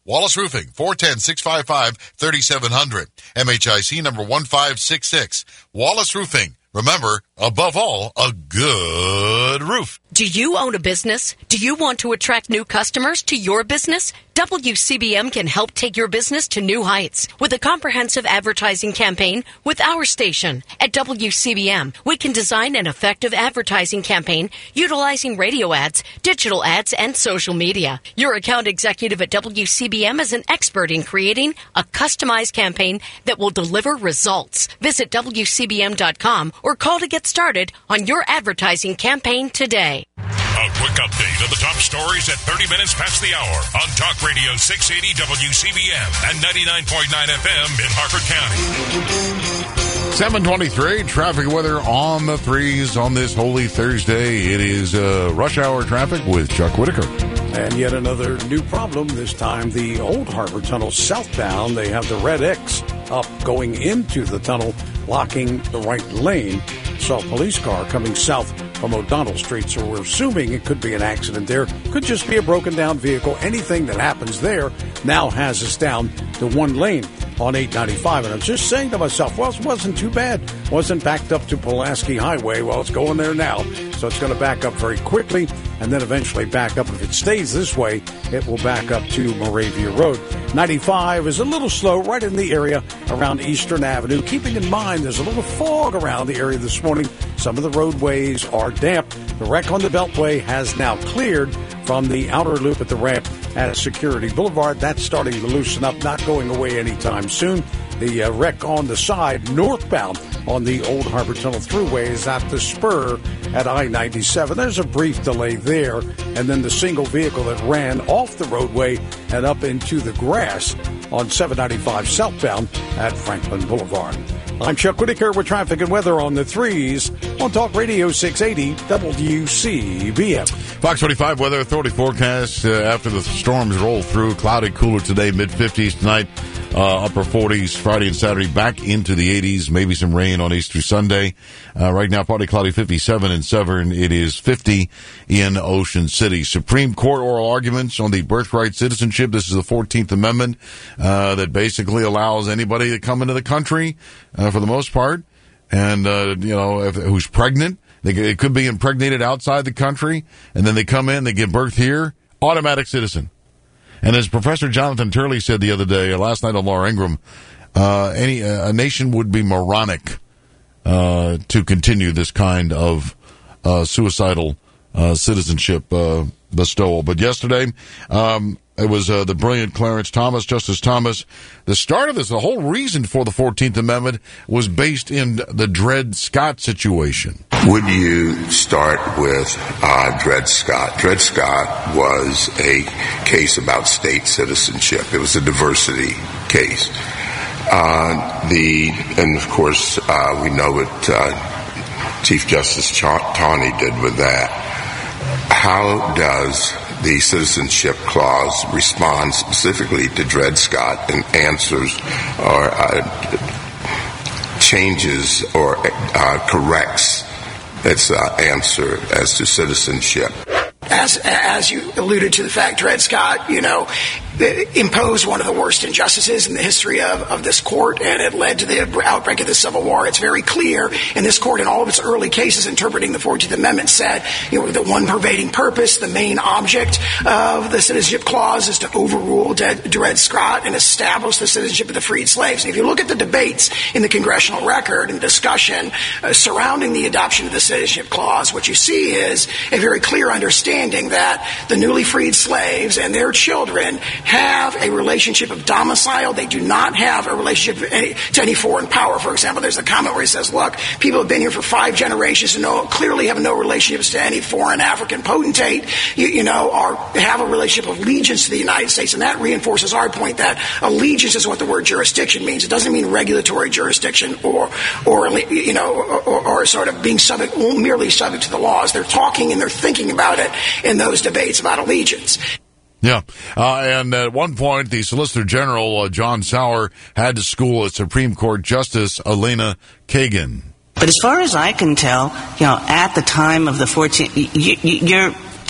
Wallace Roofing, four one zero, six five five, three seven zero zero. M H I C number one five six six. Wallace Roofing. Remember, above all, a good roof. Do you own a business? Do you want to attract new customers to your business? W C B M can help take your business to new heights with a comprehensive advertising campaign with our station. At W C B M, we can design an effective advertising campaign utilizing radio ads, digital ads, and social media. Your account executive at W C B M is an expert in creating a customized campaign that will deliver results. Visit W C B M dot com or call to get started on your advertising campaign today. A quick update of the top stories at thirty minutes past the hour on Talk Radio six eighty W C B M and ninety-nine point nine F M in Harford County. seven twenty-three, traffic weather on the threes on this holy Thursday. It is uh, rush hour traffic with Chuck Whitaker. And yet another new problem, this time the Old Harbor Tunnel southbound. They have the red X up going into the tunnel, blocking the right lane. Saw a police car coming south from O'Donnell Street, so we're assuming it could be an accident there. Could just be a broken down vehicle. Anything that happens there now has us down to one lane on eight ninety-five. And I'm just saying to myself, well, it wasn't too bad. Wasn't backed up to Pulaski Highway. Well, it's going there now. So it's going to back up very quickly and then eventually back up. If it stays this way, it will back up to Moravia Road. ninety-five is a little slow right in the area around Eastern Avenue. Keeping in mind there's a little fog around the area this morning. Some of the roadways are damp. The wreck on the Beltway has now cleared from the outer loop at the ramp at Security Boulevard. That's starting to loosen up, not going away anytime soon. The uh, wreck on the side, northbound on the Old Harbor Tunnel Thruway, is at the spur at I ninety-seven. There's a brief delay there, and then the single vehicle that ran off the roadway and up into the grass on seven ninety-five southbound at Franklin Boulevard. I'm Chuck Whitaker with traffic and weather on the threes on Talk Radio six eighty W C B M. Fox twenty-five Weather Authority forecast uh, after the storms roll through. Cloudy, cooler today, mid-fifties tonight, uh, upper forties Friday and Saturday, back into the eighties, maybe some rain on Easter Sunday. Uh, right now, partly cloudy, fifty-seven in Severn. It is fifty in Ocean City. Supreme Court oral arguments on the birthright citizenship. This is the fourteenth Amendment uh, that basically allows anybody to come into the country, uh, for the most part, and, uh, you know, if, who's pregnant. They, it could be impregnated outside the country, and then they come in, they give birth here, automatic citizen. And as Professor Jonathan Turley said the other day, or last night on Laura Ingraham, uh, any uh, a nation would be moronic uh, to continue this kind of uh, suicidal uh, citizenship uh, bestowal. But yesterday, um, it was uh, the brilliant Clarence Thomas, Justice Thomas. The start of this, the whole reason for the fourteenth Amendment was based in the Dred Scott situation. Would you start with uh, Dred Scott? Dred Scott was a case about state citizenship. It was a diversity case. Uh, the and of course uh, we know what uh, Chief Justice Taney did with that. How does the Citizenship Clause respond specifically to Dred Scott and answers or uh, changes or uh, corrects its uh, answer as to citizenship? As as you alluded to the fact, Dred Scott, you know, imposed one of the worst injustices in the history of, of this court, and it led to the outbreak of the Civil War. It's very clear, and this court in all of its early cases interpreting the fourteenth Amendment said, you know, the one pervading purpose, the main object of the Citizenship Clause is to overrule Dred Scott and establish the citizenship of the freed slaves. And if you look at the debates in the congressional record and discussion uh, surrounding the adoption of the Citizenship Clause, what you see is a very clear understanding that the newly freed slaves and their children have a relationship of domicile. They do not have a relationship to any, to any foreign power. For example, there's a comment where he says, look, people have been here for five generations and no, clearly have no relationships to any foreign African potentate, you, you know, or have a relationship of allegiance to the United States. And that reinforces our point that allegiance is what the word jurisdiction means. It doesn't mean regulatory jurisdiction or, or you know, or, or sort of being subject, merely subject to the laws. They're talking and they're thinking about it in those debates about allegiance. Yeah, uh, and at one point, the Solicitor General, uh, John Sauer, had to school at Supreme Court Justice Elena Kagan. But as far as I can tell, you know, at the time of the fourteenth, you, you, you're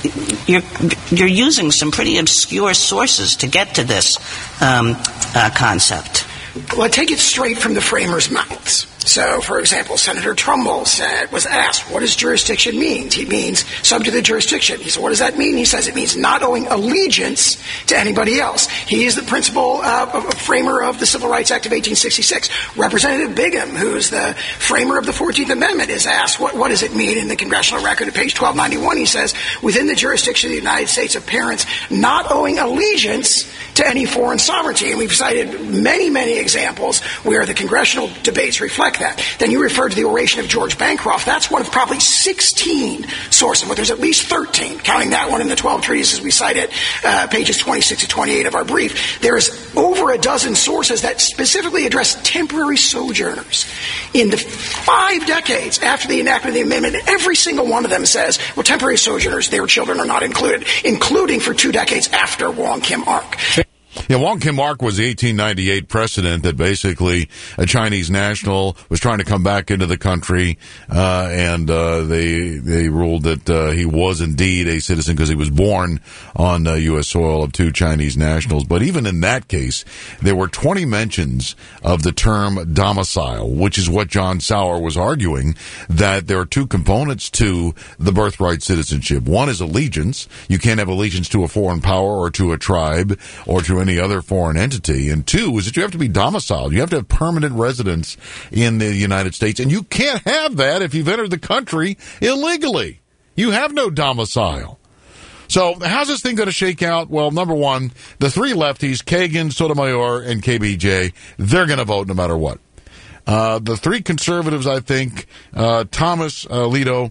you're you're using some pretty obscure sources to get to this um, uh, concept. Well, I take it straight from the framers' mouths. So, for example, Senator Trumbull said, was asked, what does jurisdiction mean? He means subject to the jurisdiction. He said, what does that mean? He says it means not owing allegiance to anybody else. He is the principal uh, framer of the Civil Rights Act of eighteen sixty-six. Representative Bigham, who's the framer of the fourteenth Amendment, is asked, what, what does it mean in the congressional record at page twelve ninety-one? He says, within the jurisdiction of the United States of parents not owing allegiance to any foreign sovereignty. And we've cited many, many examples where the congressional debates reflect that. Then you referred to the oration of George Bancroft. That's one of probably sixteen sources, but there's at least thirteen, counting that one in the twelve treatises we cited, uh, pages twenty-six to twenty-eight of our brief. There's over a dozen sources that specifically address temporary sojourners. In the five decades after the enactment of the amendment, every single one of them says, well, temporary sojourners, their children are not included, including for two decades after Wong Kim Ark. Yeah, Wong Kim Ark was the eighteen ninety-eight precedent that basically a Chinese national was trying to come back into the country, uh, and uh, they they ruled that uh, he was indeed a citizen because he was born on uh, U S soil of two Chinese nationals. But even in that case, there were twenty mentions of the term domicile, which is what John Sauer was arguing, that there are two components to the birthright citizenship. One is allegiance. You can't have allegiance to a foreign power or to a tribe or to any other foreign entity. And two is that you have to be domiciled. You have to have permanent residence in the United States. And you can't have that if you've entered the country illegally. You have no domicile. So how's this thing going to shake out? Well, number one, the three lefties, Kagan, Sotomayor, and K B J, they're going to vote no matter what. Uh, the three conservatives, I think, uh, Thomas, uh, Alito,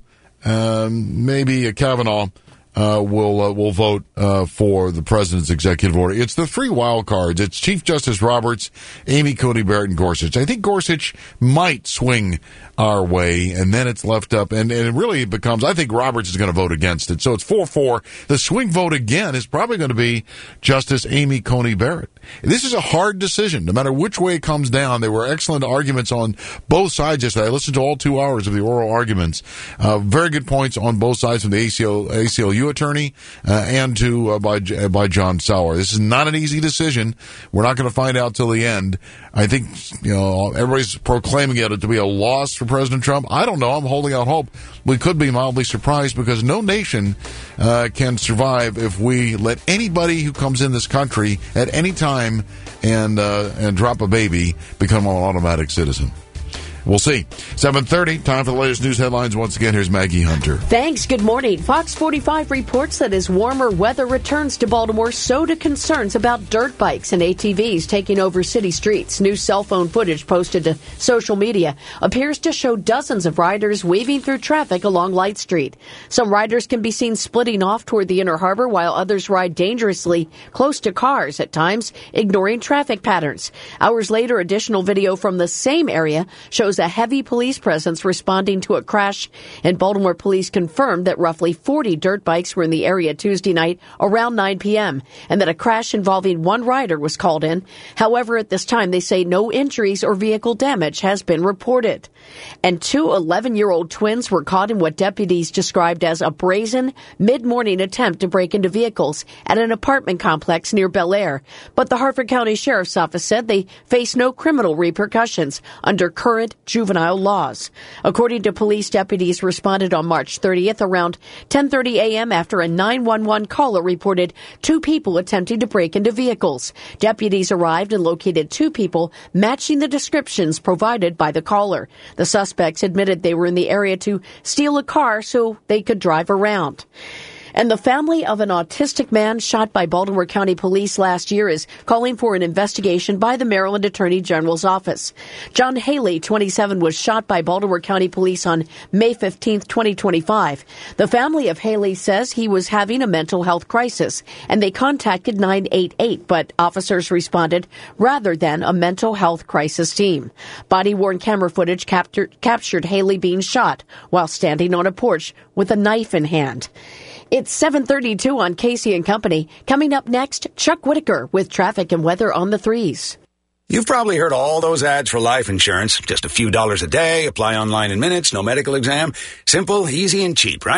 um, maybe uh, Kavanaugh, Uh, will uh, will vote uh, for the president's executive order. It's the three wild cards. It's Chief Justice Roberts, Amy Coney Barrett, and Gorsuch. I think Gorsuch might swing our way, and then it's left up, and, and it really becomes, I think Roberts is going to vote against it. So it's four four. The swing vote again is probably going to be Justice Amy Coney Barrett. This is a hard decision. No matter which way it comes down, there were excellent arguments on both sides yesterday. I listened to all two hours of the oral arguments. Uh, very good points on both sides from the A C L U attorney uh, and to uh, by by John Sauer. This is not an easy decision. We're not going to find out till the end. I think, you know, everybody's proclaiming it to be a loss for President Trump. I don't know. I'm holding out hope. We could be mildly surprised because no nation uh, can survive if we let anybody who comes in this country at any time and uh, and drop a baby become an automatic citizen. We'll see. seven thirty, time for the latest news headlines. Once again, here's Maggie Hunter. Thanks. Good morning. Fox forty-five reports that as warmer weather returns to Baltimore, so do concerns about dirt bikes and A T Vs taking over city streets. New cell phone footage posted to social media appears to show dozens of riders weaving through traffic along Light Street. Some riders can be seen splitting off toward the Inner Harbor, while others ride dangerously close to cars, at times ignoring traffic patterns. Hours later, additional video from the same area shows a heavy police presence responding to a crash, and Baltimore police confirmed that roughly forty dirt bikes were in the area Tuesday night around nine p.m. and that a crash involving one rider was called in. However, at this time, they say no injuries or vehicle damage has been reported. And two eleven-year-old twins were caught in what deputies described as a brazen mid-morning attempt to break into vehicles at an apartment complex near Bel Air. But the Harford County Sheriff's Office said they face no criminal repercussions under current juvenile laws. According to police, deputies responded on March thirtieth around ten thirty a.m. after a nine one one caller reported two people attempting to break into vehicles. Deputies arrived and located two people matching the descriptions provided by the caller. The suspects admitted they were in the area to steal a car so they could drive around. And the family of an autistic man shot by Baltimore County Police last year is calling for an investigation by the Maryland Attorney General's office. John Haley, twenty-seven, was shot by Baltimore County Police on May fifteenth, twenty twenty-five. The family of Haley says he was having a mental health crisis, and they contacted nine eight eight, but officers responded rather than a mental health crisis team. Body-worn camera footage captured, captured Haley being shot while standing on a porch with a knife in hand. It's seven thirty-two on Casey and Company. Coming up next, Chuck Whitaker with traffic and weather on the threes. You've probably heard all those ads for life insurance. Just a few dollars a day, apply online in minutes, no medical exam. Simple, easy, and cheap, right?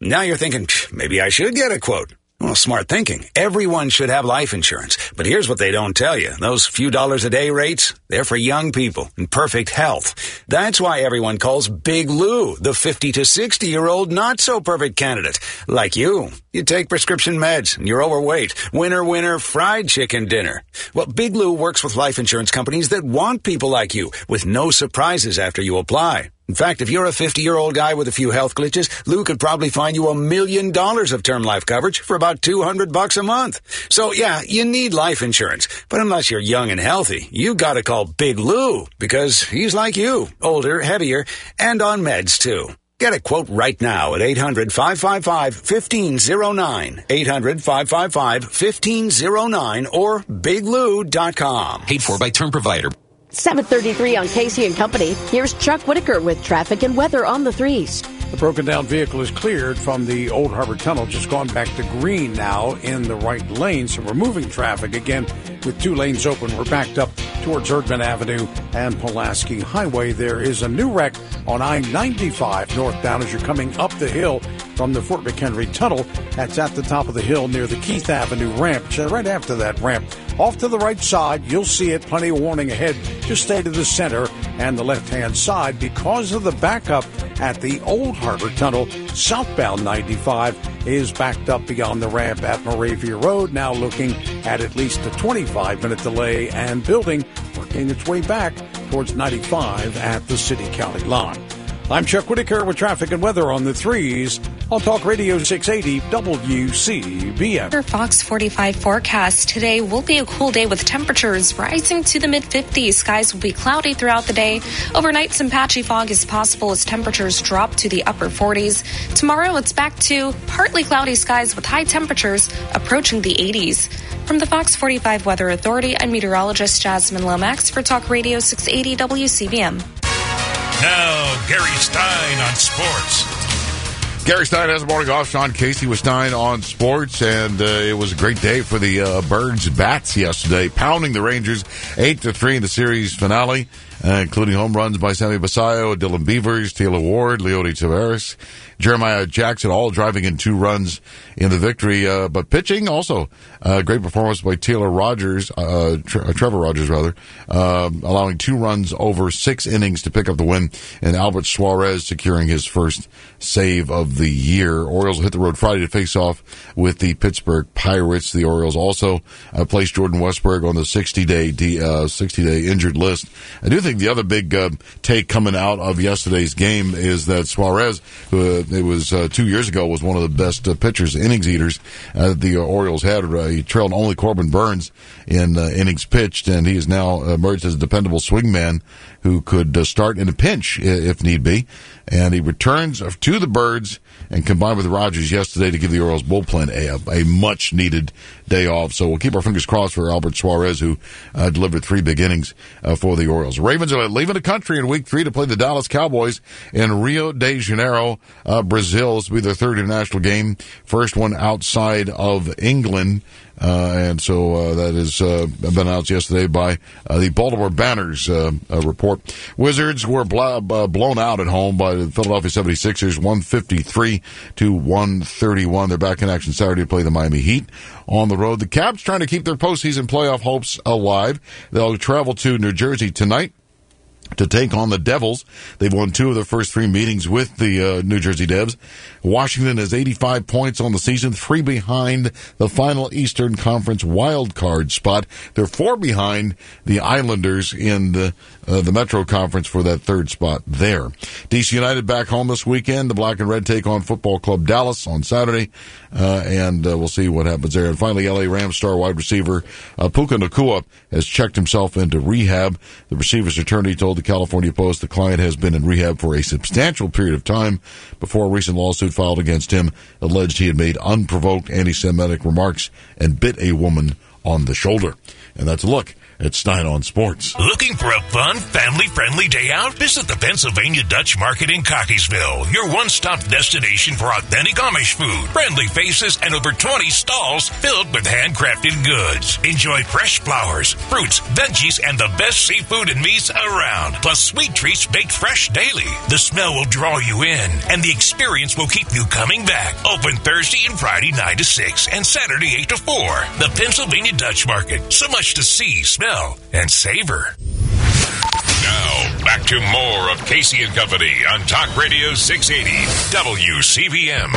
Now you're thinking, maybe I should get a quote. Well, smart thinking. Everyone should have life insurance. But here's what they don't tell you. Those few dollars a day rates, they're for young people in perfect health. That's why everyone calls Big Lou the fifty to sixty year old not so perfect candidate. Like you. You take prescription meds and you're overweight. Winner, winner, fried chicken dinner. Well, Big Lou works with life insurance companies that want people like you with no surprises after you apply. In fact, if you're a fifty-year-old guy with a few health glitches, Lou could probably find you a million dollars of term life coverage for about two hundred bucks a month. So yeah, you need life insurance. But unless you're young and healthy, you gotta call Big Lou because he's like you, older, heavier, and on meds too. Get a quote right now at eight hundred, five five five, one five zero nine, eight hundred, five five five, one five zero nine or big lou dot com. Paid for by Term Provider. seven thirty-three on Casey and Company. Here's Chuck Whitaker with traffic and weather on the threes. The broken down vehicle is cleared from the Old Harbor Tunnel, just gone back to green now in the right lane. So we're moving traffic again with two lanes open. We're backed up towards Erdman Avenue and Pulaski Highway. There is a new wreck on I ninety-five northbound as you're coming up the hill from the Fort McHenry Tunnel. That's at the top of the hill near the Keith Avenue ramp. So right after that ramp, off to the right side, you'll see it. Plenty of warning ahead. Just stay to the center and the left-hand side because of the backup at the Old Harbor Tunnel. Southbound ninety-five is backed up beyond the ramp at Moravia Road, now looking at at least a twenty-five minute delay and building working its way back towards ninety-five at the city-county line. I'm Chuck Whitaker with traffic and weather on the threes on Talk Radio six eighty W C B M. Your Fox forty-five forecast today will be a cool day with temperatures rising to the mid fifties. Skies will be cloudy throughout the day. Overnight, some patchy fog is possible as temperatures drop to the upper forties. Tomorrow, it's back to partly cloudy skies with high temperatures approaching the eighties. From the Fox forty-five Weather Authority, I'm meteorologist Jasmine Lomax for Talk Radio six eighty W C B M. Now, Gary Stein on sports. Gary Stein has the morning off. Sean Casey with Stein on sports, and uh, it was a great day for the uh, Birds Bats yesterday, pounding the Rangers eight to three in the series finale, uh, including home runs by Sammy Basayo, Dylan Beavers, Taylor Ward, Leody Taveras, Jeremiah Jackson, all driving in two runs in the victory. Uh, but pitching also, uh, great performance by Taylor Rogers, uh, Tre- Trevor Rogers rather, uh, allowing two runs over six innings to pick up the win, and Albert Suarez securing his first save of the year. Orioles will hit the road Friday to face off with the Pittsburgh Pirates. The Orioles also uh, placed Jordan Westburg on the sixty-day uh, sixty-day injured list. I do think the other big uh, take coming out of yesterday's game is that Suarez, who uh, it was uh, two years ago, was one of the best uh, pitchers, innings eaters uh, the uh, Orioles had. Uh, he trailed only Corbin Burns in uh, innings pitched, and he has now emerged as a dependable swingman who could uh, start in a pinch if need be. And he returns to the Birds and combined with Rogers yesterday to give the Orioles bullpen a, a much-needed day off. So we'll keep our fingers crossed for Albert Suarez, who uh, delivered three big innings uh, for the Orioles. Ravens are leaving the country in week three to play the Dallas Cowboys in Rio de Janeiro, uh, Brazil. This will be their third international game, first one outside of England. Uh, and so uh, that has uh, been announced yesterday by uh, the Baltimore Banners uh, uh, report. Wizards were bl- uh, blown out at home by the Philadelphia seventy-sixers, one fifty-three to one thirty-one. They're back in action Saturday to play the Miami Heat on the road. The Caps trying to keep their postseason playoff hopes alive. They'll travel to New Jersey tonight to take on the Devils. They've won two of their first three meetings with the uh, New Jersey Devs. Washington has eighty-five points on the season, three behind the final Eastern Conference wild card spot. They're four behind the Islanders in the uh, the Metro Conference for that third spot there. D C United back home this weekend. The Black and Red take on Football Club Dallas on Saturday, uh, and uh, we'll see what happens there. And finally, L A Rams star wide receiver uh, Puka Nacua has checked himself into rehab. The receiver's attorney told the California Post the client has been in rehab for a substantial period of time before a recent lawsuit filed against him alleged he had made unprovoked anti-Semitic remarks and bit a woman on the shoulder. And that's a look at Stein on Sports. Looking for a fun, family-friendly day out? Visit the Pennsylvania Dutch Market in Cockeysville, your one-stop destination for authentic Amish food, friendly faces, and over twenty stalls filled with handcrafted goods. Enjoy fresh flowers, fruits, veggies, and the best seafood and meats around, plus sweet treats baked fresh daily. The smell will draw you in, and the experience will keep you coming back. Open Thursday and Friday nine to six, and Saturday eight to four. The Pennsylvania Dutch Market. So much to see, smell, and savor. Now, back to more of Casey and Company on Talk Radio six eighty W C B M.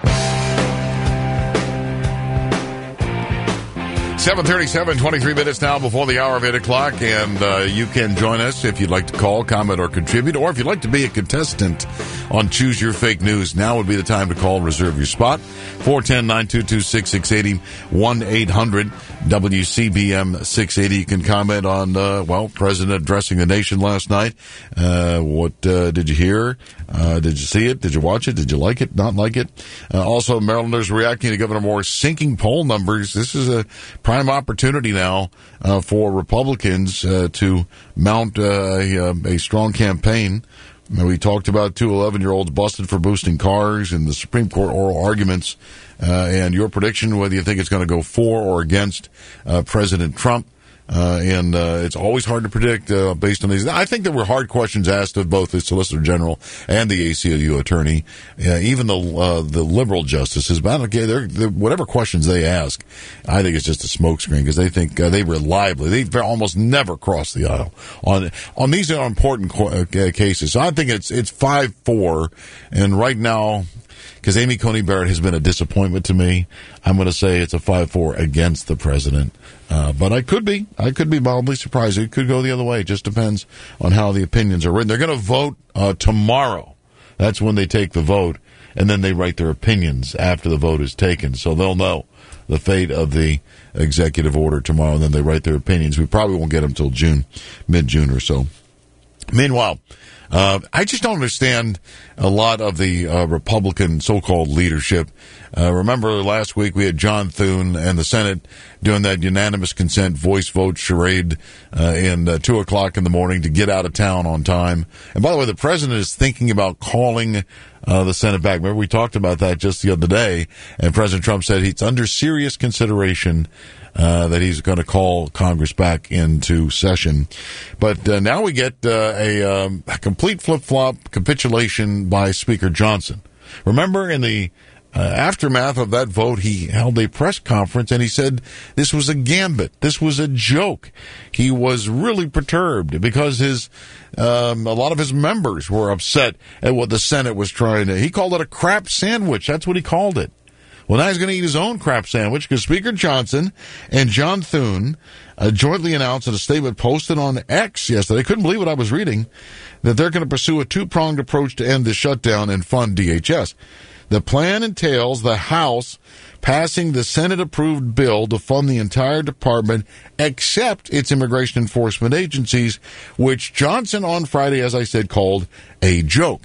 seven thirty-seven, twenty-three minutes now before the hour of eight o'clock, and uh, you can join us if you'd like to call, comment, or contribute, or if you'd like to be a contestant on Choose Your Fake News. Now would be the time to call, reserve your spot. four one zero, nine two two, six six eight zero, one eight hundred W C B M six eighty. You can comment on, uh, well, President addressing the nation last night. Uh, what uh, did you hear? Uh, did you see it? Did you watch it? Did you like it? Not like it? Uh, also, Marylanders reacting to Governor Moore's sinking poll numbers. This is a prime opportunity now uh, for Republicans uh, to mount uh, a, a strong campaign. We talked about two eleven-year-olds busted for boosting cars in the Supreme Court oral arguments, uh, and your prediction, whether you think it's going to go for or against uh, President Trump. Uh, and uh, it's always hard to predict uh, based on these. I think there were hard questions asked of both the Solicitor General and the A C L U attorney, uh, even the uh, the liberal justices. But I don't care. They're, they're, whatever questions they ask, I think it's just a smokescreen because they think uh, they reliably, they almost never cross the aisle on on these are important qu- uh, cases. So I think it's it's five four, and right now, because Amy Coney Barrett has been a disappointment to me, I'm going to say it's a five four against the president. Uh, but I could be. I could be mildly surprised. It could go the other way. It just depends on how the opinions are written. They're going to vote uh, tomorrow. That's when they take the vote, and then they write their opinions after the vote is taken. So they'll know the fate of the executive order tomorrow, and then they write their opinions. We probably won't get them until June, mid-June or so. Meanwhile, Uh, I just don't understand a lot of the uh, Republican so-called leadership. Uh, remember last week we had John Thune and the Senate doing that unanimous consent voice vote charade uh, in uh, two o'clock in the morning to get out of town on time. And by the way, the president is thinking about calling uh, the Senate back. Remember we talked about that just the other day, and President Trump said he's under serious consideration Uh, that he's going to call Congress back into session. But uh, now we get uh, a, um, a complete flip-flop capitulation by Speaker Johnson. Remember in the uh, aftermath of that vote, he held a press conference and he said this was a gambit. This was a joke. He was really perturbed because his um, a lot of his members were upset at what the Senate was trying to. He called it a crap sandwich. That's what he called it. Well, now he's going to eat his own crap sandwich because Speaker Johnson and John Thune uh, jointly announced in a statement posted on X yesterday, I couldn't believe what I was reading, that they're going to pursue a two-pronged approach to end the shutdown and fund D H S. The plan entails the House passing the Senate-approved bill to fund the entire department except its immigration enforcement agencies, which Johnson on Friday, as I said, called a joke.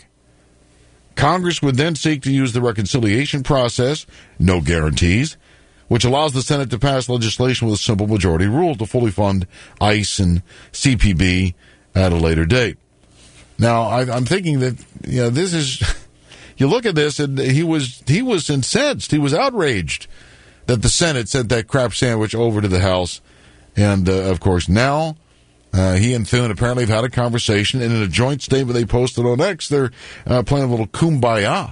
Congress would then seek to use the reconciliation process, no guarantees, which allows the Senate to pass legislation with a simple majority rule to fully fund ICE and C P B at a later date. Now, I, I'm thinking that, you know, this is, you look at this and he was, he was incensed. He was outraged that the Senate sent that crap sandwich over to the House. And, uh, of course, now, Uh, he and Thune apparently have had a conversation, and in a joint statement they posted on X, they're uh, playing a little kumbaya.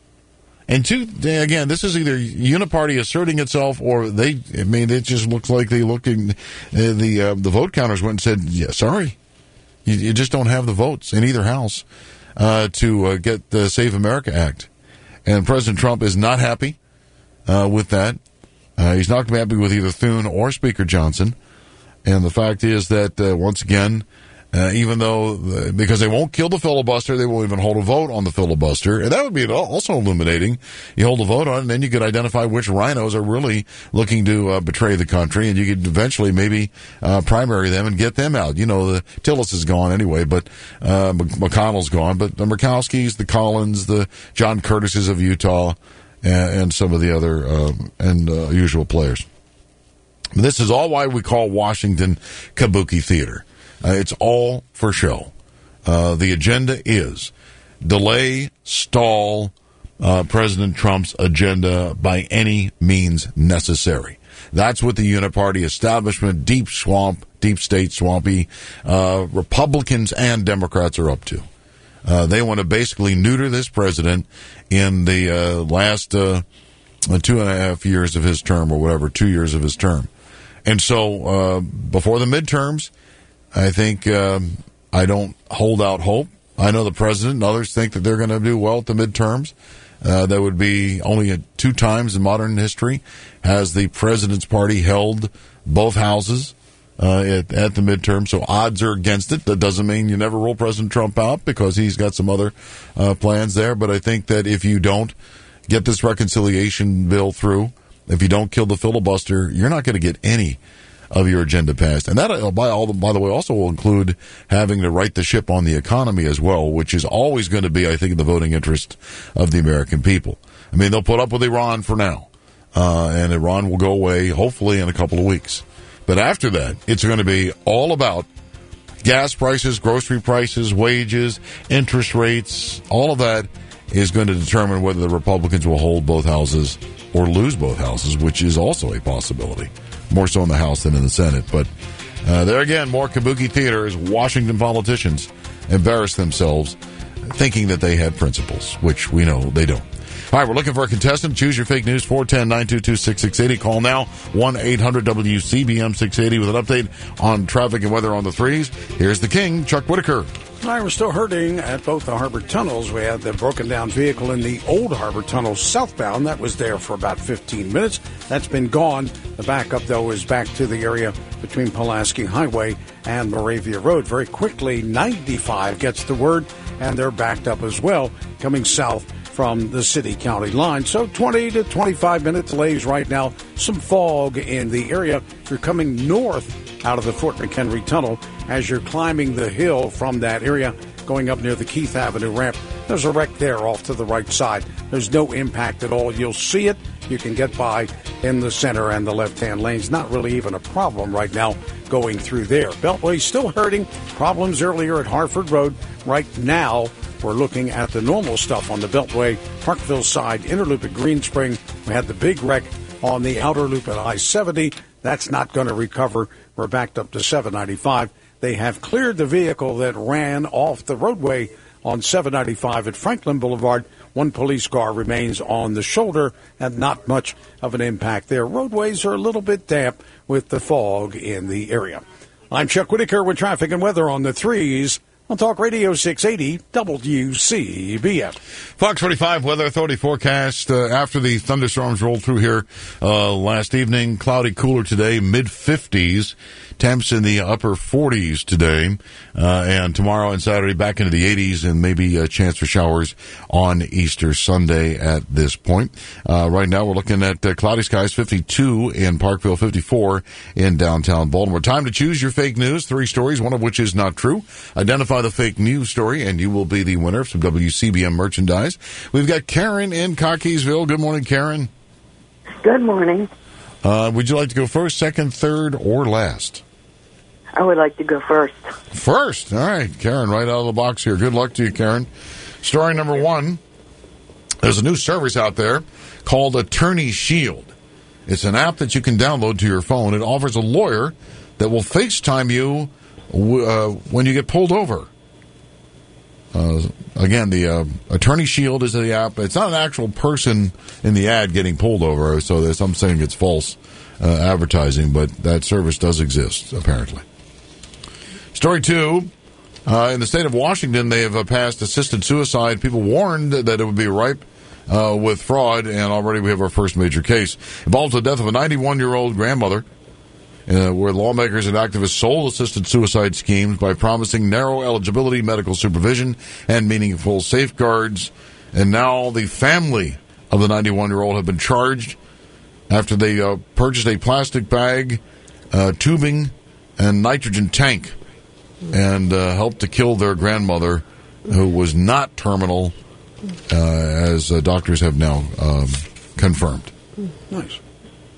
And two, again, this is either uniparty asserting itself, or they, I mean, it just looks like they looked in, uh, the uh, the vote counters went and said, yeah, sorry, you, you just don't have the votes in either house uh, to uh, get the Save America Act. And President Trump is not happy uh, with that. Uh, he's not happy with either Thune or Speaker Johnson. And the fact is that, uh, once again, uh, even though, uh, because they won't kill the filibuster, they won't even hold a vote on the filibuster. And that would be also illuminating. You hold a vote on it, and then you could identify which rhinos are really looking to uh, betray the country, and you could eventually maybe uh, primary them and get them out. You know, the Tillis is gone anyway, but uh, McConnell's gone. But the Murkowskis, the Collins, the John Curtises of Utah, and, and some of the other uh, and uh, usual players. This is all why we call Washington Kabuki Theater. Uh, it's all for show. Uh, the agenda is delay, stall uh, President Trump's agenda by any means necessary. That's what the uniparty establishment, deep swamp, deep state swampy, uh, Republicans and Democrats are up to. Uh, they want to basically neuter this president in the uh, last uh, two and a half years of his term or whatever, two years of his term. And so uh, before the midterms, I think um, I don't hold out hope. I know the president and others think that they're going to do well at the midterms. Uh, that would be only two times in modern history has the president's party held both houses uh, at, at the midterm. So odds are against it. That doesn't mean you never roll President Trump out because he's got some other uh, plans there. But I think that if you don't get this reconciliation bill through, if you don't kill the filibuster, you're not going to get any of your agenda passed. And that, by, all, by the way, also will include having to right the ship on the economy as well, which is always going to be, I think, in the voting interest of the American people. I mean, they'll put up with Iran for now, uh, and Iran will go away, hopefully, in a couple of weeks. But after that, it's going to be all about gas prices, grocery prices, wages, interest rates. All of that is going to determine whether the Republicans will hold both houses or lose both houses, which is also a possibility. More so in the House than in the Senate. But uh, there again, more Kabuki theater as Washington politicians embarrass themselves thinking that they had principles, which we know they don't. All right, we're looking for a contestant. Choose your fake news, four one zero, nine two two, six six eight zero. Call now, one eight hundred W C B M six eighty with an update on traffic and weather on the threes. Here's the king, Chuck Whitaker. All right, we're still hurting at both the harbor tunnels. We had the broken down vehicle in the old harbor tunnel southbound. That was there for about fifteen minutes. That's been gone. The backup, though, is back to the area between Pulaski Highway and Moravia Road. Very quickly, ninety-five gets the word, and they're backed up as well, coming south from the city-county line. So twenty to twenty-five minute delays right now. Some fog in the area. If you're coming north out of the Fort McHenry Tunnel, as you're climbing the hill from that area, going up near the Keith Avenue ramp, there's a wreck there off to the right side. There's no impact at all. You'll see it. You can get by in the center and the left-hand lanes. Not really even a problem right now going through there. Beltway still hurting. Problems earlier at Harford Road. Right now, we're looking at the normal stuff on the Beltway, Parkville side, inner loop at Green Spring. We had the big wreck on the outer loop at I seventy. That's not going to recover. We're backed up to seven ninety-five. They have cleared the vehicle that ran off the roadway on seven ninety-five at Franklin Boulevard. One police car remains on the shoulder and not much of an impact there. Roadways are a little bit damp with the fog in the area. I'm Chuck Whitaker with traffic and weather on the threes on Talk Radio six eighty W C B M. Fox forty-five Weather Authority forecast uh, after the thunderstorms rolled through here uh, last evening. Cloudy, cooler today, mid fifties. Temps in the upper forties today, uh, and tomorrow and Saturday back into the eighties, and maybe a chance for showers on Easter Sunday at this point. Uh, right now we're looking at uh, cloudy skies, fifty-two in Parkville, fifty-four in downtown Baltimore. Time to choose your fake news. Three stories, one of which is not true. Identify the fake news story, and you will be the winner of some W C B M merchandise. We've got Karen in Cockeysville. Good morning, Karen. Good morning. Uh, would you like to go first, second, third, or last? I would like to go first. First. All right, Karen, right out of the box here. Good luck to you, Karen. Story number one. There's a new service out there called Attorney Shield. It's an app that you can download to your phone. It offers a lawyer that will FaceTime you uh, when you get pulled over. Uh, again, the uh, Attorney Shield is the app. It's not an actual person in the ad getting pulled over, so there's some saying it's false uh, advertising, but that service does exist, apparently. Story two, uh, in the state of Washington, they have uh, passed assisted suicide. People warned that it would be ripe uh, with fraud, and already we have our first major case. Involves the death of a ninety-one-year-old grandmother, uh, where lawmakers and activists sold assisted suicide schemes by promising narrow eligibility, medical supervision, and meaningful safeguards. And now the family of the ninety-one-year-old have been charged after they uh, purchased a plastic bag, uh, tubing, and nitrogen tank, and uh, helped to kill their grandmother, who was not terminal, uh, as uh, doctors have now um, confirmed. Nice.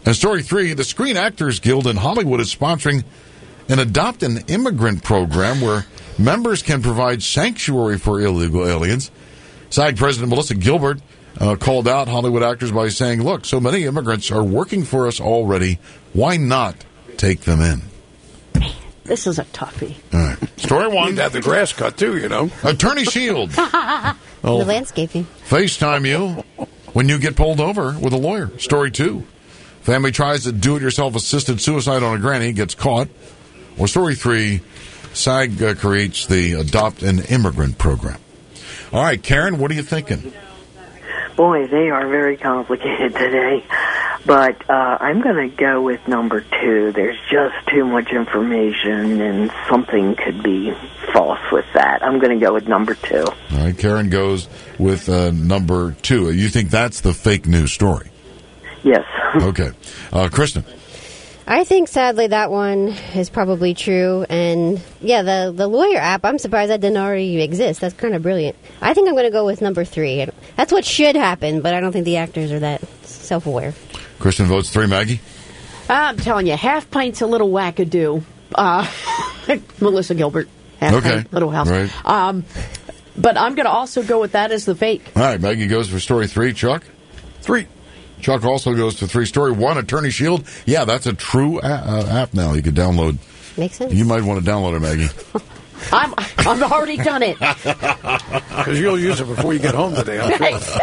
And story three, the Screen Actors Guild in Hollywood is sponsoring an Adopt an Immigrant program where members can provide sanctuary for illegal aliens. SAG President Melissa Gilbert uh, called out Hollywood actors by saying, look, so many immigrants are working for us already. Why not take them in? This is a toughie. All right. Story one. You'd have the grass cut, too, you know. Attorney Shield. The landscaping. FaceTime you when you get pulled over with a lawyer. Story two. Family tries to do-it-yourself assisted suicide on a granny, gets caught. Or story three, SAG uh, creates the Adopt an Immigrant program. All right, Karen, what are you thinking? Boy, they are very complicated today. But uh, I'm going to go with number two. There's just too much information, and something could be false with that. I'm going to go with number two. All right, Karen goes with uh, number two. You think that's the fake news story? Yes. Okay. Uh, Kristen? I think, sadly, that one is probably true. And, yeah, the, the lawyer app, I'm surprised that didn't already exist. That's kind of brilliant. I think I'm going to go with number three. That's what should happen, but I don't think the actors are that self-aware. Kristen votes three. Maggie? I'm telling you, half pint's a little wackadoo. Uh, Melissa Gilbert. Half Okay. pint, Little House. Right. Um, but I'm going to also go with that as the fake. All right, Maggie goes for story three. Chuck? Three. Chuck also goes to three. Story one, Attorney Shield. Yeah, that's a true a- uh, app now you can download. Makes sense. You might want to download it, Maggie. I'm I've already done it. Because you'll use it before you get home today, I'm sure.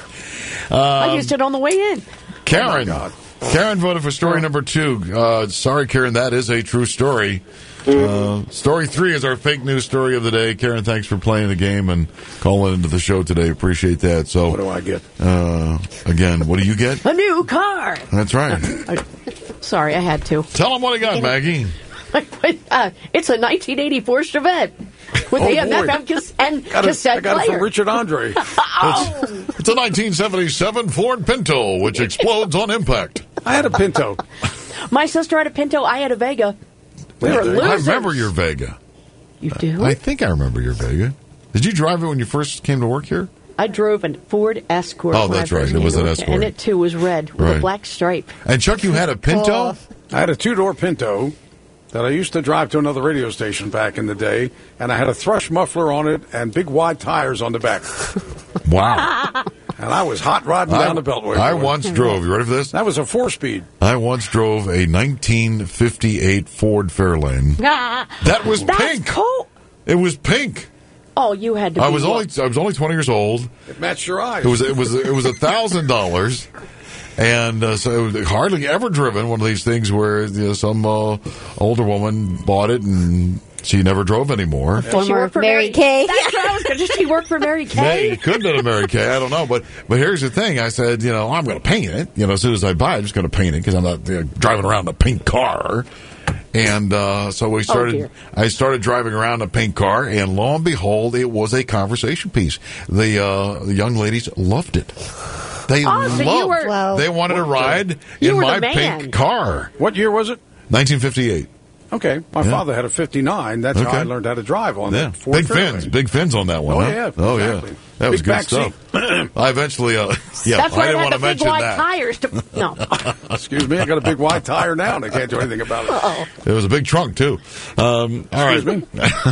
I used it on the way in. Karen. Oh, Karen voted for story number two. Uh, sorry, Karen, that is a true story. Uh, story three is our fake news story of the day. Karen, thanks for playing the game and calling into the show today. Appreciate that. So, what do I get? Uh, again, what do you get? A new car. That's right. I, sorry, I had to. Tell them what I got, Maggie. uh, it's a nineteen eighty-four Chevette with Oh, A M F boy. M cas- and Got it- cassette I got it player. from Richard Andre. It's, it's a nineteen seventy-seven Ford Pinto, which explodes on impact. I had a Pinto. My sister had a Pinto. I had a Vega. We were losers. I remember your Vega. You do? I think I remember your Vega. Did you drive it when you first came to work here? I drove a Ford Escort. Oh, when I that's right. first It was came an to work, Escort. And it, too, was red with Right. a black stripe. And, Chuck, you had a Pinto? Oh. I had a two-door Pinto that I used to drive to another radio station back in the day, and I had a thrush muffler on it and big wide tires on the back. Wow. And I was hot rodding I, down the Beltway. I once drove, you ready for this? That was a four-speed. I once drove a nineteen fifty-eight Ford Fairlane. That was That's pink. cool. It was pink. Oh, you had to. I be was only what? I was only twenty years old. It matched your eyes. It was it was it was a thousand dollars, and uh, so it was hardly ever driven. One of these things where you know, some uh, older woman bought it and she never drove anymore. She Former worked for Mary Kay. That's what I was going to. She worked for Mary Hey, Kay. it couldn't have been Mary Kay. I don't know, but but here's the thing. I said, you know, I'm going to paint it. You know, as soon as I buy it, I'm just going to paint it because I'm not you know, driving around in a pink car. And uh, so we started. dear. I started driving around in a pink car, and lo and behold, it was a conversation piece. The, uh, the young ladies loved it. They Oh, so you loved. were- Wow. They wanted to ride You in were the my man. pink car. What year was it? nineteen fifty-eight. Okay, my Yeah. father had a fifty-nine. That's Okay. how I learned how to drive on Yeah, that Ford big Fairlane. fins, big fins on that one. Oh, huh? yeah, oh exactly. yeah, that was Big good back stuff. seat. I eventually, uh, yeah, That's I why didn't I want had to the big mention wide that. tires. To, no. Excuse me, I got a big wide tire now, and I can't do anything about it. Uh-oh. It was a big trunk too. Um, all right, Excuse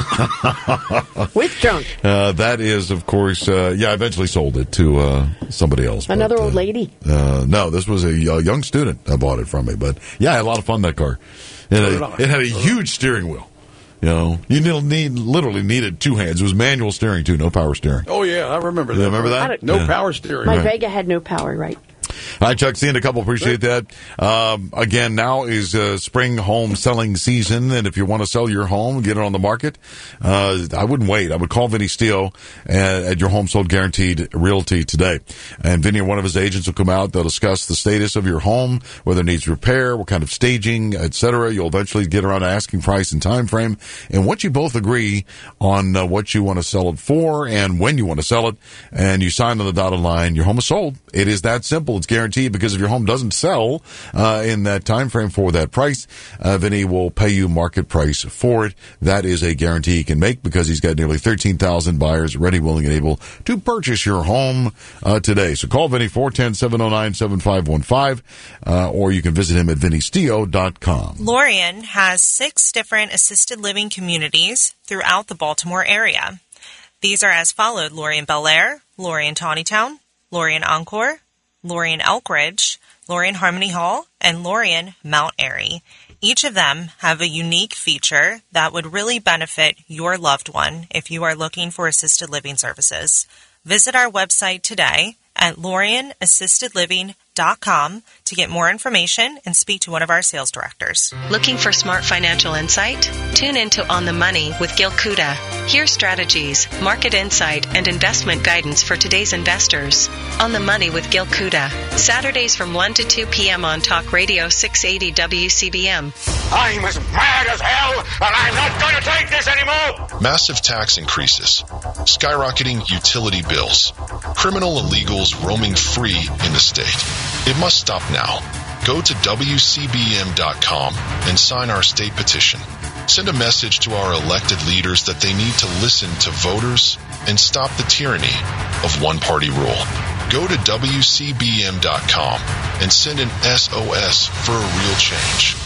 me? With trunk. uh, that is, of course, uh, yeah. I eventually sold it to uh, somebody else. Another but, old uh, lady. Uh, no, this was a, a young student that bought it from me. But yeah, I had a lot of fun in that car. It had, So did a, I. it had a huge steering wheel. You know, you need, need literally needed two hands. It was manual steering too, no power steering. Oh, yeah, I remember that. You remember that? I don't- No Yeah. power steering. My Right. Vega had no power, right? All right, Chuck, seeing a couple. Appreciate that. Um, again, now is uh, spring home selling season, and if you want to sell your home, get it on the market, uh, I wouldn't wait. I would call Vinny Steele at, at Your Home Sold Guaranteed Realty today. And Vinny and one of his agents will come out. They'll discuss the status of your home, whether it needs repair, what kind of staging, et cetera. You'll eventually get around to asking price and time frame. And once you both agree on uh, what you want to sell it for and when you want to sell it, and you sign on the dotted line, your home is sold. It is that simple. It's guaranteed. guarantee, because if your home doesn't sell uh, in that time frame for that price, uh, Vinny will pay you market price for it. That is a guarantee he can make because he's got nearly thirteen thousand buyers ready, willing, and able to purchase your home uh, today. So call Vinny, four one zero, seven zero nine, seven five one five, uh, or you can visit him at vinny stio dot com. Lorien has six different assisted living communities throughout the Baltimore area. These are as followed: Lorien Bel Air, Lorien Tawnytown, Lorien Encore, Lorien Elk Ridge, Lorien Harmony Hall, and Lorien Mount Airy. Each of them have a unique feature that would really benefit your loved one if you are looking for assisted living services. Visit our website today at lorien assisted living dot com to get more information and speak to one of our sales directors. Looking for smart financial insight? Tune into On the Money with Gil Kuda. Hear strategies, market insight, and investment guidance for today's investors. On the Money with Gil Kuda. Saturdays from one to two p.m. on Talk Radio six eighty W C B M. I'm as mad as hell, and I'm not going to take this anymore! Massive tax increases, skyrocketing utility bills, criminal illegals roaming free in the state. It must stop now. Go to W C B M dot com and sign our state petition. Send a message to our elected leaders that they need to listen to voters and stop the tyranny of one-party rule. Go to W C B M dot com and send an S O S for a real change.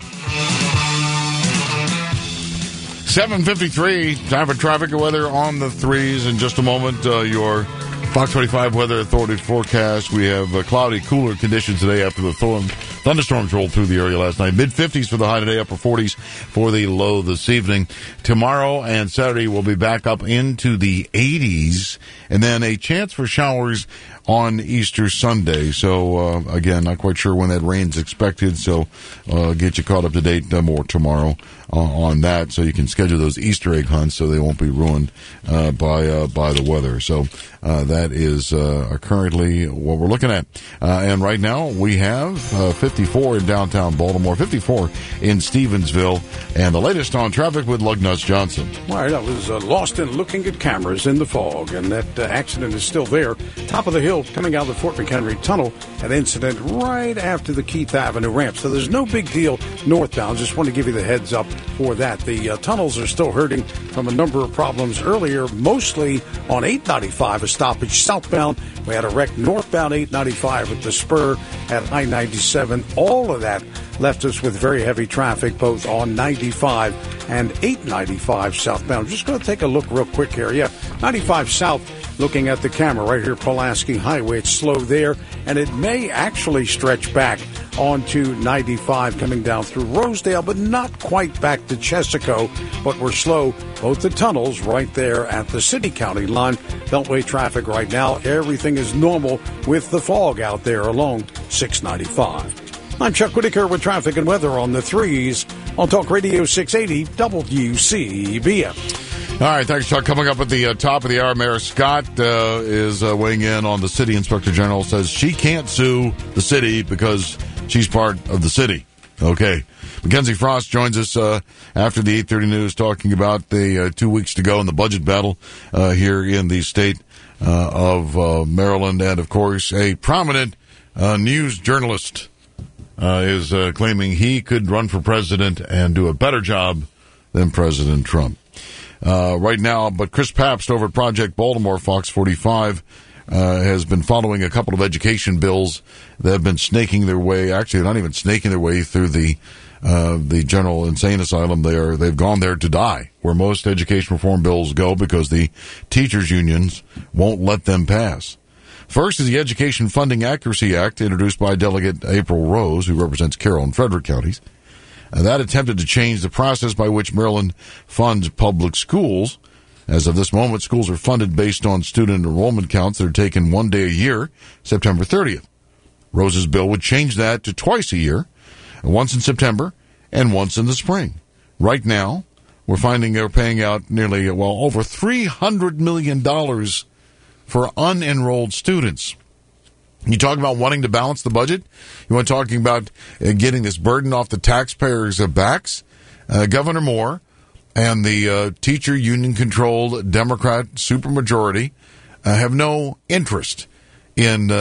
seven fifty-three, time for traffic and weather on the threes. In just a moment, uh, your Fox twenty-five Weather Authority forecast. We have uh, cloudy, cooler conditions today after the thorn, thunderstorms rolled through the area last night. mid-fifties for the high today, upper forties for the low this evening. Tomorrow and Saturday we'll be back up into the eighties, and then a chance for showers on Easter Sunday. So, uh, again, not quite sure when that rain's expected, so uh, get you caught up to date uh, more tomorrow uh, on that, so you can schedule those Easter egg hunts so they won't be ruined uh, by uh, by the weather. So uh, that is uh, currently what we're looking at. Uh, and right now we have uh, fifty-four in downtown Baltimore, fifty-four in Stevensville, and the latest on traffic with Lugnuts Johnson. All right, I was uh, lost in looking at cameras in the fog, and that uh, accident is still there. Top of the hill coming out of the Fort McHenry Tunnel, an incident right after the Keith Avenue ramp. So there's no big deal northbound. Just want to give you the heads up for that. The uh, tunnels are still hurting from a number of problems earlier, mostly on eight ninety-five, a stoppage southbound. We had a wreck northbound eight ninety-five at the spur at I ninety-seven. All of that left us with very heavy traffic both on ninety-five and eight ninety-five southbound. I'm just going to take a look real quick here. Yeah, ninety-five south. Looking at the camera right here, Pulaski Highway, it's slow there, and it may actually stretch back onto ninety-five coming down through Rosedale, but not quite back to Chesico, but we're slow. Both the tunnels right there at the city-county line. Beltway traffic right now, everything is normal with the fog out there along six ninety-five. I'm Chuck Whitaker with traffic and weather on the threes on Talk Radio six eighty W C B M. All right, thanks, Chuck. Coming up at the uh, top of the hour, Mayor Scott uh, is uh, weighing in on the city inspector general. Says she can't sue the city because she's part of the city. Okay. Mackenzie Frost joins us uh, after the eight thirty news talking about the uh, two weeks to go in the budget battle uh, here in the state uh, of uh, Maryland. And, of course, a prominent uh, news journalist uh, is uh, claiming he could run for president and do a better job than President Trump. Uh, right now, but Chris Pabst over at Project Baltimore, Fox forty-five, uh, has been following a couple of education bills that have been snaking their way, actually not even snaking their way through the uh, the General Insane Asylum. They are, they've gone there to die, where most education reform bills go because the teachers' unions won't let them pass. First is the Education Funding Accuracy Act, introduced by Delegate April Rose, who represents Carroll and Frederick counties. Uh, that attempted to change the process by which Maryland funds public schools. As of this moment, schools are funded based on student enrollment counts that are taken one day a year, September thirtieth. Rose's bill would change that to twice a year, once in September and once in the spring. Right now, we're finding they're paying out nearly, well, over three hundred million dollars for unenrolled students. You talk about wanting to balance the budget. You want talking about uh, getting this burden off the taxpayers' backs. Uh, Governor Moore and the uh, teacher union-controlled Democrat supermajority uh, have no interest in uh,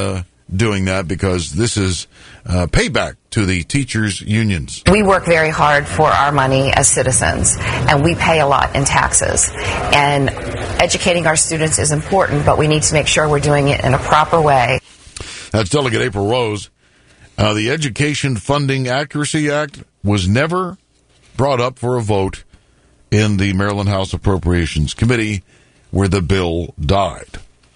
doing that because this is uh, payback to the teachers' unions. We work very hard for our money as citizens, and we pay a lot in taxes. And educating our students is important, but we need to make sure we're doing it in a proper way. That's Delegate April Rose. Uh, the Education Funding Accuracy Act was never brought up for a vote in the Maryland House Appropriations Committee, where the bill died.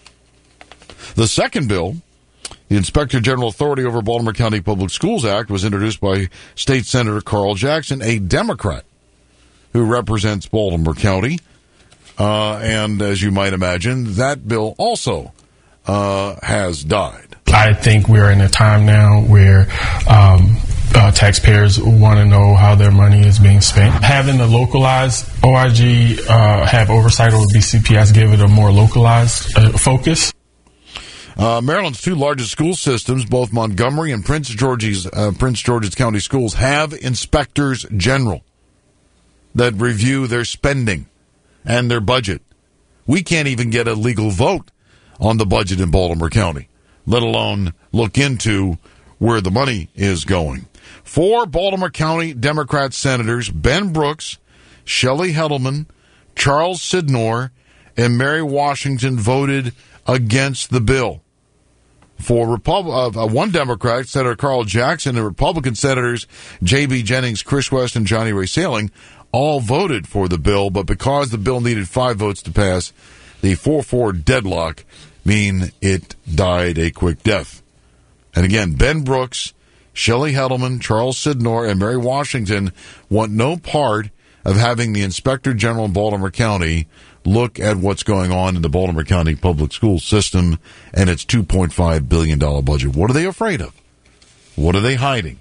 The second bill, the Inspector General Authority over Baltimore County Public Schools Act, was introduced by State Senator Carl Jackson, a Democrat who represents Baltimore County. Uh, and as you might imagine, that bill also uh, has died. I think we're in a time now where um, uh, taxpayers want to know how their money is being spent. Having a localized O I G uh, have oversight over B C P S, give it a more localized uh, focus. Uh, Maryland's two largest school systems, both Montgomery and Prince George's uh, Prince George's County Schools, have inspectors general that review their spending and their budget. We can't even get a legal vote on the budget in Baltimore County, let alone look into where the money is going. Four Baltimore County Democrat senators, Ben Brooks, Shelley Heddleman, Charles Sidnor, and Mary Washington, voted against the bill. For Repub- uh, one Democrat, Senator Carl Jackson, and Republican Senators J B. Jennings, Chris West, and Johnny Ray Sailing all voted for the bill, but because the bill needed five votes to pass, the four four deadlock mean it died a quick death. And again, Ben Brooks, Shelley Heddleman, Charles Sidnor, and Mary Washington want no part of having the Inspector General in Baltimore County look at what's going on in the Baltimore County public school system and its two point five billion dollars budget. What are they afraid of? What are they hiding?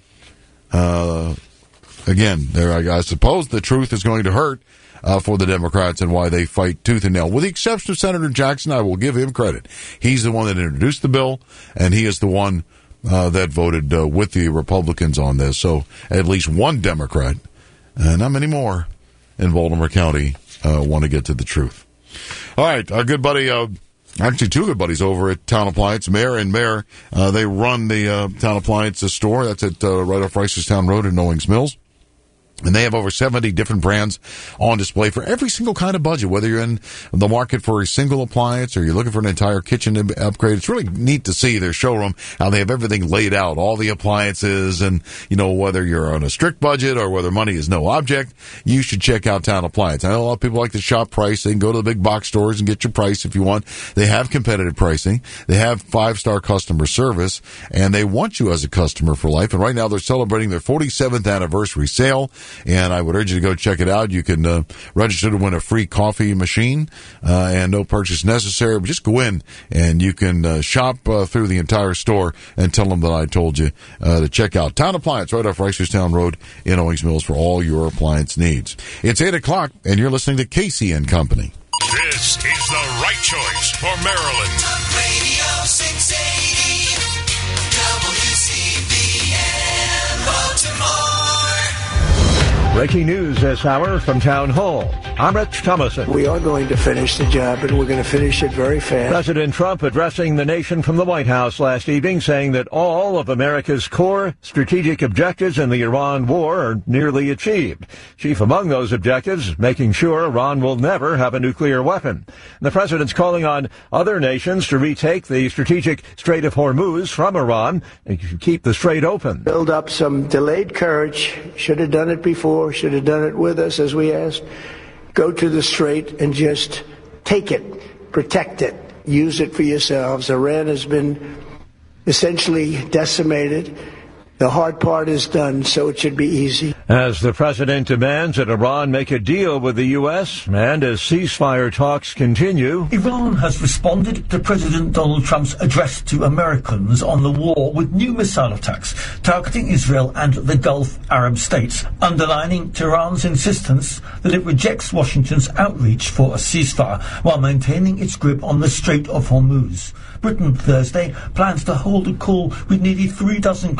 Uh, again, there, I, I suppose the truth is going to hurt uh, for the Democrats and why they fight tooth and nail. With the exception of Senator Jackson, I will give him credit. He's the one that introduced the bill, and he is the one uh, that voted uh, with the Republicans on this. So at least one Democrat, uh, not many more, in Baltimore County uh, want to get to the truth. All right, our good buddy, uh, actually two good buddies over at Town Appliance, Mayor and Mayor, uh, they run the uh, Town Appliance store. That's at uh, right off Reisterstown Road in Owings Mills. And they have over seventy different brands on display for every single kind of budget, whether you're in the market for a single appliance or you're looking for an entire kitchen upgrade. It's really neat to see their showroom, how they have everything laid out, all the appliances, and, you know, whether you're on a strict budget or whether money is no object, you should check out Town Appliance. I know a lot of people like to shop price. They can go to the big box stores and get your price if you want. They have competitive pricing. They have five-star customer service, and they want you as a customer for life. And right now they're celebrating their forty-seventh anniversary sale. And I would urge you to go check it out. You can uh, register to win a free coffee machine uh, and no purchase necessary. But just go in and you can uh, shop uh, through the entire store and tell them that I told you uh, to check out Town Appliance right off Reisterstown Road in Owings Mills for all your appliance needs. It's eight o'clock and you're listening to Casey and Company. This is the right choice for Maryland. Talk Radio six eighty W C B M Baltimore. Breaking news this hour from Town Hall. I'm Rich Thomason. We are going to finish the job, and we're going to finish it very fast. President Trump addressing the nation from the White House last evening, saying that all of America's core strategic objectives in the Iran war are nearly achieved. Chief among those objectives, making sure Iran will never have a nuclear weapon. The president's calling on other nations to retake the strategic Strait of Hormuz from Iran and keep the strait open. Build up some delayed courage. Should have done it before. Should have done it with us, as we asked. Go to the strait and just take it, protect it, use it for yourselves. Iran has been essentially decimated. The hard part is done, so it should be easy. As the president demands that Iran make a deal with the U S and as ceasefire talks continue, Iran has responded to President Donald Trump's address to Americans on the war with new missile attacks targeting Israel and the Gulf Arab states, underlining Tehran's insistence that it rejects Washington's outreach for a ceasefire while maintaining its grip on the Strait of Hormuz. Britain Thursday plans to hold a call with nearly three dozen countries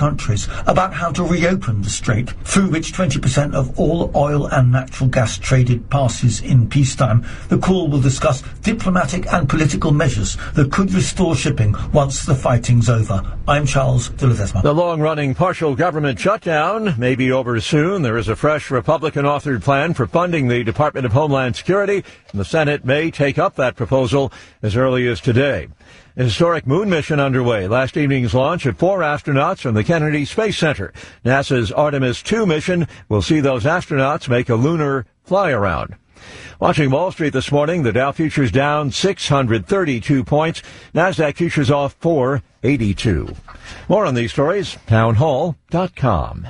about how to reopen the strait, through which twenty percent of all oil and natural gas traded passes in peacetime. The call will discuss diplomatic and political measures that could restore shipping once the fighting's over. I'm Charles de Ledesma. The long-running partial government shutdown may be over soon. There is a fresh Republican-authored plan for funding the Department of Homeland Security, and the Senate may take up that proposal as early as today. A historic moon mission underway. Last evening's launch of four astronauts from the Kennedy Space Center. NASA's Artemis two mission will see those astronauts make a lunar fly-around. Watching Wall Street this morning, the Dow futures down six hundred thirty-two points. NASDAQ futures off four eighty-two. More on these stories, townhall dot com.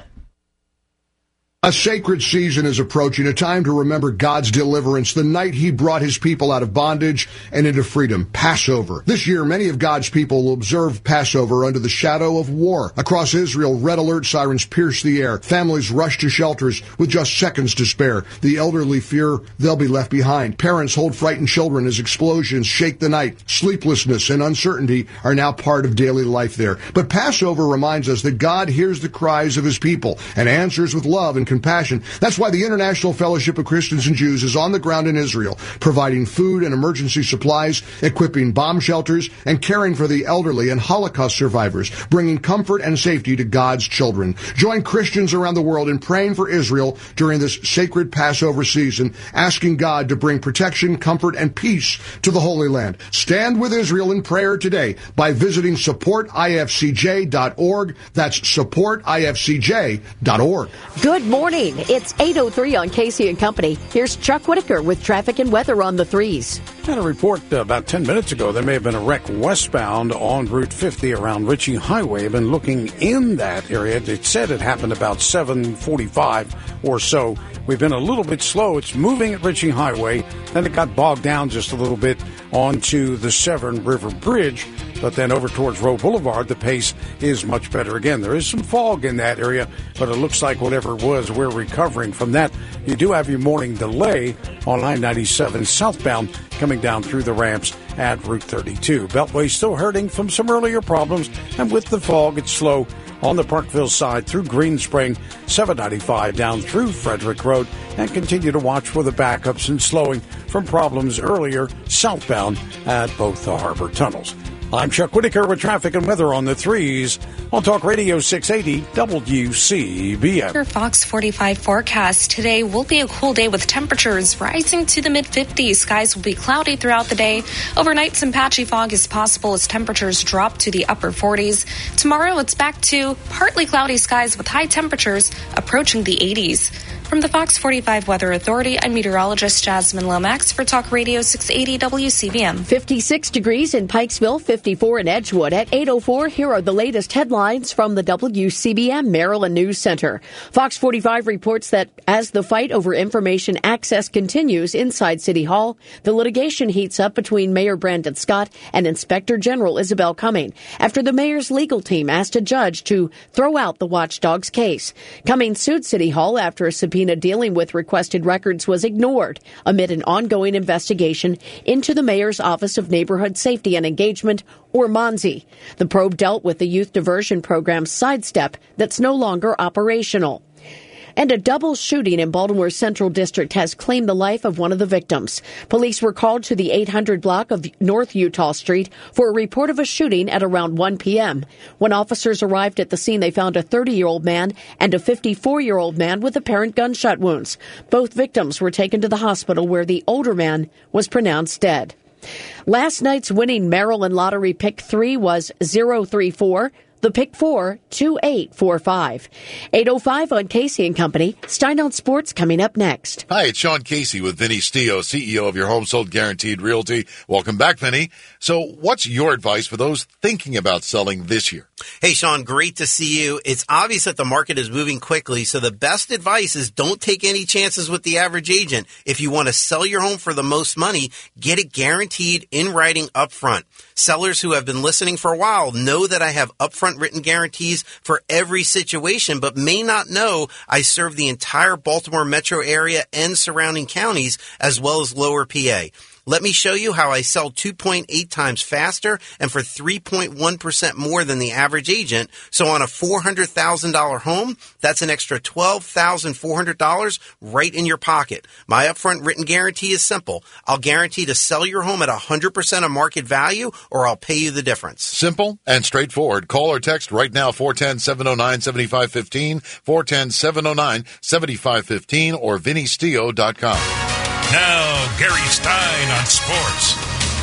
A sacred season is approaching, a time to remember God's deliverance, the night he brought his people out of bondage and into freedom, Passover. This year, many of God's people will observe Passover under the shadow of war. Across Israel, red alert sirens pierce the air. Families rush to shelters with just seconds to spare. The elderly fear they'll be left behind. Parents hold frightened children as explosions shake the night. Sleeplessness and uncertainty are now part of daily life there. But Passover reminds us that God hears the cries of his people and answers with love and compassion. That's why the International Fellowship of Christians and Jews is on the ground in Israel, providing food and emergency supplies, equipping bomb shelters, and caring for the elderly and Holocaust survivors, bringing comfort and safety to God's children. Join Christians around the world in praying for Israel during this sacred Passover season, asking God to bring protection, comfort, and peace to the Holy Land. Stand with Israel in prayer today by visiting support I F C J dot org. That's support I F C J dot org. Good morning. It's eight oh three on Casey and Company. Here's Chuck Whitaker with traffic and weather on the threes. Had a report uh, about ten minutes ago. There may have been a wreck westbound on Route fifty around Ritchie Highway. I've been looking in that area. It said it happened about seven forty-five or so. We've been a little bit slow. It's moving at Ritchie Highway. Then it got bogged down just a little bit onto the Severn River Bridge. But then over towards Roe Boulevard, the pace is much better. Again, there is some fog in that area, but it looks like whatever it was, we're recovering from that. You do have your morning delay on I ninety-seven southbound coming down through the ramps at Route thirty-two. Beltway still hurting from some earlier problems, and with the fog, it's slow on the Parkville side through Green Spring, seven ninety-five down through Frederick Road, and continue to watch for the backups and slowing from problems earlier southbound at both the harbor tunnels. I'm Chuck Whitaker with traffic and weather on the threes on Talk Radio six eighty W C B M. Your Fox forty-five forecast today will be a cool day with temperatures rising to the mid fifties. Skies will be cloudy throughout the day. Overnight, some patchy fog is possible as temperatures drop to the upper forties. Tomorrow, it's back to partly cloudy skies with high temperatures approaching the eighties. From the Fox forty-five Weather Authority, I'm meteorologist Jasmine Lomax for Talk Radio six eighty W C B M. fifty-six degrees in Pikesville, fifty-four in Edgewood. At eight oh four, here are the latest headlines from the W C B M Maryland News Center. Fox forty-five reports that as the fight over information access continues inside City Hall, the litigation heats up between Mayor Brandon Scott and Inspector General Isabel Cumming after the mayor's legal team asked a judge to throw out the watchdog's case. Cumming sued City Hall after a subpoena dealing with requested records was ignored amid an ongoing investigation into the mayor's Office of Neighborhood Safety and Engagement, or MONSE. The probe dealt with the youth diversion program Sidestep that's no longer operational. And a double shooting in Baltimore Central District has claimed the life of one of the victims. Police were called to the eight hundred block of North Utah Street for a report of a shooting at around one p.m. When officers arrived at the scene, they found a thirty-year-old man and a fifty-four-year-old man with apparent gunshot wounds. Both victims were taken to the hospital where the older man was pronounced dead. Last night's winning Maryland Lottery Pick three was zero three four. The pick four, two eight four five. eight oh five on Casey and Company. Stein on Sports coming up next. Hi, it's Sean Casey with Vinny Stio, C E O of your Home Sold Guaranteed Realty. Welcome back, Vinny. So what's your advice for those thinking about selling this year? Hey, Sean, great to see you. It's obvious that the market is moving quickly, so the best advice is don't take any chances with the average agent. If you want to sell your home for the most money, get it guaranteed in writing up front. Sellers who have been listening for a while know that I have upfront written guarantees for every situation, but may not know I serve the entire Baltimore metro area and surrounding counties, as well as lower P A. Let me show you how I sell two point eight times faster and for three point one percent more than the average agent. So on a four hundred thousand dollars home, that's an extra twelve thousand four hundred dollars right in your pocket. My upfront written guarantee is simple. I'll guarantee to sell your home at one hundred percent of market value, or I'll pay you the difference. Simple and straightforward. Call or text right now, four one zero, seven zero nine, seven five one five, four one zero, seven zero nine, seven five one five, or vinny stio dot com. Now, Gary Stein on sports.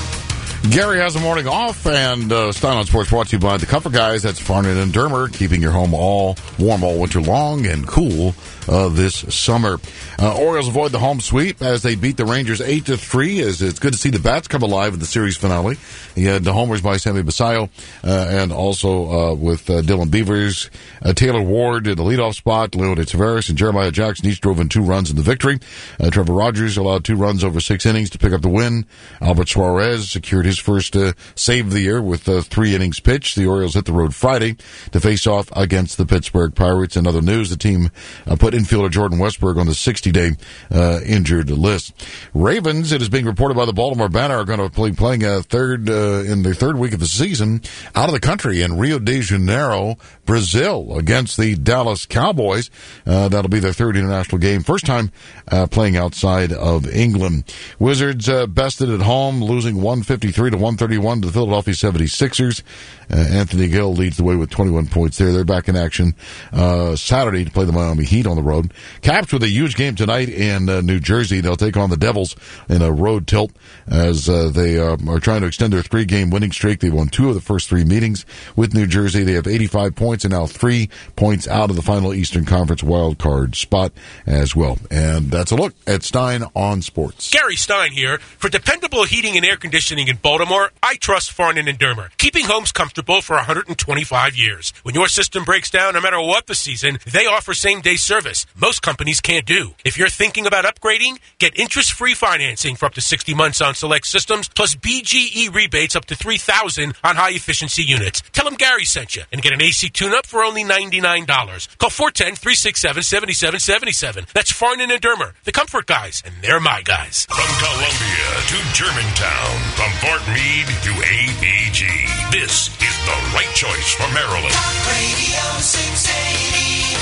Gary has a morning off, and uh, Stein on Sports brought to you by the Comfort Guys. That's Farnan and Dermer, keeping your home all warm all winter long and cool uh, this summer. Uh, Orioles avoid the home sweep as they beat the Rangers eight to three. As it's good to see the bats come alive in the series finale. He had the homers by Sammy Basayo uh, and also uh, with uh, Dylan Beavers. Uh, Taylor Ward did the leadoff spot. Leonid Tavares and Jeremiah Jackson each drove in two runs in the victory. Uh, Trevor Rogers allowed two runs over six innings to pick up the win. Albert Suarez secured his first uh, save of the year with uh, three innings pitched. The Orioles hit the road Friday to face off against the Pittsburgh Pirates. In other news, the team uh, put infielder Jordan Westberg on the sixty-day uh, injured list. Ravens, it is being reported by the Baltimore Banner, are going to play playing a third uh, in the third week of the season out of the country in Rio de Janeiro, Brazil, against the Dallas Cowboys. Uh, that'll be their third international game. First time uh, playing outside of England. Wizards uh, bested at home, losing one fifty-three to one thirty-one to the Philadelphia seventy-sixers. Uh, Anthony Gill leads the way with twenty-one points there. They're back in action uh, Saturday to play the Miami Heat on the road. Caps with a huge game tonight in uh, New Jersey. They'll take on the Devils in a road tilt as uh, they uh, are trying to extend their three-game winning streak. They won two of the first three meetings with New Jersey. They have eighty-five points and now three points out of the final Eastern Conference wild card spot as well. And that's a look at Stein on Sports. Gary Stein here. For dependable heating and air conditioning in Baltimore, I trust Farnan and Dermer, keeping homes comfortable for one hundred twenty-five years. When your system breaks down, no matter what the season, they offer same-day service. Most companies can't do. If you're thinking about upgrading, get interest-free financing for up to sixty months on select systems, plus B G E rebates up to three thousand dollars on high-efficiency units. Tell them Gary sent you and get an A C tune-up for only ninety-nine dollars. Call four one zero, three six seven, seven seven seven seven. That's Farnan and Dermer, the Comfort Guys, and they're my guys. From Columbia to Germantown, from Fort Meade to A B G, this is the right choice for Maryland. Radio six eighty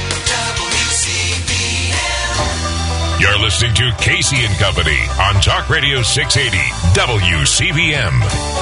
W C B M. You're listening to Casey and Company on Talk Radio six eighty W C B M.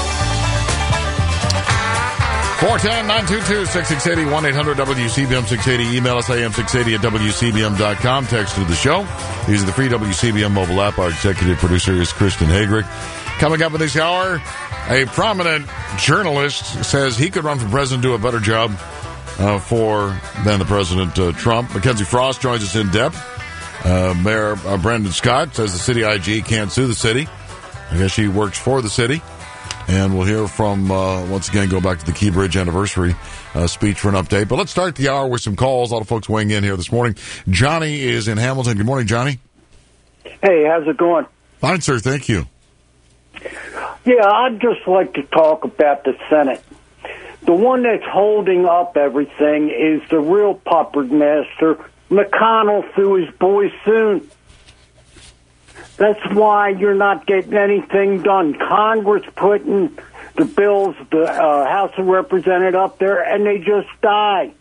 four one zero, nine two two, six six eight zero, one eight hundred W C B M six eighty. Email us A M six eighty at W C B M dot com. Text to the show. Using the free W C B M mobile app. Our executive producer is Kristen Hagrick. Coming up in this hour, a prominent journalist says he could run for president, do a better job uh, for than the President uh, Trump. Mackenzie Frost joins us in depth. Uh, Mayor uh, Brandon Scott says the city I G can't sue the city. I guess she works for the city. And we'll hear from, uh, once again, go back to the Key Bridge anniversary uh, speech for an update. But let's start the hour with some calls. A lot of folks weighing in here this morning. Johnny is in Hamilton. Good morning, Johnny. Hey, how's it going? Fine, sir. Thank you. Yeah, I'd just like to talk about the Senate. The one that's holding up everything is the real puppet master, McConnell, through his boy soon. That's why you're not getting anything done. Congress putting the bills, the uh, House of Representatives up there, and they just die.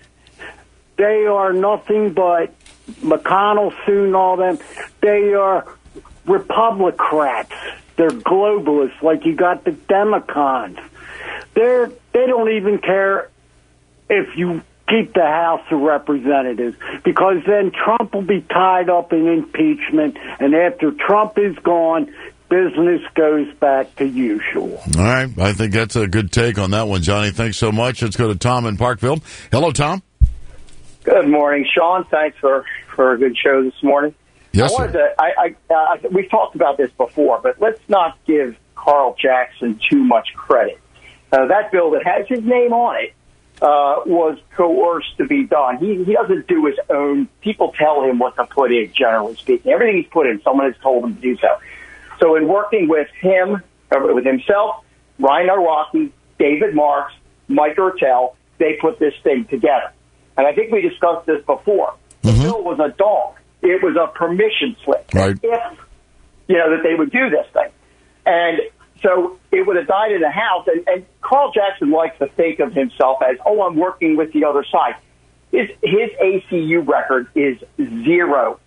They are nothing but McConnell, soon, all them. They are Republicrats. They're globalists, like you got the Democrats. They're, they don't even care if you keep the House of Representatives, because then Trump will be tied up in impeachment, and after Trump is gone, business goes back to usual. All right. I think that's a good take on that one, Johnny. Thanks so much. Let's go to Tom in Parkville. Hello, Tom. Good morning, Sean. Thanks for, for a good show this morning. Yes, I wanted to, I, I, uh, we've talked about this before, but let's not give Carl Jackson too much credit. Uh, that bill that has his name on it uh, was coerced to be done. He, he doesn't do his own. People tell him what to put in, generally speaking. Everything he's put in, someone has told him to do so. So in working with him, uh, with himself, Ryan Arwaki, David Marks, Mike Ertel, they put this thing together. And I think we discussed this before. The mm-hmm. bill was a dog. It was a permission slip. Right. If you know, that they would do this thing. And so it would have died in the House. And, and Carl Jackson likes to think of himself as, oh, I'm working with the other side. His, his A C U record is zero.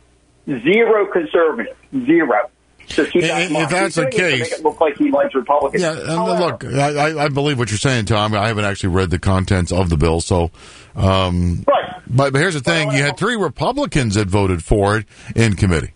Zero conservative. Zero. So keep that in mind. If that's the case, make it look like he likes Republicans. Yeah, and However, look, I, I believe what you're saying, Tom. I haven't actually read the contents of the bill, so. Um, right. But, but here's the thing: you had three Republicans that voted for it in committee.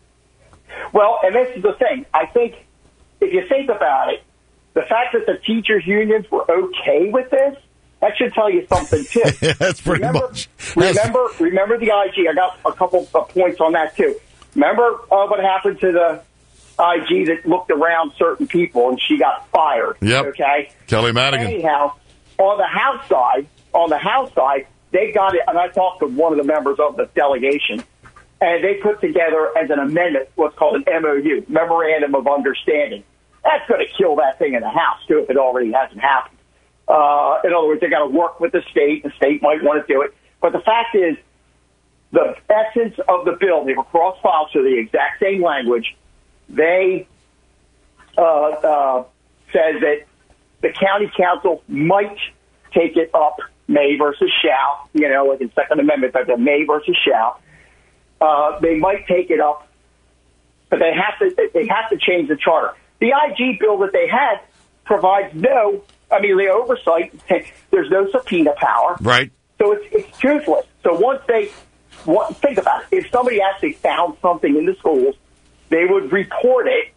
Well, and this is the thing. I think if you think about it, the fact that the teachers' unions were okay with this, that should tell you something too. Yeah, that's pretty remember, much. Remember, remember the I G. I got a couple of points on that too. Remember uh, what happened to the I G that looked around certain people and she got fired. Yep. Okay. Kelly Madigan. Anyhow, on the House side, on the House side, they got it, and I talked to one of the members of the delegation, and they put together as an amendment what's called an M O U, Memorandum of Understanding. That's going to kill that thing in the House too if it already hasn't happened. Uh, in other words, they got to work with the state. The state might want to do it, but the fact is, the essence of the bill, they were cross-filed, so the exact same language. They uh, uh, says that the county council might take it up, may versus shall, you know, like in Second Amendment, but the may versus shall. Uh, they might take it up, but they have to they have to change the charter. The I G bill that they had provides no, I mean, the oversight, there's no subpoena power. Right. So it's, it's toothless. So once they, what, think about it, if somebody actually found something in the schools, they would report it,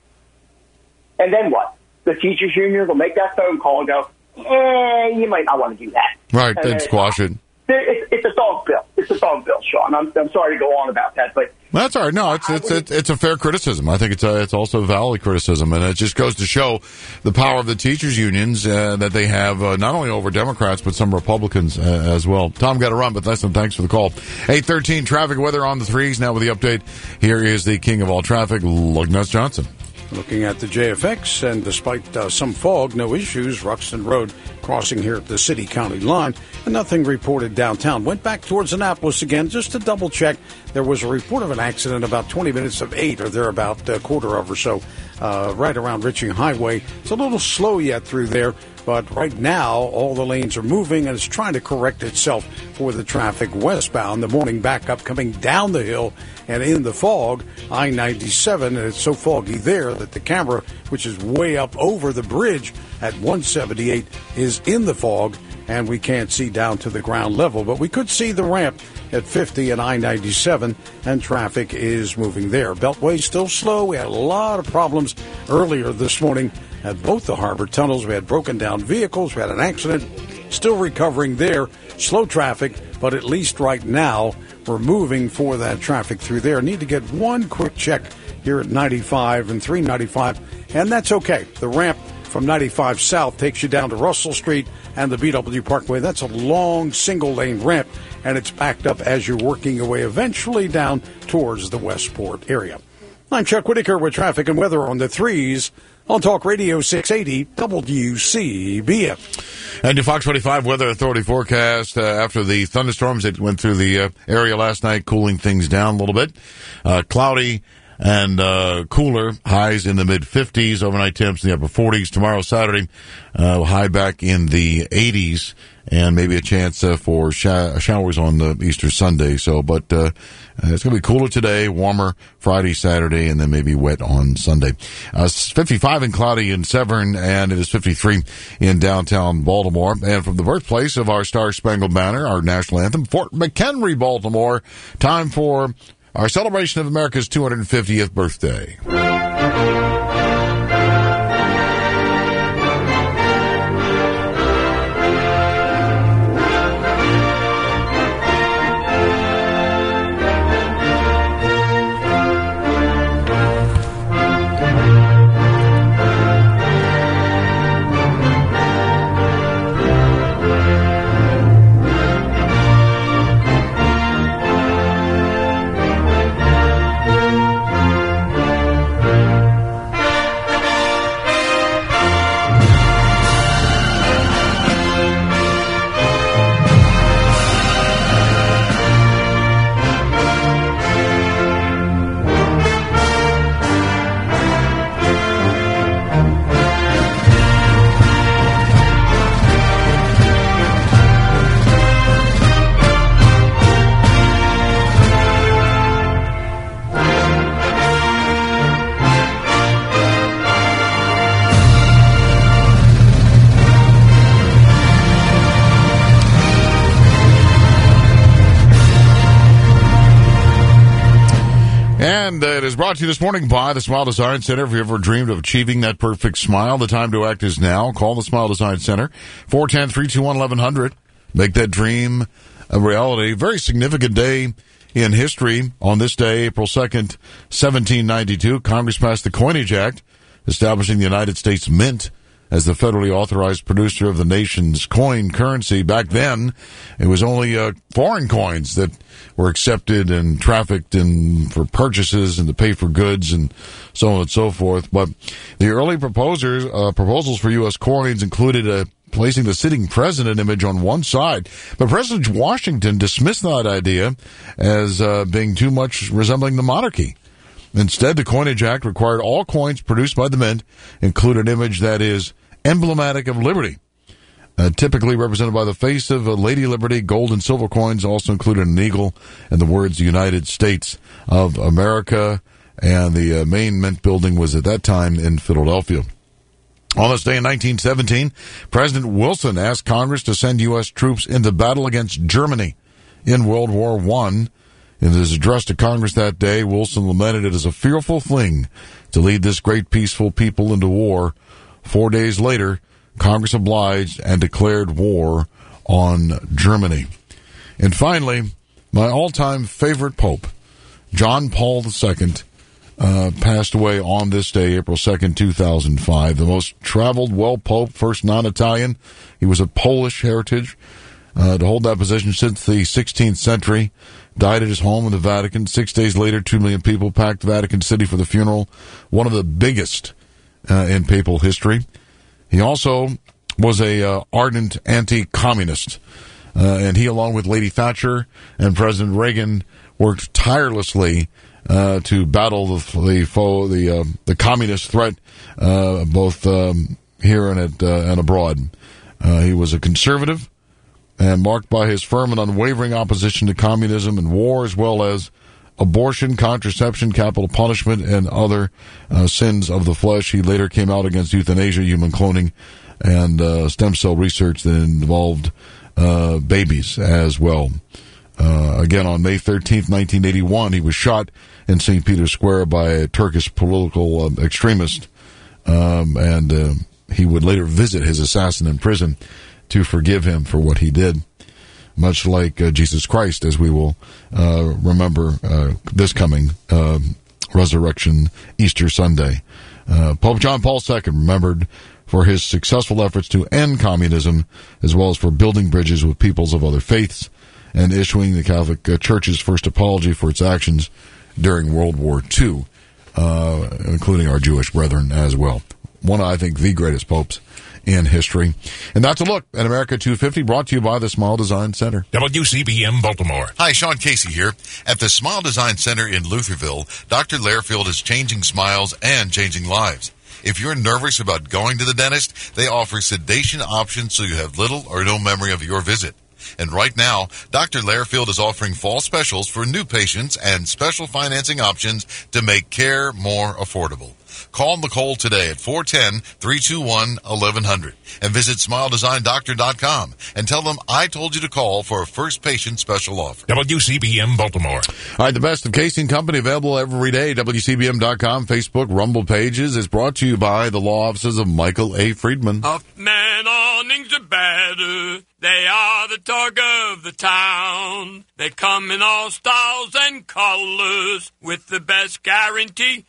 and then what? The teachers' union will make that phone call and go, eh, you might not want to do that. Right, and then squash it. It's, it's a dog bill. It's a dog bill, Sean. I'm, I'm sorry to go on about that, but That's all right. No, it's it's it's, it's a fair criticism. I think it's a, it's also a valid criticism, and it just goes to show the power of the teachers' unions uh, that they have uh, not only over Democrats but some Republicans uh, as well. Tom got to run, but listen, thanks for the call. eight thirteen traffic weather on the threes now with the update. Here is the king of all traffic, Lugness Johnson. Looking at the J F X, and despite uh, some fog, no issues. Ruxton Road crossing here at the city-county line, and nothing reported downtown. Went back towards Annapolis again just to double-check. There was a report of an accident about twenty minutes of eight, or thereabout, a quarter of or so, uh, right around Riching Highway. It's a little slow yet through there, but right now all the lanes are moving, and it's trying to correct itself for the traffic westbound. The morning backup coming down the hill and in the fog, I ninety-seven, and it's so foggy there that the camera, which is way up over the bridge at one seventy-eight, is in the fog, and we can't see down to the ground level. But we could see the ramp at fifty and I ninety-seven, and traffic is moving there. Beltway still slow. We had a lot of problems earlier this morning at both the harbor tunnels. We had broken down vehicles. We had an accident. Still recovering there. Slow traffic, but at least right now we're moving for that traffic through there. Need to get one quick check here at ninety-five and three ninety-five, and that's okay. The ramp from ninety-five south takes you down to Russell Street and the B W Parkway. That's a long single-lane ramp, and it's backed up as you're working your way eventually down towards the Westport area. I'm Chuck Whitaker with traffic and weather on the threes on Talk Radio six eighty W C B M. And your Fox twenty-five Weather Authority forecast uh, after the thunderstorms that went through the uh, area last night, cooling things down a little bit. Uh, cloudy and uh, cooler, highs in the mid-fifties, overnight temps in the upper forties. Tomorrow, Saturday, uh, high back in the eighties, and maybe a chance uh, for sh- showers on the Easter Sunday. So, but uh, it's going to be cooler today, warmer Friday, Saturday, and then maybe wet on Sunday. Uh, fifty-five and cloudy in Severn, and it is fifty-three in downtown Baltimore. And from the birthplace of our Star-Spangled Banner, our national anthem, Fort McHenry, Baltimore, time for our celebration of America's two hundred fiftieth birthday. And uh, it is brought to you this morning by the Smile Design Center. If you ever dreamed of achieving that perfect smile, the time to act is now. Call the Smile Design Center, four one zero, three two one, eleven hundred. Make that dream a reality. Very significant day in history. On this day, April second, seventeen ninety-two, Congress passed the Coinage Act, establishing the United States Mint as the federally authorized producer of the nation's coin currency. Back then, it was only uh, foreign coins that were accepted and trafficked in for purchases and to pay for goods and so on and so forth. But the early proposers, uh, proposals for U S coins included a placing the sitting president image on one side. But President Washington dismissed that idea as uh, being too much resembling the monarchy. Instead, the Coinage Act required all coins produced by the Mint include an image that is emblematic of liberty, uh, typically represented by the face of a Lady Liberty. Gold and silver coins also included an eagle and the words United States of America, and the uh, main Mint building was at that time in Philadelphia. On this day in nineteen seventeen, President Wilson asked Congress to send U S troops into battle against Germany in World War One. In his address to Congress that day, Wilson lamented it as a fearful thing to lead this great peaceful people into war. Four days later, Congress obliged and declared war on Germany. And finally, my all-time favorite pope, John Paul the Second, uh, passed away on this day, April second, two thousand five. The most traveled world pope, first non-Italian. He was of Polish heritage, uh, to hold that position since the sixteenth century. Died at his home in the Vatican. Six days later, two million people packed Vatican City for the funeral. One of the biggest uh, in papal history. He also was a uh, ardent anti-communist, uh, and he, along with Lady Thatcher and President Reagan, worked tirelessly uh, to battle the the foe, the uh, the communist threat, uh, both um, here and at, uh, and abroad. Uh, he was a conservative, and marked by his firm and unwavering opposition to communism and war, as well as abortion, contraception, capital punishment, and other uh, sins of the flesh. He later came out against euthanasia, human cloning, and uh, stem cell research that involved uh, babies as well. Uh, again, on May thirteenth, nineteen eighty-one, he was shot in Saint Peter's Square by a Turkish political uh, extremist, um, and uh, he would later visit his assassin in prison to forgive him for what he did, much like uh, Jesus Christ, as we will uh, remember uh, this coming uh, Resurrection Easter Sunday. Uh, Pope John Paul the Second, remembered for his successful efforts to end communism, as well as for building bridges with peoples of other faiths and issuing the Catholic uh, Church's first apology for its actions during World War Two, uh, including our Jewish brethren as well. One of, I think, the greatest popes in history. And that's a look at America two fifty, brought to you by the Smile Design Center. W C B M Baltimore. Hi, Sean Casey here. At the Smile Design Center in Lutherville, Doctor Lairfield is changing smiles and changing lives. If you're nervous about going to the dentist, they offer sedation options so you have little or no memory of your visit. And right now, Doctor Lairfield is offering fall specials for new patients and special financing options to make care more affordable. Call Nicole today at four one zero, three two one, eleven hundred and visit smile design doctor dot com and tell them I told you to call for a first patient special offer. W C B M Baltimore. All right, the best of Casey and Company available every day. W C B M dot com, Facebook, Rumble pages is brought to you by the law offices of Michael A. Friedman. Huffman awnings are better. They are the talk of the town. They come in all styles and colors with the best guarantee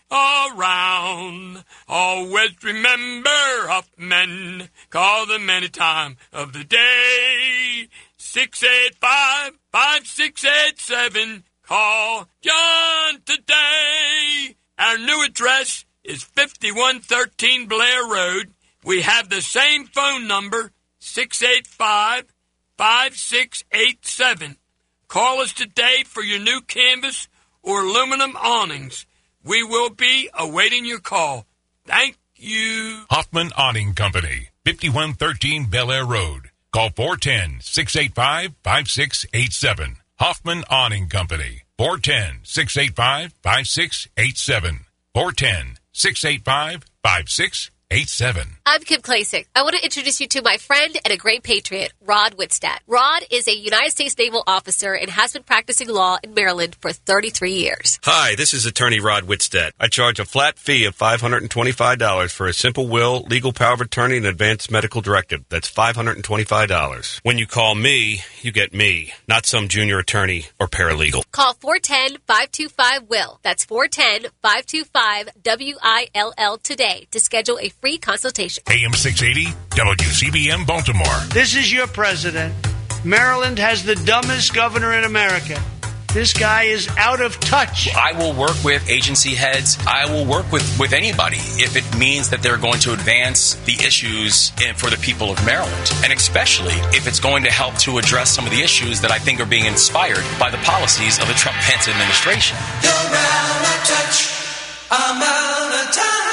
around. Always remember Huffman. Call them any time of the day. six eight five, five six eight seven. Call John today. Our new address is fifty-one thirteen Blair Road. We have the same phone number, six eight five, five six eight seven. Call us today for your new canvas or aluminum awnings. We will be awaiting your call. Thank you. Hoffman Awning Company, fifty-one thirteen Bel Air Road. Call four one zero, six eight five, five six eight seven. Hoffman Awning Company, four one zero, six eight five, five six eight seven. four one zero, six eight five, five six eight seven. I'm Kim Klasick. I want to introduce you to my friend and a great patriot, Rod Whitstadt. Rod is a United States Naval officer and has been practicing law in Maryland for thirty-three years. Hi, this is attorney Rod Whitstadt. I charge a flat fee of five hundred twenty-five dollars for a simple will, legal power of attorney, and advanced medical directive. That's five hundred twenty-five dollars. When you call me, you get me, not some junior attorney or paralegal. Call four one zero, five two five, W I L L. That's four one zero, five two five, W I L L today to schedule a free consultation. A M six eighty, W C B M Baltimore. This is your president. Maryland has the dumbest governor in America. This guy is out of touch. I will work with agency heads. I will work with, with anybody if it means that they're going to advance the issues in, for the people of Maryland. And especially if it's going to help to address some of the issues that I think are being inspired by the policies of the Trump-Pence administration. You're out of touch. I'm out of touch.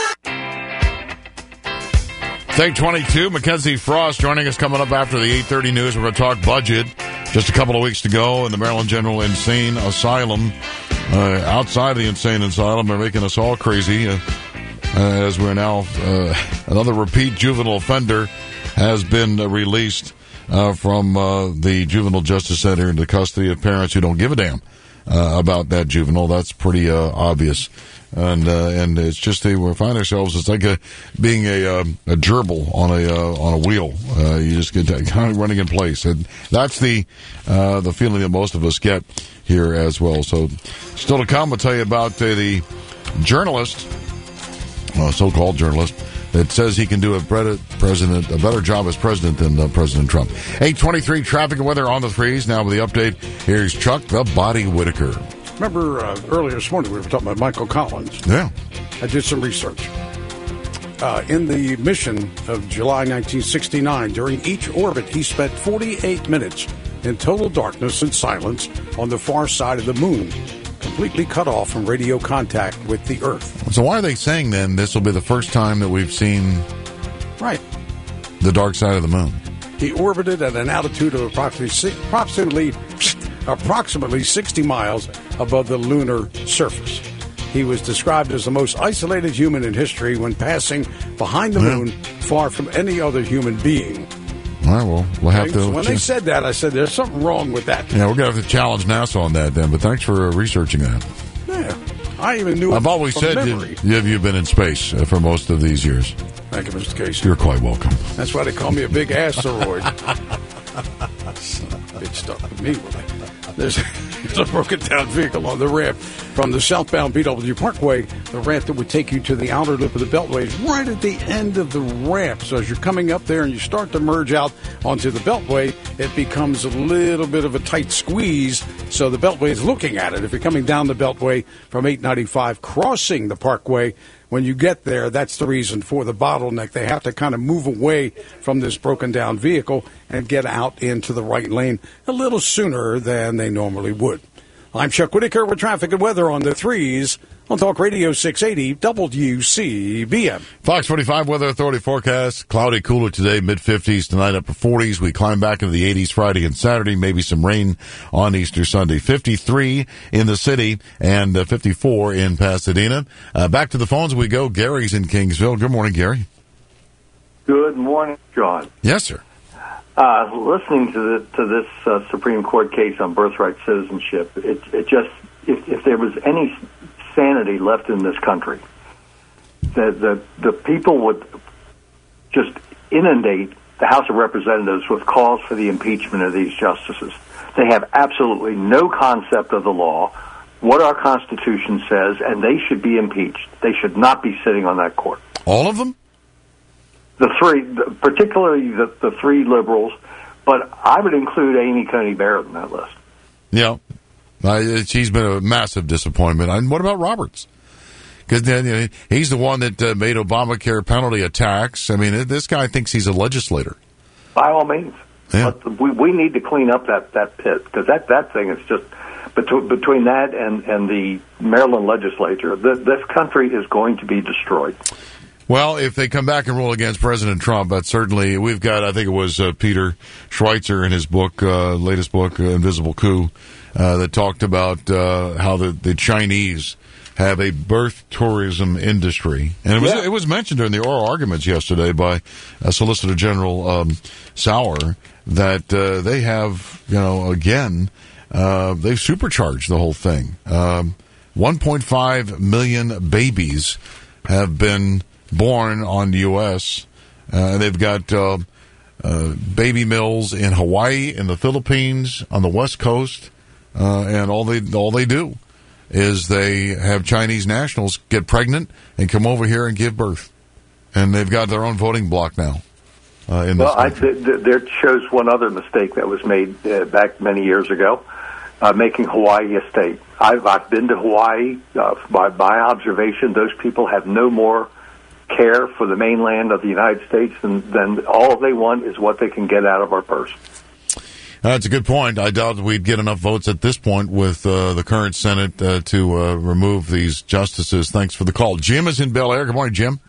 Take twenty-two, Mackenzie Frost joining us coming up after the eight thirty news. We're going to talk budget. Just a couple of weeks to go in the Maryland General Insane Asylum. Uh, outside of the Insane Asylum, they're making us all crazy. Uh, as we're now, uh, another repeat juvenile offender has been uh, released uh, from uh, the Juvenile Justice Center into custody of parents who don't give a damn uh, about that juvenile. That's pretty uh, obvious. And uh, and it's just a, we find ourselves, it's like a, being a um, a gerbil on a uh, on a wheel. Uh, you just get kind of running in place, and that's the uh, the feeling that most of us get here as well. So, still to come, I'll tell you about uh, the journalist, uh, so-called journalist, that says he can do a better president a better job as president than uh, President Trump. eight twenty-three traffic and weather on the threes. Now with the update, here's Chuck the Body Whitaker. Remember uh, earlier this morning we were talking about Michael Collins. Yeah. I did some research. Uh, in the mission of July nineteen sixty-nine, during each orbit, he spent forty-eight minutes in total darkness and silence on the far side of the moon, completely cut off from radio contact with the Earth. So why are they saying then this will be the first time that we've seen right the dark side of the moon? He orbited at an altitude of approximately approximately approximately sixty miles above the lunar surface. He was described as the most isolated human in history when passing behind the yeah. moon, far from any other human being. All right, well, we'll have to... When they said that, I said, there's something wrong with that. Yeah, we're going to have to challenge NASA on that then, but thanks for uh, researching that. Yeah, I even knew I've it always from said memory. you, you've been in space uh, for most of these years. Thank you, Mister Casey. You're quite welcome. That's why they call me a big asteroid. Bitch stuck with me. There's, there's a broken down vehicle on the ramp from the southbound B W Parkway. The ramp that would take you to the outer lip of the Beltway is right at the end of the ramp. So as you're coming up there and you start to merge out onto the Beltway, it becomes a little bit of a tight squeeze. So the Beltway is looking at it. If you're coming down the Beltway from eight ninety-five, crossing the Parkway, when you get there, that's the reason for the bottleneck. They have to kind of move away from this broken down vehicle and get out into the right lane a little sooner than they normally would. I'm Chuck Whitaker with traffic and weather on the threes on Talk Radio six eighty W C B M. Fox forty-five Weather Authority forecast. Cloudy, cooler today, mid-fifties, tonight upper forties. We climb back into the eighties Friday and Saturday, maybe some rain on Easter Sunday. fifty-three in the city and uh, fifty-four in Pasadena. Uh, back to the phones we go. Gary's in Kingsville. Good morning, Gary. Good morning, John. Yes, sir. Uh, listening to the, to this uh, Supreme Court case on birthright citizenship, it, it just if, if there was any sanity left in this country, the, the the people would just inundate the House of Representatives with calls for the impeachment of these justices. They have absolutely no concept of the law, what our Constitution says, and they should be impeached. They should not be sitting on that court. All of them? The three, particularly the, the three liberals, but I would include Amy Coney Barrett in that list. Yeah. Uh, she's been a massive disappointment. And what about Roberts? Because you know, he's the one that uh, made Obamacare penalty a tax. I mean, this guy thinks he's a legislator. By all means. Yeah. But we, we need to clean up that, that pit, because that, that thing is just, between, between that and, and the Maryland legislature, this, this country is going to be destroyed. Well, if they come back and rule against President Trump, that's certainly, we've got, I think it was uh, Peter Schweitzer in his book, uh, latest book, uh, Invisible Coup, uh, that talked about uh, how the, the Chinese have a birth tourism industry. And it was Yeah. it was mentioned during the oral arguments yesterday by uh, Solicitor General um, Sauer that uh, they have, you know, again, uh, they've supercharged the whole thing. Um, one point five million babies have been born on the U S Uh, they've got uh, uh, baby mills in Hawaii, in the Philippines, on the West Coast, uh, and all they all they do is they have Chinese nationals get pregnant and come over here and give birth, and they've got their own voting bloc now. Uh, in well, this I, th- th- there shows one other mistake that was made uh, back many years ago, uh, making Hawaii a state. I've, I've been to Hawaii. Uh, by my observation, those people have no more care for the mainland of the United States than, than all they want is what they can get out of our purse. That's a good point. I doubt we'd get enough votes at this point with uh, the current Senate uh, to uh, remove these justices. Thanks for the call. Jim is in Bel Air. Good morning, Jim.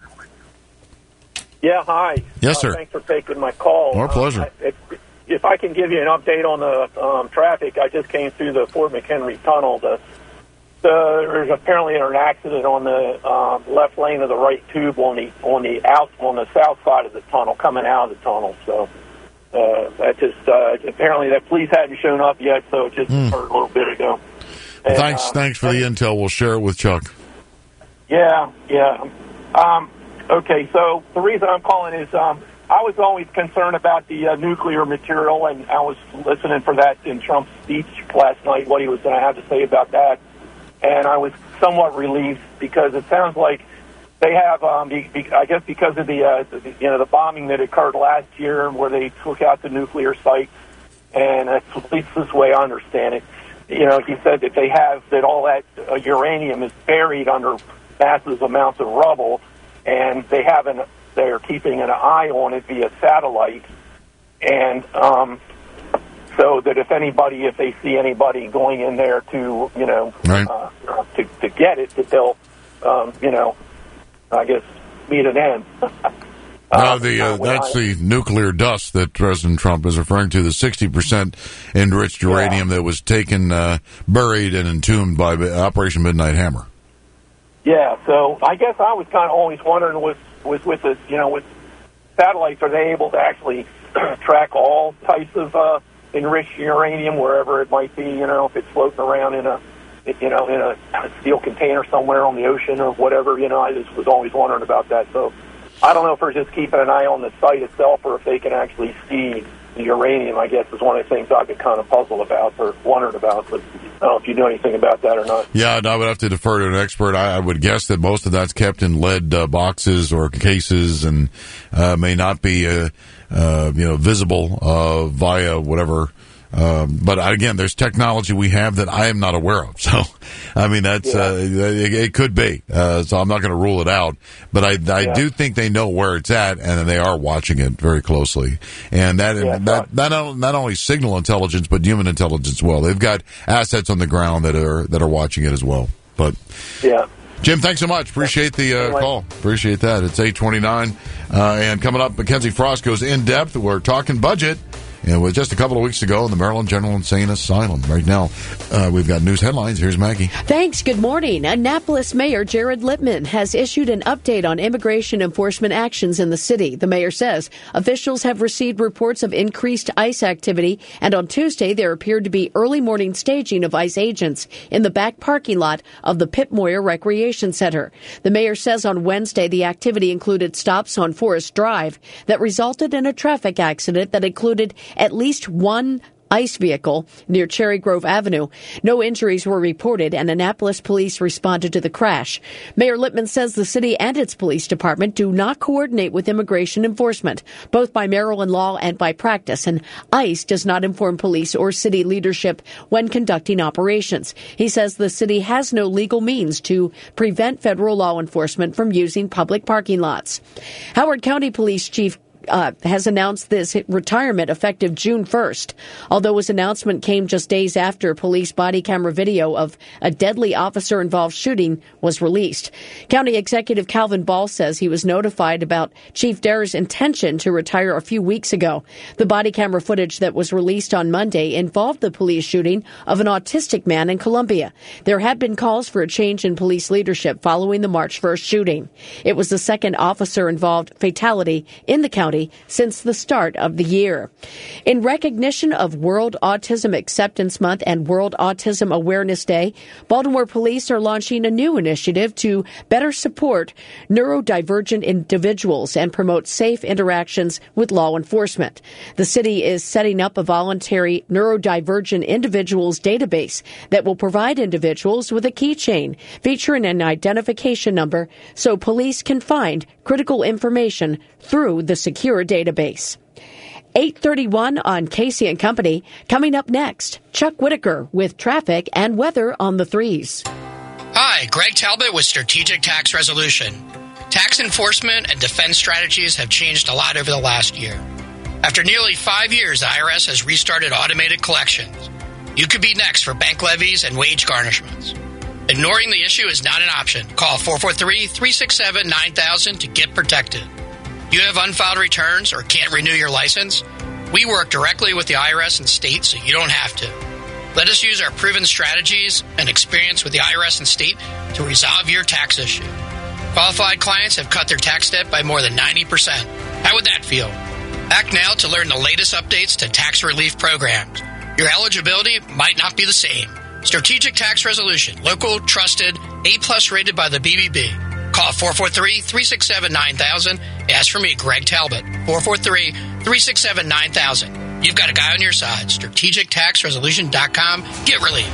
Yeah, hi. Yes, Uh, sir. thanks for taking my call. Our pleasure. Uh, if, if I can give you an update on the um, traffic, I just came through the Fort McHenry Tunnel. The, the, there's apparently an accident on the um, left lane of the right tube on the on the out on the south side of the tunnel, coming out of the tunnel. So uh, that just uh, apparently that police hadn't shown up yet, so it just Mm. occurred a little bit ago. And, thanks, uh, thanks for the intel. We'll share it with Chuck. Yeah, yeah. Um, okay, so the reason I'm calling is um, I was always concerned about the uh, nuclear material, and I was listening for that in Trump's speech last night, what he was going to have to say about that. And I was somewhat relieved because it sounds like they have, um, be, be, I guess because of the, uh, the, you know, the bombing that occurred last year where they took out the nuclear sites, and that's at least this way I understand it. You know, he said that they have, that all that uh, uranium is buried under massive amounts of rubble, and they have an, they're keeping an eye on it via satellite, and um, so that if anybody, if they see anybody going in there to, you know, right. uh, to, to get it, that they'll, um, you know, I guess, meet an end. No, the uh, that's the nuclear dust that President Trump is referring to, the sixty percent enriched uranium that was taken, uh, buried, and entombed by Operation Midnight Hammer. Yeah, so I guess I was kind of always wondering was was with the, you know, with satellites, are they able to actually track all types of uh, enriched uranium wherever it might be? You know, if it's floating around in a, you know, in a steel container somewhere on the ocean or whatever. You know, I just was always wondering about that. So I don't know if they're just keeping an eye on the site itself or if they can actually see the uranium, I guess, is one of the things I've been kind of puzzled about or wondered about. But I don't know if you know anything about that or not. Yeah, I would have to defer to an expert. I, I would guess that most of that's kept in lead uh, boxes or cases and uh, may not be, uh, uh, you know, visible uh, via whatever. Um, but again, there's technology we have that I am not aware of. So, I mean, that's, uh, it, it could be. Uh, so I'm not going to rule it out, but I, I Yeah. do think they know where it's at and they are watching it very closely. And that, Yeah, that, that not, not only signal intelligence, but human intelligence as well. They've got assets on the ground that are, that are watching it as well. But, yeah. Jim, thanks so much. Appreciate the uh, call. Appreciate that. It's eight twenty-nine. Uh, and coming up, Mackenzie Frost goes in depth. We're talking budget. And with just a couple of weeks to go in the Maryland General Insane Asylum. Right now, uh, we've got news headlines. Here's Maggie. Thanks. Good morning. Annapolis Mayor Jared Lippman has issued an update on immigration enforcement actions in the city. The mayor says officials have received reports of increased ICE activity, and on Tuesday there appeared to be early morning staging of ICE agents in the back parking lot of the Pip Moyer Recreation Center. The mayor says on Wednesday the activity included stops on Forest Drive that resulted in a traffic accident that included at least one ICE vehicle near Cherry Grove Avenue. No injuries were reported, and Annapolis police responded to the crash. Mayor Lippman says the city and its police department do not coordinate with immigration enforcement, both by Maryland law and by practice, and ICE does not inform police or city leadership when conducting operations. He says the city has no legal means to prevent federal law enforcement from using public parking lots. Howard County Police Chief uh, has announced this retirement effective June first. Although his announcement came just days after police body camera video of a deadly officer-involved shooting was released. County Executive Calvin Ball says he was notified about Chief Dare's intention to retire a few weeks ago. The body camera footage that was released on Monday involved the police shooting of an autistic man in Columbia. There had been calls for a change in police leadership following the March first shooting. It was the second officer-involved fatality in the county since the start of the year. In recognition of World Autism Acceptance Month and World Autism Awareness Day, Baltimore police are launching a new initiative to better support neurodivergent individuals and promote safe interactions with law enforcement. The city is setting up a voluntary neurodivergent individuals database that will provide individuals with a keychain featuring an identification number so police can find critical information through the secure database. eight thirty-one on Casey and Company. Coming up next, Chuck Whitaker with traffic and weather on the threes. Hi, Greg Talbot with Strategic Tax Resolution. Tax enforcement and defense strategies have changed a lot over the last year. After nearly five years, the I R S has restarted automated collections. You could be next for bank levies and wage garnishments. Ignoring the issue is not an option. Call four four three, three six seven, nine thousand to get protected. You have unfiled returns or can't renew your license? We work directly with the I R S and state so you don't have to. Let us use our proven strategies and experience with the I R S and state to resolve your tax issue. Qualified clients have cut their tax debt by more than ninety percent. How would that feel? Act now to learn the latest updates to tax relief programs. Your eligibility might not be the same. Strategic Tax Resolution. Local, trusted, A-plus rated by the B B B. Call four four three, three six seven, nine thousand. Ask for me, Greg Talbot. four four three, three six seven, nine thousand. You've got a guy on your side. strategic tax resolution dot com. Get relief.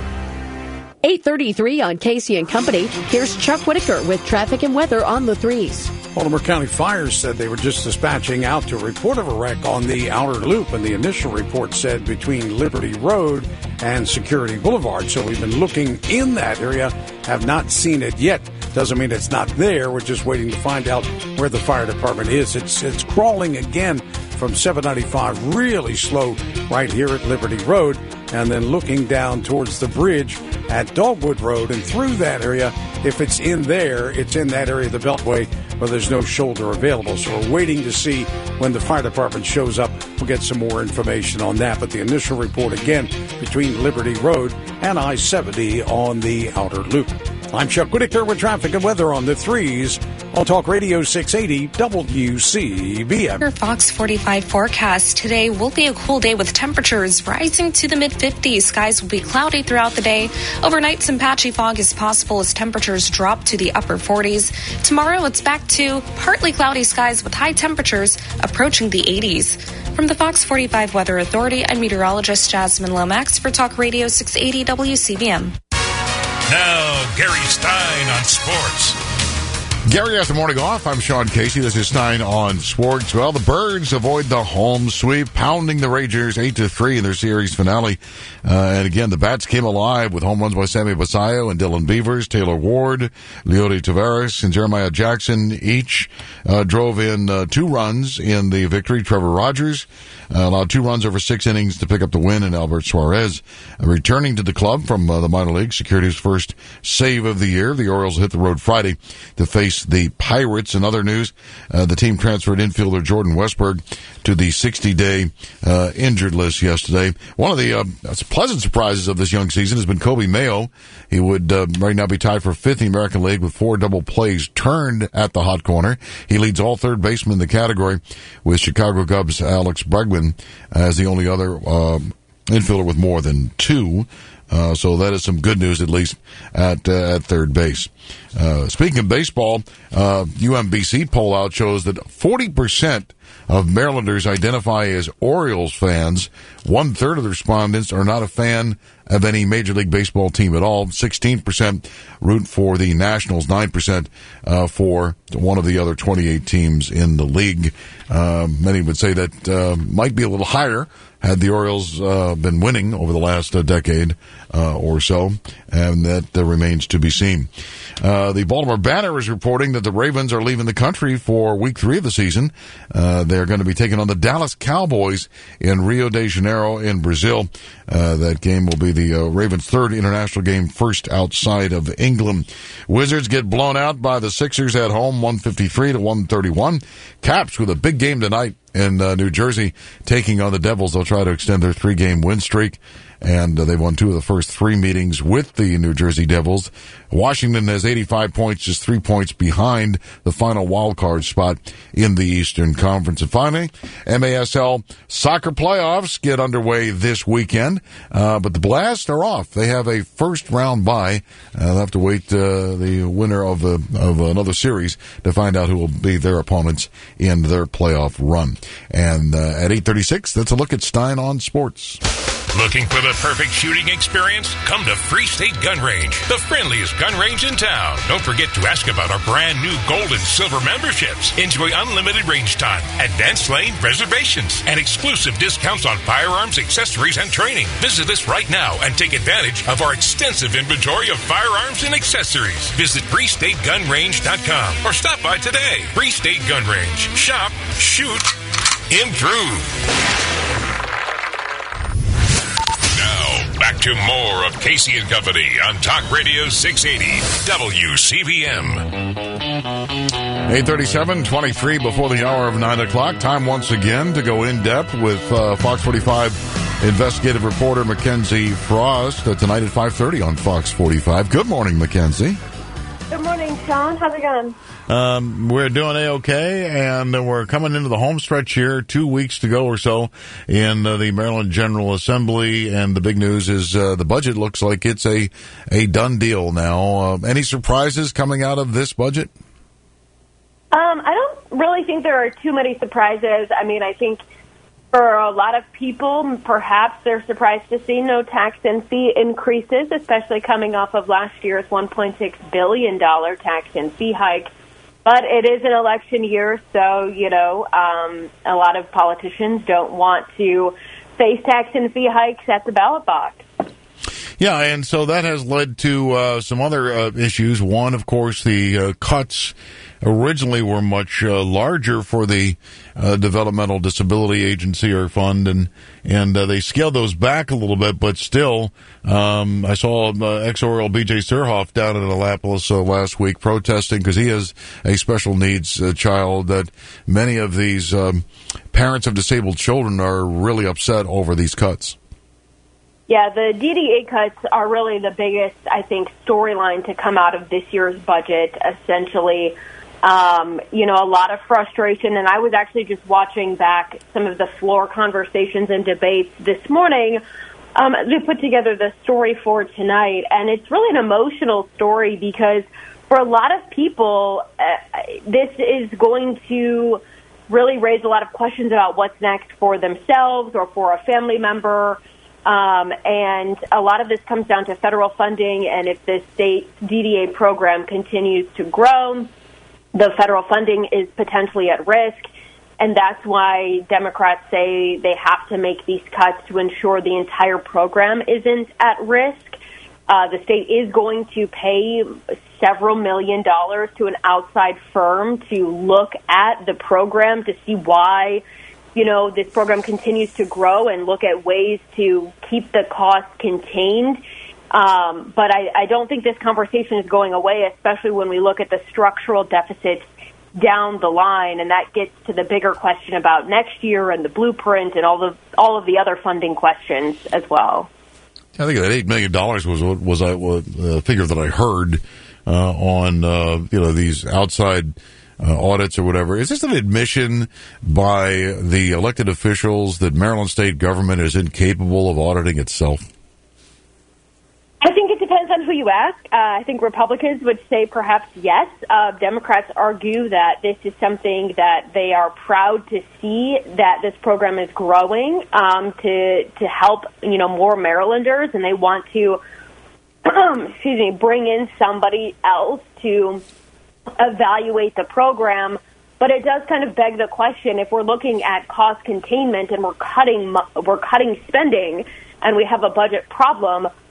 eight thirty-three on Casey and Company. Here's Chuck Whitaker with traffic and weather on the threes. Baltimore County Fire said they were just dispatching out to a report of a wreck on the outer loop, and the initial report said between Liberty Road and Security Boulevard. So we've been looking in that area, have not seen it yet. Doesn't mean it's not there. We're just waiting to find out where the fire department is. It's it's crawling again from seven ninety-five, really slow right here at Liberty Road, and then looking down towards the bridge at Dogwood Road and through that area. If it's in there, it's in that area of the Beltway where there's no shoulder available. So we're waiting to see when the fire department shows up. We'll get some more information on that. But the initial report, again, between Liberty Road and I seventy on the outer loop. I'm Chuck Whitaker with traffic and weather on the threes on Talk Radio six eighty W C B M. Your Fox forty-five forecast today will be a cool day with temperatures rising to the mid fifties. Skies will be cloudy throughout the day. Overnight, some patchy fog is possible as temperatures drop to the upper forties. Tomorrow, it's back to partly cloudy skies with high temperatures approaching the eighties. From the Fox forty-five Weather Authority, I'm meteorologist Jasmine Lomax for Talk Radio six eighty W C B M. Now, Gary Stein on sports. Gary has the morning off. I'm Sean Casey. This is Stein on Sports. Well, the Birds avoid the home sweep, pounding the Rangers eight to three in their series finale. Uh, and again, the Bats came alive with home runs by Sammy Basayo and Dylan Beavers. Taylor Ward, Leody Taveras, and Jeremiah Jackson each uh, drove in uh, two runs in the victory. Trevor Rogers uh, allowed two runs over six innings to pick up the win, and Albert Suarez uh, returning to the club from uh, the minor league secured his first save of the year. The Orioles hit the road Friday to face the Pirates. In other news, uh, the team transferred infielder Jordan Westberg to the sixty-day uh, injured list yesterday. One of the uh, pleasant surprises of this young season has been Kobe Mayo. He would uh, right now be tied for fifth in the American League with four double plays turned at the hot corner. He leads all third basemen in the category, with Chicago Cubs' Alex Bregman as the only other uh, infielder with more than two. Uh, so that is some good news, at least at uh, at third base. Uh, speaking of baseball, uh, U M B C poll out shows that forty percent of Marylanders identify as Orioles fans. One third of the respondents are not a fan of any Major League Baseball team at all. sixteen percent root for the Nationals, nine percent uh, for one of the other twenty-eight teams in the league. Uh, many would say that uh, might be a little higher had the Orioles uh, been winning over the last uh, decade uh, or so. and that uh, remains to be seen. Uh, the Baltimore Banner is reporting that the Ravens are leaving the country for week three of the season. Uh, they're going to be taking on the Dallas Cowboys in Rio de Janeiro in Brazil. Uh, that game will be the uh, Ravens' third international game, first outside of England. Wizards get blown out by the Sixers at home, one fifty-three to one thirty-one. Caps with a big game tonight in uh, New Jersey, taking on the Devils. They'll try to extend their three-game win streak, and uh, they've won two of the first three meetings with the New Jersey Devils. Washington has eighty-five points, just three points behind the final wild card spot in the Eastern Conference. And finally, M A S L soccer playoffs get underway this weekend, uh, but the Blast are off. They have a first-round bye. Uh, they'll have to wait uh, the winner of, a, of another series to find out who will be their opponents in their playoff run. And uh, at eight thirty-six, that's a look at Stein on Sports. Looking for the perfect shooting experience? Come to Free State Gun Range, the friendliest gun range in town. Don't forget to ask about our brand new gold and silver memberships. Enjoy unlimited range time, advanced lane reservations, and exclusive discounts on firearms, accessories, and training. Visit us right now and take advantage of our extensive inventory of firearms and accessories. Visit free state gun range dot com or stop by today. Free State Gun Range. Shop, shoot, improve. Back to more of Casey and Company on Talk Radio six eighty W C V M. eight thirty-seven, twenty-three before the hour of nine o'clock. Time once again to go in depth with uh, Fox forty-five investigative reporter Mackenzie Frost uh, tonight at five thirty on Fox forty-five. Good morning, Mackenzie. Good morning, Sean. How's it going? Um, we're doing A-okay, and we're coming into the home stretch here, two weeks to go or so in uh, the Maryland General Assembly, and the big news is uh, the budget looks like it's a, a done deal now. Uh, any surprises coming out of this budget? Um, I don't really think there are too many surprises. I mean, I think for a lot of people, perhaps they're surprised to see no tax and fee increases, especially coming off of last year's one point six billion dollars tax and fee hike. But it is an election year, so, you know, um, a lot of politicians don't want to face tax and fee hikes at the ballot box. Yeah, and so that has led to uh, some other uh, issues. One, of course, the uh, cuts originally were much uh, larger for the uh, Developmental Disability Agency or fund, and and uh, they scaled those back a little bit, but still, um, I saw uh, ex-Oriole B J Surhoff down in Annapolis uh, last week protesting because he has a special needs uh, child that many of these um, parents of disabled children are really upset over these cuts. Yeah, the D D A cuts are really the biggest, I think, storyline to come out of this year's budget. Essentially, um, you know, a lot of frustration. And I was actually just watching back some of the floor conversations and debates this morning. Um, they put together the story for tonight, and it's really an emotional story because for a lot of people, uh, this is going to really raise a lot of questions about what's next for themselves or for a family member. Um, and a lot of this comes down to federal funding, and if the state D D A program continues to grow, the federal funding is potentially at risk, and that's why Democrats say they have to make these cuts to ensure the entire program isn't at risk. Uh, the state is going to pay several million dollars to an outside firm to look at the program to see why you know, this program continues to grow and look at ways to keep the cost contained. Um, but I, I don't think this conversation is going away, especially when we look at the structural deficits down the line. And that gets to the bigger question about next year and the blueprint and all the all of the other funding questions as well. I think that eight million dollars was was a, was a figure that I heard uh, on uh, you know these outside Uh, audits or whatever. Is this an admission by the elected officials that Maryland state government is incapable of auditing itself? I think it depends on who you ask. Uh, I think Republicans would say perhaps yes. Uh, Democrats argue that this is something that they are proud to see, that this program is growing um, to to help you know more Marylanders, and they want to excuse me bring in somebody else to evaluate the program. But it does kind of beg the question, if we're looking at cost containment and we're cutting we're cutting spending and we have a budget problem,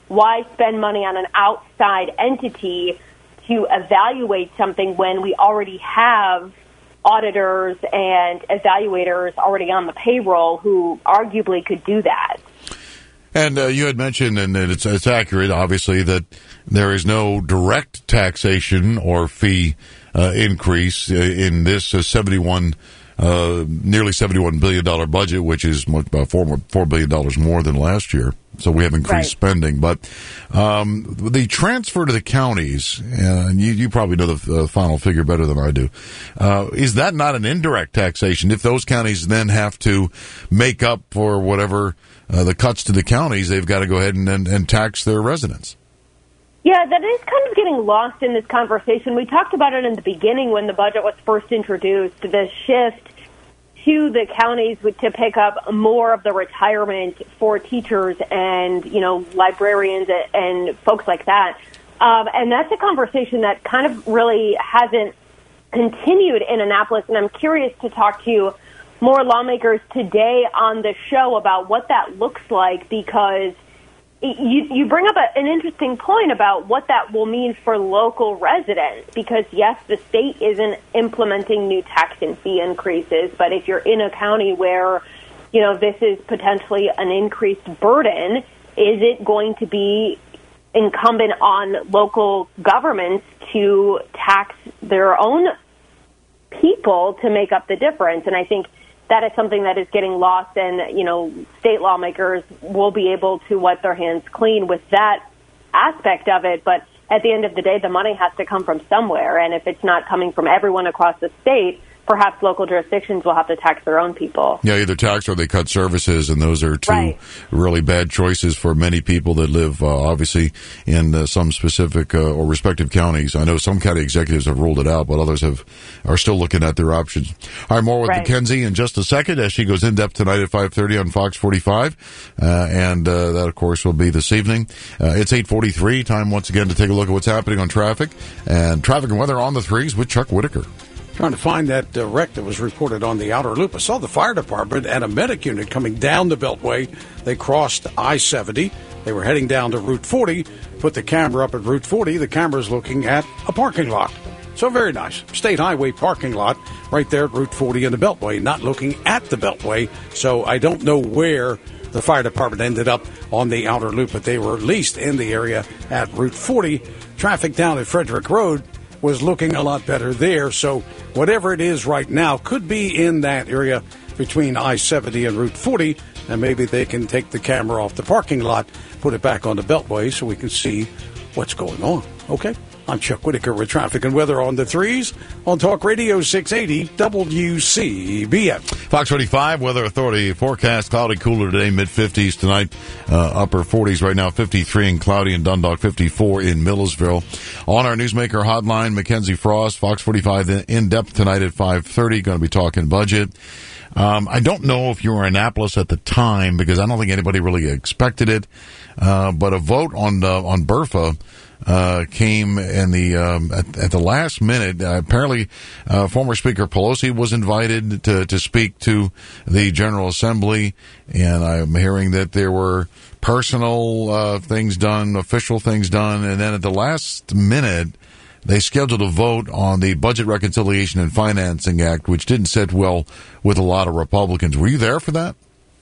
why spend money on an outside entity to evaluate something when we already have auditors and evaluators already on the payroll who arguably could do that? And uh, you had mentioned, and it's, it's accurate, obviously, that there is no direct taxation or fee uh, increase in this uh, seventy-one, uh, nearly seventy-one billion dollars budget, which is about four, four billion dollars more than last year. So we have increased right. spending. But um, the transfer to the counties, and you, you probably know the uh, final figure better than I do, uh, is that not an indirect taxation? If those counties then have to make up for whatever uh, the cuts to the counties, they've got to go ahead and, and, and tax their residents. Yeah, that is kind of getting lost in this conversation. We talked about it in the beginning when the budget was first introduced, the shift to the counties to pick up more of the retirement for teachers and, you know, librarians and folks like that. Um, and that's a conversation that kind of really hasn't continued in Annapolis. And I'm curious to talk to more lawmakers today on the show about what that looks like, because you, you bring up a, an interesting point about what that will mean for local residents, because, yes, the state isn't implementing new tax and fee increases, but if you're in a county where, you know, this is potentially an increased burden, is it going to be incumbent on local governments to tax their own people to make up the difference? And I think that is something that is getting lost, and, you know, state lawmakers will be able to wipe their hands clean with that aspect of it. But at the end of the day, the money has to come from somewhere. And if it's not coming from everyone across the state, perhaps local jurisdictions will have to tax their own people. Yeah, either tax or they cut services, and those are two right. really bad choices for many people that live, uh, obviously, in uh, some specific uh, or respective counties. I know some county executives have ruled it out, but others have are still looking at their options. All right, more with right. Mackenzie in just a second as she goes in-depth tonight at five thirty on Fox forty-five, uh, and uh, that, of course, will be this evening. Uh, it's eight forty-three, time once again to take a look at what's happening on traffic, and traffic and weather on the threes with Chuck Whitaker. Trying to find that uh, wreck that was reported on the outer loop. I saw the fire department and a medic unit coming down the Beltway. They crossed I seventy. They were heading down to Route forty, put the camera up at Route forty. The camera's looking at a parking lot. So very nice. State Highway parking lot right there at Route forty in the Beltway, not looking at the Beltway. So I don't know where the fire department ended up on the outer loop, but they were at least in the area at Route forty. Traffic down at Frederick Road was looking a lot better there. So whatever it is right now could be in that area between I seventy and Route forty, and maybe they can take the camera off the parking lot, put it back on the Beltway so we can see what's going on. Okay? I'm Chuck Whitaker with traffic and weather on the threes on Talk Radio six eighty W C B M. Fox forty-five Weather Authority forecast: cloudy, cooler today, mid fifties tonight, uh, upper forties right now, fifty-three and cloudy in Dundalk, fifty-four in Millersville. On our Newsmaker hotline, Mackenzie Frost, Fox forty-five in depth tonight at five thirty. Going to be talking budget. Um, I don't know if you were in Annapolis at the time, because I don't think anybody really expected it. Uh, but a vote on uh, on B R F A uh, came in the um, at, at the last minute. Uh, apparently, uh, former Speaker Pelosi was invited to to speak to the General Assembly, and I'm hearing that there were personal uh, things done, official things done, and then at the last minute, they scheduled a vote on the Budget Reconciliation and Financing Act, which didn't sit well with a lot of Republicans. Were you there for that?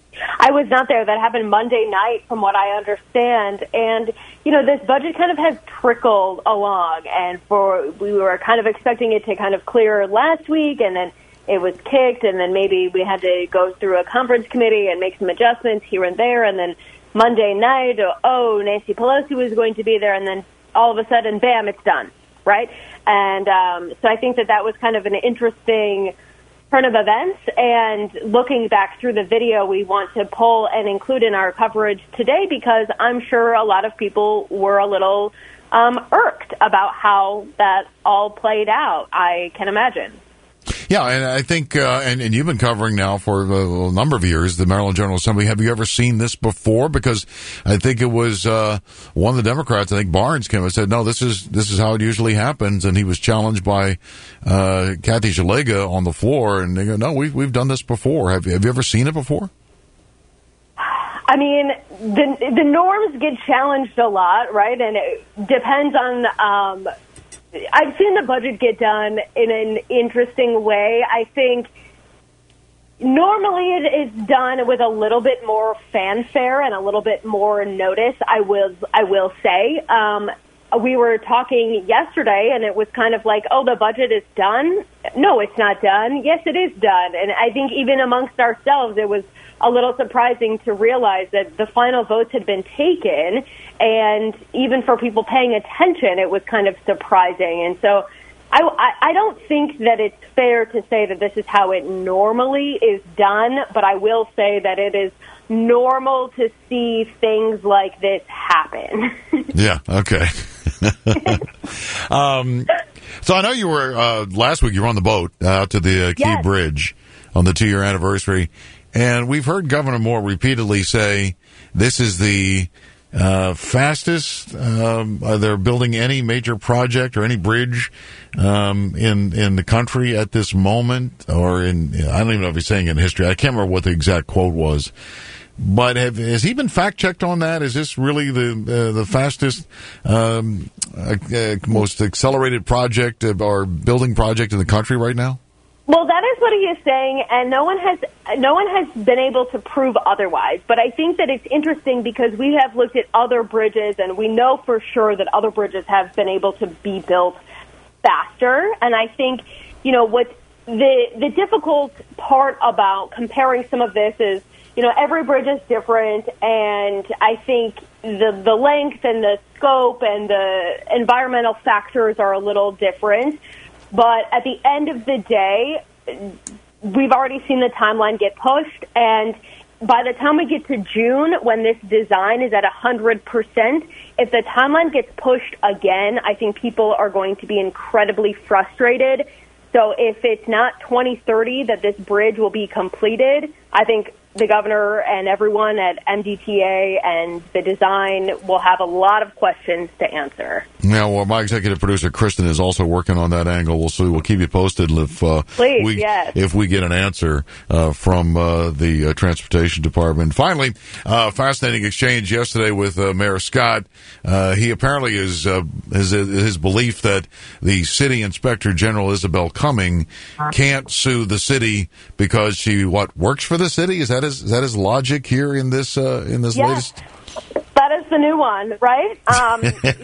I was not there. That happened Monday night, from what I understand. And, you know, this budget kind of has trickled along. And for we were kind of expecting it to kind of clear last week, and then it was kicked, and then maybe we had to go through a conference committee and make some adjustments here and there. And then Monday night, oh, Nancy Pelosi was going to be there, and then all of a sudden, bam, it's done. Right? And um, so I think that that was kind of an interesting turn of events. And looking back through the video, we want to pull and include in our coverage today, because I'm sure a lot of people were a little um, irked about how that all played out, I can imagine. Yeah, and I think, uh, and, and you've been covering now for a, a number of years the Maryland General Assembly. Have you ever seen this before? Because I think it was uh, one of the Democrats, I think Barnes, came and said, no, this is this is how it usually happens. And he was challenged by uh, Kathy Szeliga on the floor, and they go, no, we've, we've done this before. Have you, have you ever seen it before? I mean, the the norms get challenged a lot, right? And it depends on. Um, I've seen the budget get done in an interesting way. I think normally it is done with a little bit more fanfare and a little bit more notice. I will, I will say. Um, we were talking yesterday, and it was kind of like, "Oh, the budget is done." No, it's not done. Yes, it is done. And I think even amongst ourselves, it was a little surprising to realize that the final votes had been taken, and even for people paying attention, it was kind of surprising. And so I, I, I don't think that it's fair to say that this is how it normally is done, but I will say that it is normal to see things like this happen. Yeah, okay. um, so I know you were, uh, last week you were on the boat out to the uh, Key Yes. Bridge on the two-year anniversary. And we've heard Governor Moore repeatedly say this is the uh, fastest um, uh, they're building any major project or any bridge um, in in the country at this moment, or in I don't even know if he's saying in history. I can't remember what the exact quote was. But have, has he been fact checked on that? Is this really the uh, the fastest, um, uh, uh, most accelerated project or building project in the country right now? Well, that is what he is saying, and no one has no one has been able to prove otherwise. But I think that it's interesting because we have looked at other bridges, and we know for sure that other bridges have been able to be built faster. And I think, you know, what the the difficult part about comparing some of this is, you know, every bridge is different, and I think the the length and the scope and the environmental factors are a little different. But at the end of the day, we've already seen the timeline get pushed, and by the time we get to June, when this design is at one hundred percent, if the timeline gets pushed again, I think people are going to be incredibly frustrated. So if it's not twenty thirty that this bridge will be completed, I think the governor and everyone at M D T A and the design will have a lot of questions to answer. Yeah, well, my executive producer Kristen is also working on that angle. We'll see. We'll keep you posted if uh, Please, we yes. if we get an answer uh, from uh, the uh, transportation department. Finally, uh, fascinating exchange yesterday with uh, Mayor Scott. Uh, he apparently is uh, his his belief that the city inspector general Isabel Cumming can't sue the city because she what works for the city. Is that his is that his logic here in this uh, in this Yes. latest? That is the new one, right? Um,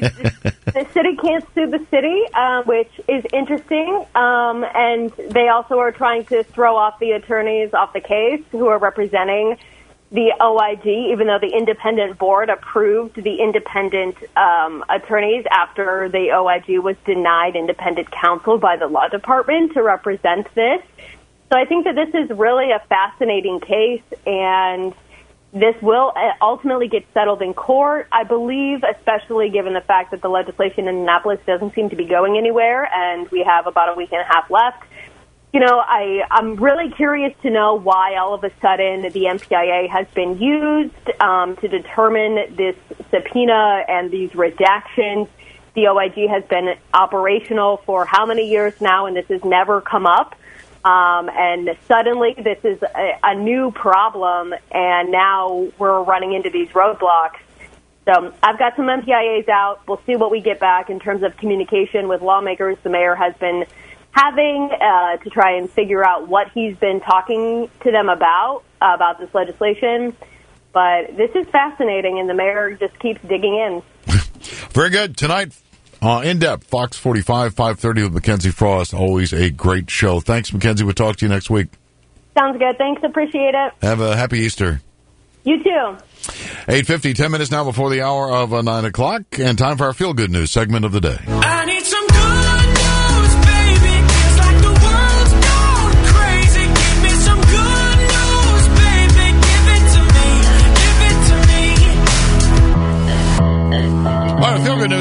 the city can't sue the city, uh, which is interesting. Um, and they also are trying to throw off the attorneys off the case who are representing the O I G, even though the independent board approved the independent um, attorneys after the O I G was denied independent counsel by the law department to represent this. So I think that this is really a fascinating case, and this will ultimately get settled in court, I believe, especially given the fact that the legislation in Annapolis doesn't seem to be going anywhere, and we have about a week and a half left. You know, I, I'm really curious to know why all of a sudden the M P I A has been used um, to determine this subpoena and these redactions. The O I G has been operational for how many years now, and this has never come up. Um, and suddenly this is a, a new problem, and now we're running into these roadblocks. So I've got some M P I As out. We'll see what we get back in terms of communication with lawmakers. The mayor has been having uh, to try and figure out what he's been talking to them about, uh, about this legislation. But this is fascinating, and the mayor just keeps digging in. Very good. Tonight, uh, in depth, Fox forty-five, five thirty with Mackenzie Frost. Always a great show. Thanks, Mackenzie. We'll talk to you next week. Sounds good. Thanks. Appreciate it. Have a happy Easter. You too. eight fifty, ten minutes now before the hour of uh, nine o'clock, and time for our Feel Good News segment of the day. I need some good news, baby. It's like the world's gone crazy. Give me some good news, baby. Give it to me. Give it to me. All right, Feel Good News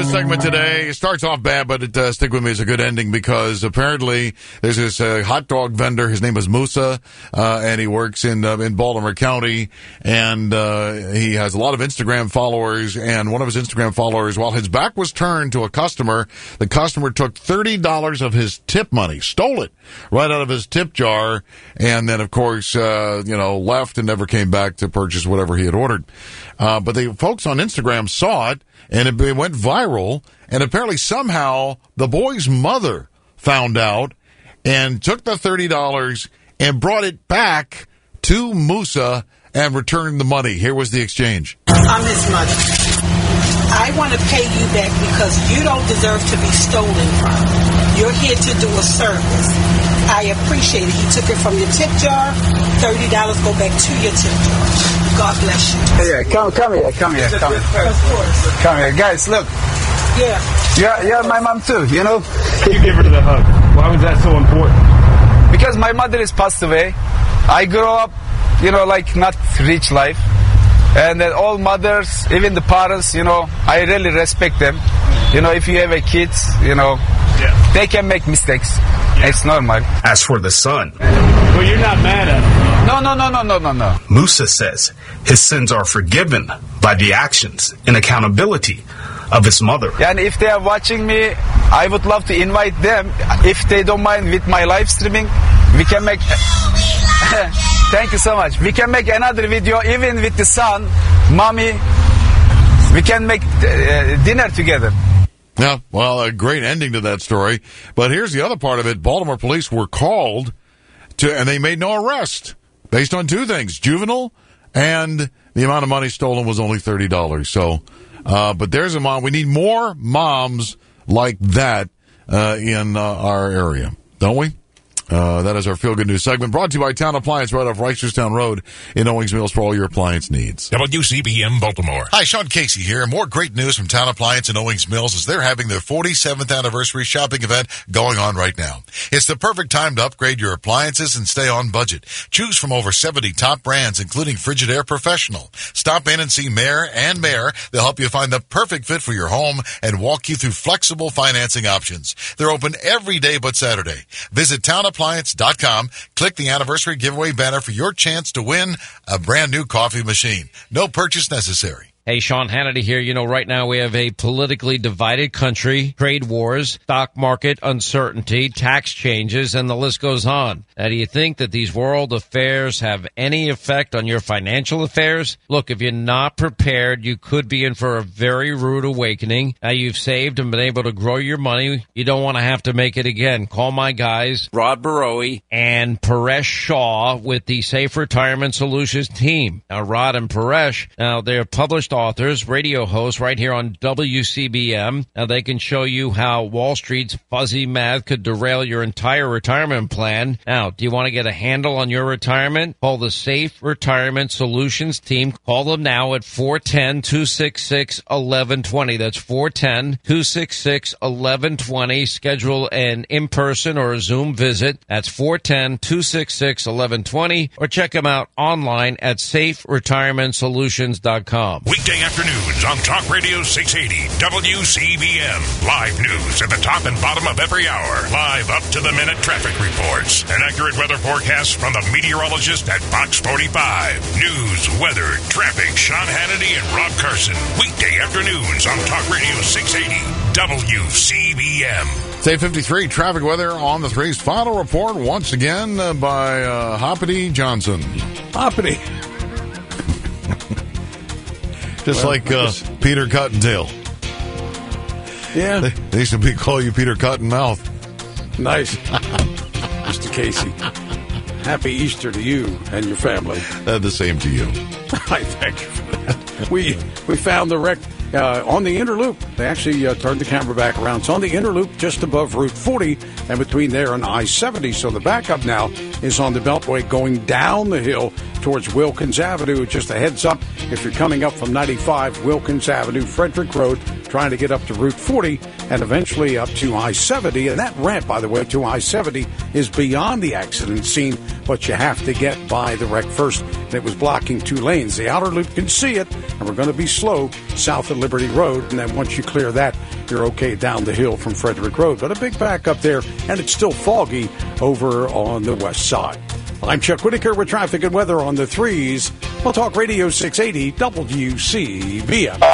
news segment today. It starts off bad, but it uh, stick with me. It's a good ending because apparently there's this uh, hot dog vendor. His name is Musa, uh, and he works in uh, in Baltimore County, and uh, he has a lot of Instagram followers. And one of his Instagram followers, while his back was turned to a customer, the customer took thirty dollars of his tip money, stole it right out of his tip jar, and then of course uh, you know left and never came back to purchase whatever he had ordered. Uh, but the folks on Instagram saw it, and it went viral, and apparently somehow the boy's mother found out and took the thirty dollars and brought it back to Musa and returned the money. Here was the exchange. I'm his mother. I want to pay you back because you don't deserve to be stolen from. You're here to do a service. I appreciate it. He took it from your tip jar. thirty dollars go back to your tip jar. God bless you. Yeah, come, come here, come here, come here. Come here. Guys, look. Yeah. You're, you're my mom too, you know? You give her the hug. Why was that so important? Because my mother is passed away. I grew up, you know, like not rich life. And then all mothers, even the parents, you know, I really respect them. You know, if you have a kids, you know, yeah. they can make mistakes. Yeah. It's normal. As for the son, well, you're not mad at him. No, no, no, no, no, no, no. Musa says his sins are forgiven by the actions and accountability of his mother. And if they are watching me, I would love to invite them. If they don't mind with my live streaming, we can make... Thank you so much. We can make another video even with the son, mommy. We can make uh, dinner together. Yeah, well, a great ending to that story. But here's the other part of it. Baltimore police were called to, and they made no arrest based on two things: juvenile, and the amount of money stolen was only thirty dollars. So, uh, but there's a mom. We need more moms like that uh, in uh, our area, don't we? Uh, that is our Feel Good News segment, brought to you by Town Appliance right off Reisterstown Road in Owings Mills for all your appliance needs. W C B M Baltimore. Hi, Sean Casey here. More great news from Town Appliance in Owings Mills as they're having their forty-seventh anniversary shopping event going on right now. It's the perfect time to upgrade your appliances and stay on budget. Choose from over seventy top brands, including Frigidaire Professional. Stop in and see Mayor and Mayor. They'll help you find the perfect fit for your home and walk you through flexible financing options. They're open every day but Saturday. Visit Town Appliance. Appliance dot com. Click the anniversary giveaway banner for your chance to win a brand new coffee machine. No purchase necessary. Hey, Sean Hannity here. You know, right now we have a politically divided country, trade wars, stock market uncertainty, tax changes, and the list goes on. Now, do you think that these world affairs have any effect on your financial affairs? Look, if you're not prepared, you could be in for a very rude awakening. Now, you've saved and been able to grow your money. You don't want to have to make it again. Call my guys, Rod Barowie and Paresh Shaw with the Safe Retirement Solutions team. Now, Rod and Paresh, now they're published authors, radio hosts right here on W C B M. Now they can show you how Wall Street's fuzzy math could derail your entire retirement plan. Now, do you want to get a handle on your retirement? Call the Safe Retirement Solutions team. Call them now at four one zero, two six six, one one two zero. That's four one zero, two six six, one one two zero. Schedule an in-person or a Zoom visit. That's four one zero, two six six, one one two zero. Or check them out online at safe retirement solutions dot com. Weekday afternoons on Talk Radio six eighty W C B M. Live news at the top and bottom of every hour. Live up-to-the-minute traffic reports. An accurate weather forecast from the meteorologist at Fox forty-five. News, weather, traffic, Sean Hannity and Rob Carson. Weekday afternoons on Talk Radio six eighty W C B M. It's eight fifty-three, traffic weather on the threes. Final report once again uh, by uh, Hoppity Johnson. Hoppity. Just well, like uh, Peter Cottontail. Yeah. They, they used to be call you Peter Cottonmouth. Nice. Mister Casey. Happy Easter to you and your family. Uh, the same to you. I thank you for that. We, we found the wreck uh, on the inner loop. They actually uh, turned the camera back around. It's on the inner loop just above Route forty and between there and I seventy. So the backup now is on the Beltway going down the hill towards Wilkins Avenue. Just a heads up, if you're coming up from ninety-five Wilkins Avenue, Frederick Road, trying to get up to Route forty and eventually up to I seventy. And that ramp, by the way, to I seventy is beyond the accident scene, but you have to get by the wreck first. And it was blocking two lanes. The outer loop can see it, and we're going to be slow south of Liberty Road. And then once you clear that, you're okay down the hill from Frederick Road. But a big back up there, and it's still foggy over on the west side. I'm Chuck Whitaker with traffic and weather on the threes. We'll talk Radio six eighty W C B M.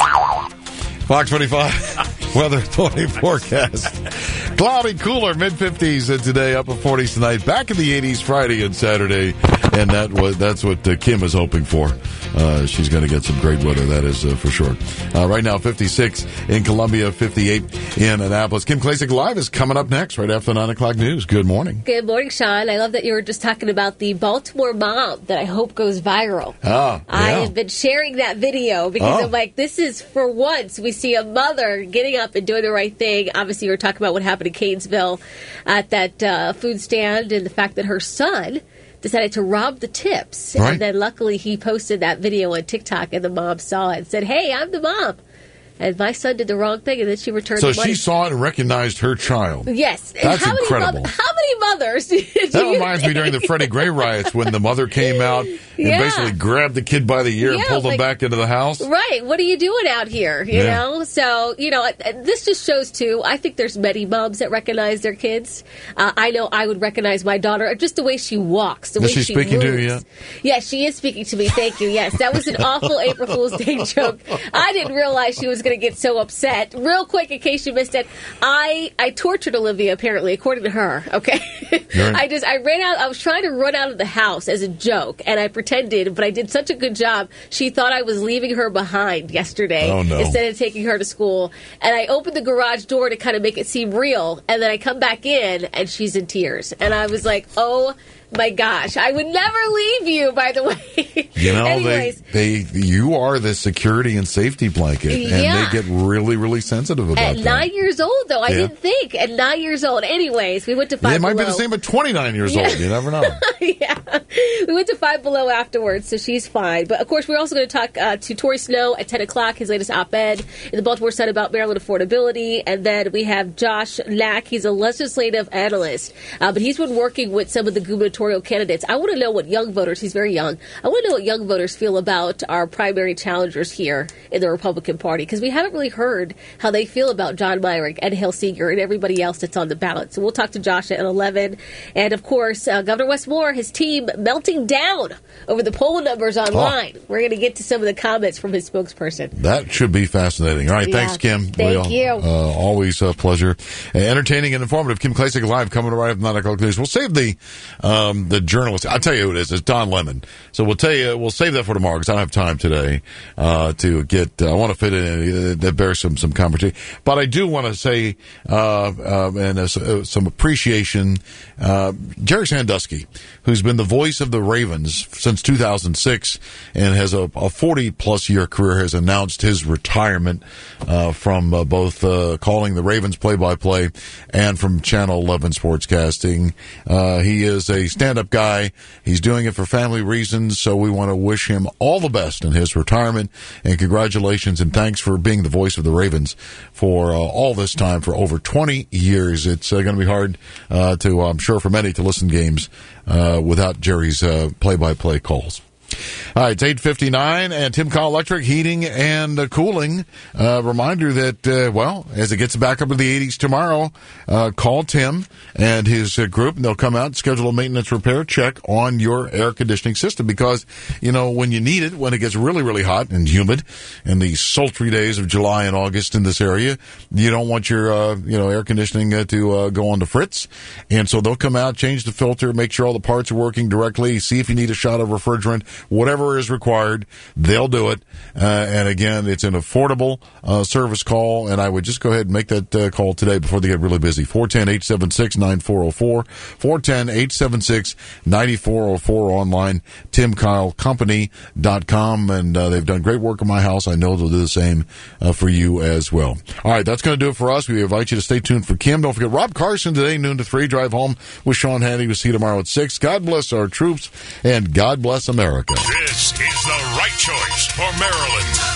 Fox twenty-five weather twenty forecast. Cloudy, cooler, mid fifties today, upper forties tonight. Back in the eighties Friday and Saturday, and that was that's what uh, Kim is hoping for. Uh, she's going to get some great weather, that is uh, for sure. Uh, right now, fifty-six in Columbia, fifty-eight in Annapolis. Kim Klacik Live is coming up next, right after the nine o'clock news. Good morning. Good morning, Sean. I love that you were just talking about the Baltimore mom that I hope goes viral. Oh, yeah. I have been sharing that video because Oh. I'm like, this is for once we see a mother getting up and doing the right thing. Obviously, you were talking about what happened in Canesville at that uh, food stand and the fact that her son decided to rob the tips. Right. And then luckily he posted that video on TikTok and the mom saw it and said, hey, I'm the mom. And my son did the wrong thing, and then she returned So the money. she saw it and recognized her child. Yes. And That's how many incredible. moth- how many mothers do That you reminds me during the Freddie Gray riots when the mother came out and Yeah. basically grabbed the kid by the ear and Yeah, pulled him like- back into the house. Right. What are you doing out here? You Yeah. know? So, you know, this just shows, too, I think there's many moms that recognize their kids. Uh, I know I would recognize my daughter, just the way she walks, the Is way she she speaking moves. to you yet? Yes, she is speaking to me. Thank you. Yes, that was an awful April Fool's Day joke. I didn't realize she was going to get so upset. Real quick, in case you missed it, I, I tortured Olivia, apparently, according to her, okay? Right. I just, I ran out, I was trying to run out of the house as a joke, and I pretended, but I did such a good job. She thought I was leaving her behind yesterday Oh, no. instead of taking her to school. And I opened the garage door to kind of make it seem real, and then I come back in, and she's in tears. And I was like, oh, my gosh, I would never leave you, by the way. You know, Anyways, they, they, you are the security and safety blanket, and Yeah. they get really, really sensitive about at that. nine years old, though, I Yeah. didn't think. At nine years old. Anyways, we went to Five They might Below. be the same at twenty-nine years Yeah. old. You never know. Yeah. We went to Five Below afterwards, so she's fine. But, of course, we're also going to talk uh, to Tory Snow at ten o'clock, his latest op-ed in the Baltimore Sun about Maryland affordability. And then we have Josh Knack. He's a legislative analyst, uh, but he's been working with some of the gubernatorial candidates. I want to know what young voters, he's very young, I want to know what young voters feel about our primary challengers here in the Republican Party, because we haven't really heard how they feel about John Myrick, Ed Hilsinger, and everybody else that's on the ballot. So we'll talk to Josh at eleven. And, of course, uh, Governor Wes Moore, his team melting down over the poll numbers online. We're going to get to some of the comments from his spokesperson. That should be fascinating. All right, Yeah. thanks, Kim. Thank you. Uh, always a pleasure. Uh, entertaining and informative. Kim Klacik Live coming right up nine o'clock news. We'll save the um, the journalist. I'll tell you who it is. It's Don Lemon. So we'll tell you. We'll save that for tomorrow because I don't have time today uh, to get. Uh, I want to fit it in. Uh, that bears some some conversation. But I do want to say uh, uh, and uh, some appreciation. Uh, Jerry Sandusky, who's been the voice of the Ravens since two thousand six and has a, a forty plus year career, has announced his retirement uh, from uh, both uh, calling the Ravens play by play and from Channel eleven sportscasting. Uh, he is a stand up guy. He's doing it for family reasons, so we want to wish him all the best in his retirement, and congratulations and thanks for being the voice of the Ravens for uh, all this time, for over twenty years. It's uh, going to be hard uh, to, I'm sure for many, to listen games uh, without Jerry's uh, play-by-play calls. All right, it's eight fifty-nine, and Tim Kyle Electric Heating and uh, Cooling. Uh, reminder that, uh, well, as it gets back up to the eighties tomorrow, uh, call Tim and his uh, group, and they'll come out and schedule a maintenance repair check on your air conditioning system because, you know, when you need it, when it gets really, really hot and humid in these sultry days of July and August in this area, you don't want your, uh, you know, air conditioning uh, to uh, go on the fritz. And so they'll come out, change the filter, make sure all the parts are working directly, see if you need a shot of refrigerant. Whatever is required, they'll do it. Uh, and again, it's an affordable uh, service call, and I would just go ahead and make that uh, call today before they get really busy. four one zero, eight seven six, nine four zero four, four one zero, eight seven six, nine four zero four, online, tim kyle company dot com, and uh, they've done great work in my house. I know they'll do the same uh, for you as well. All right, that's going to do it for us. We invite you to stay tuned for Kim. Don't forget, Rob Carson today, noon to three, drive home with Sean Hannity. We'll see you tomorrow at six. God bless our troops, and God bless America. This is the right choice for Maryland.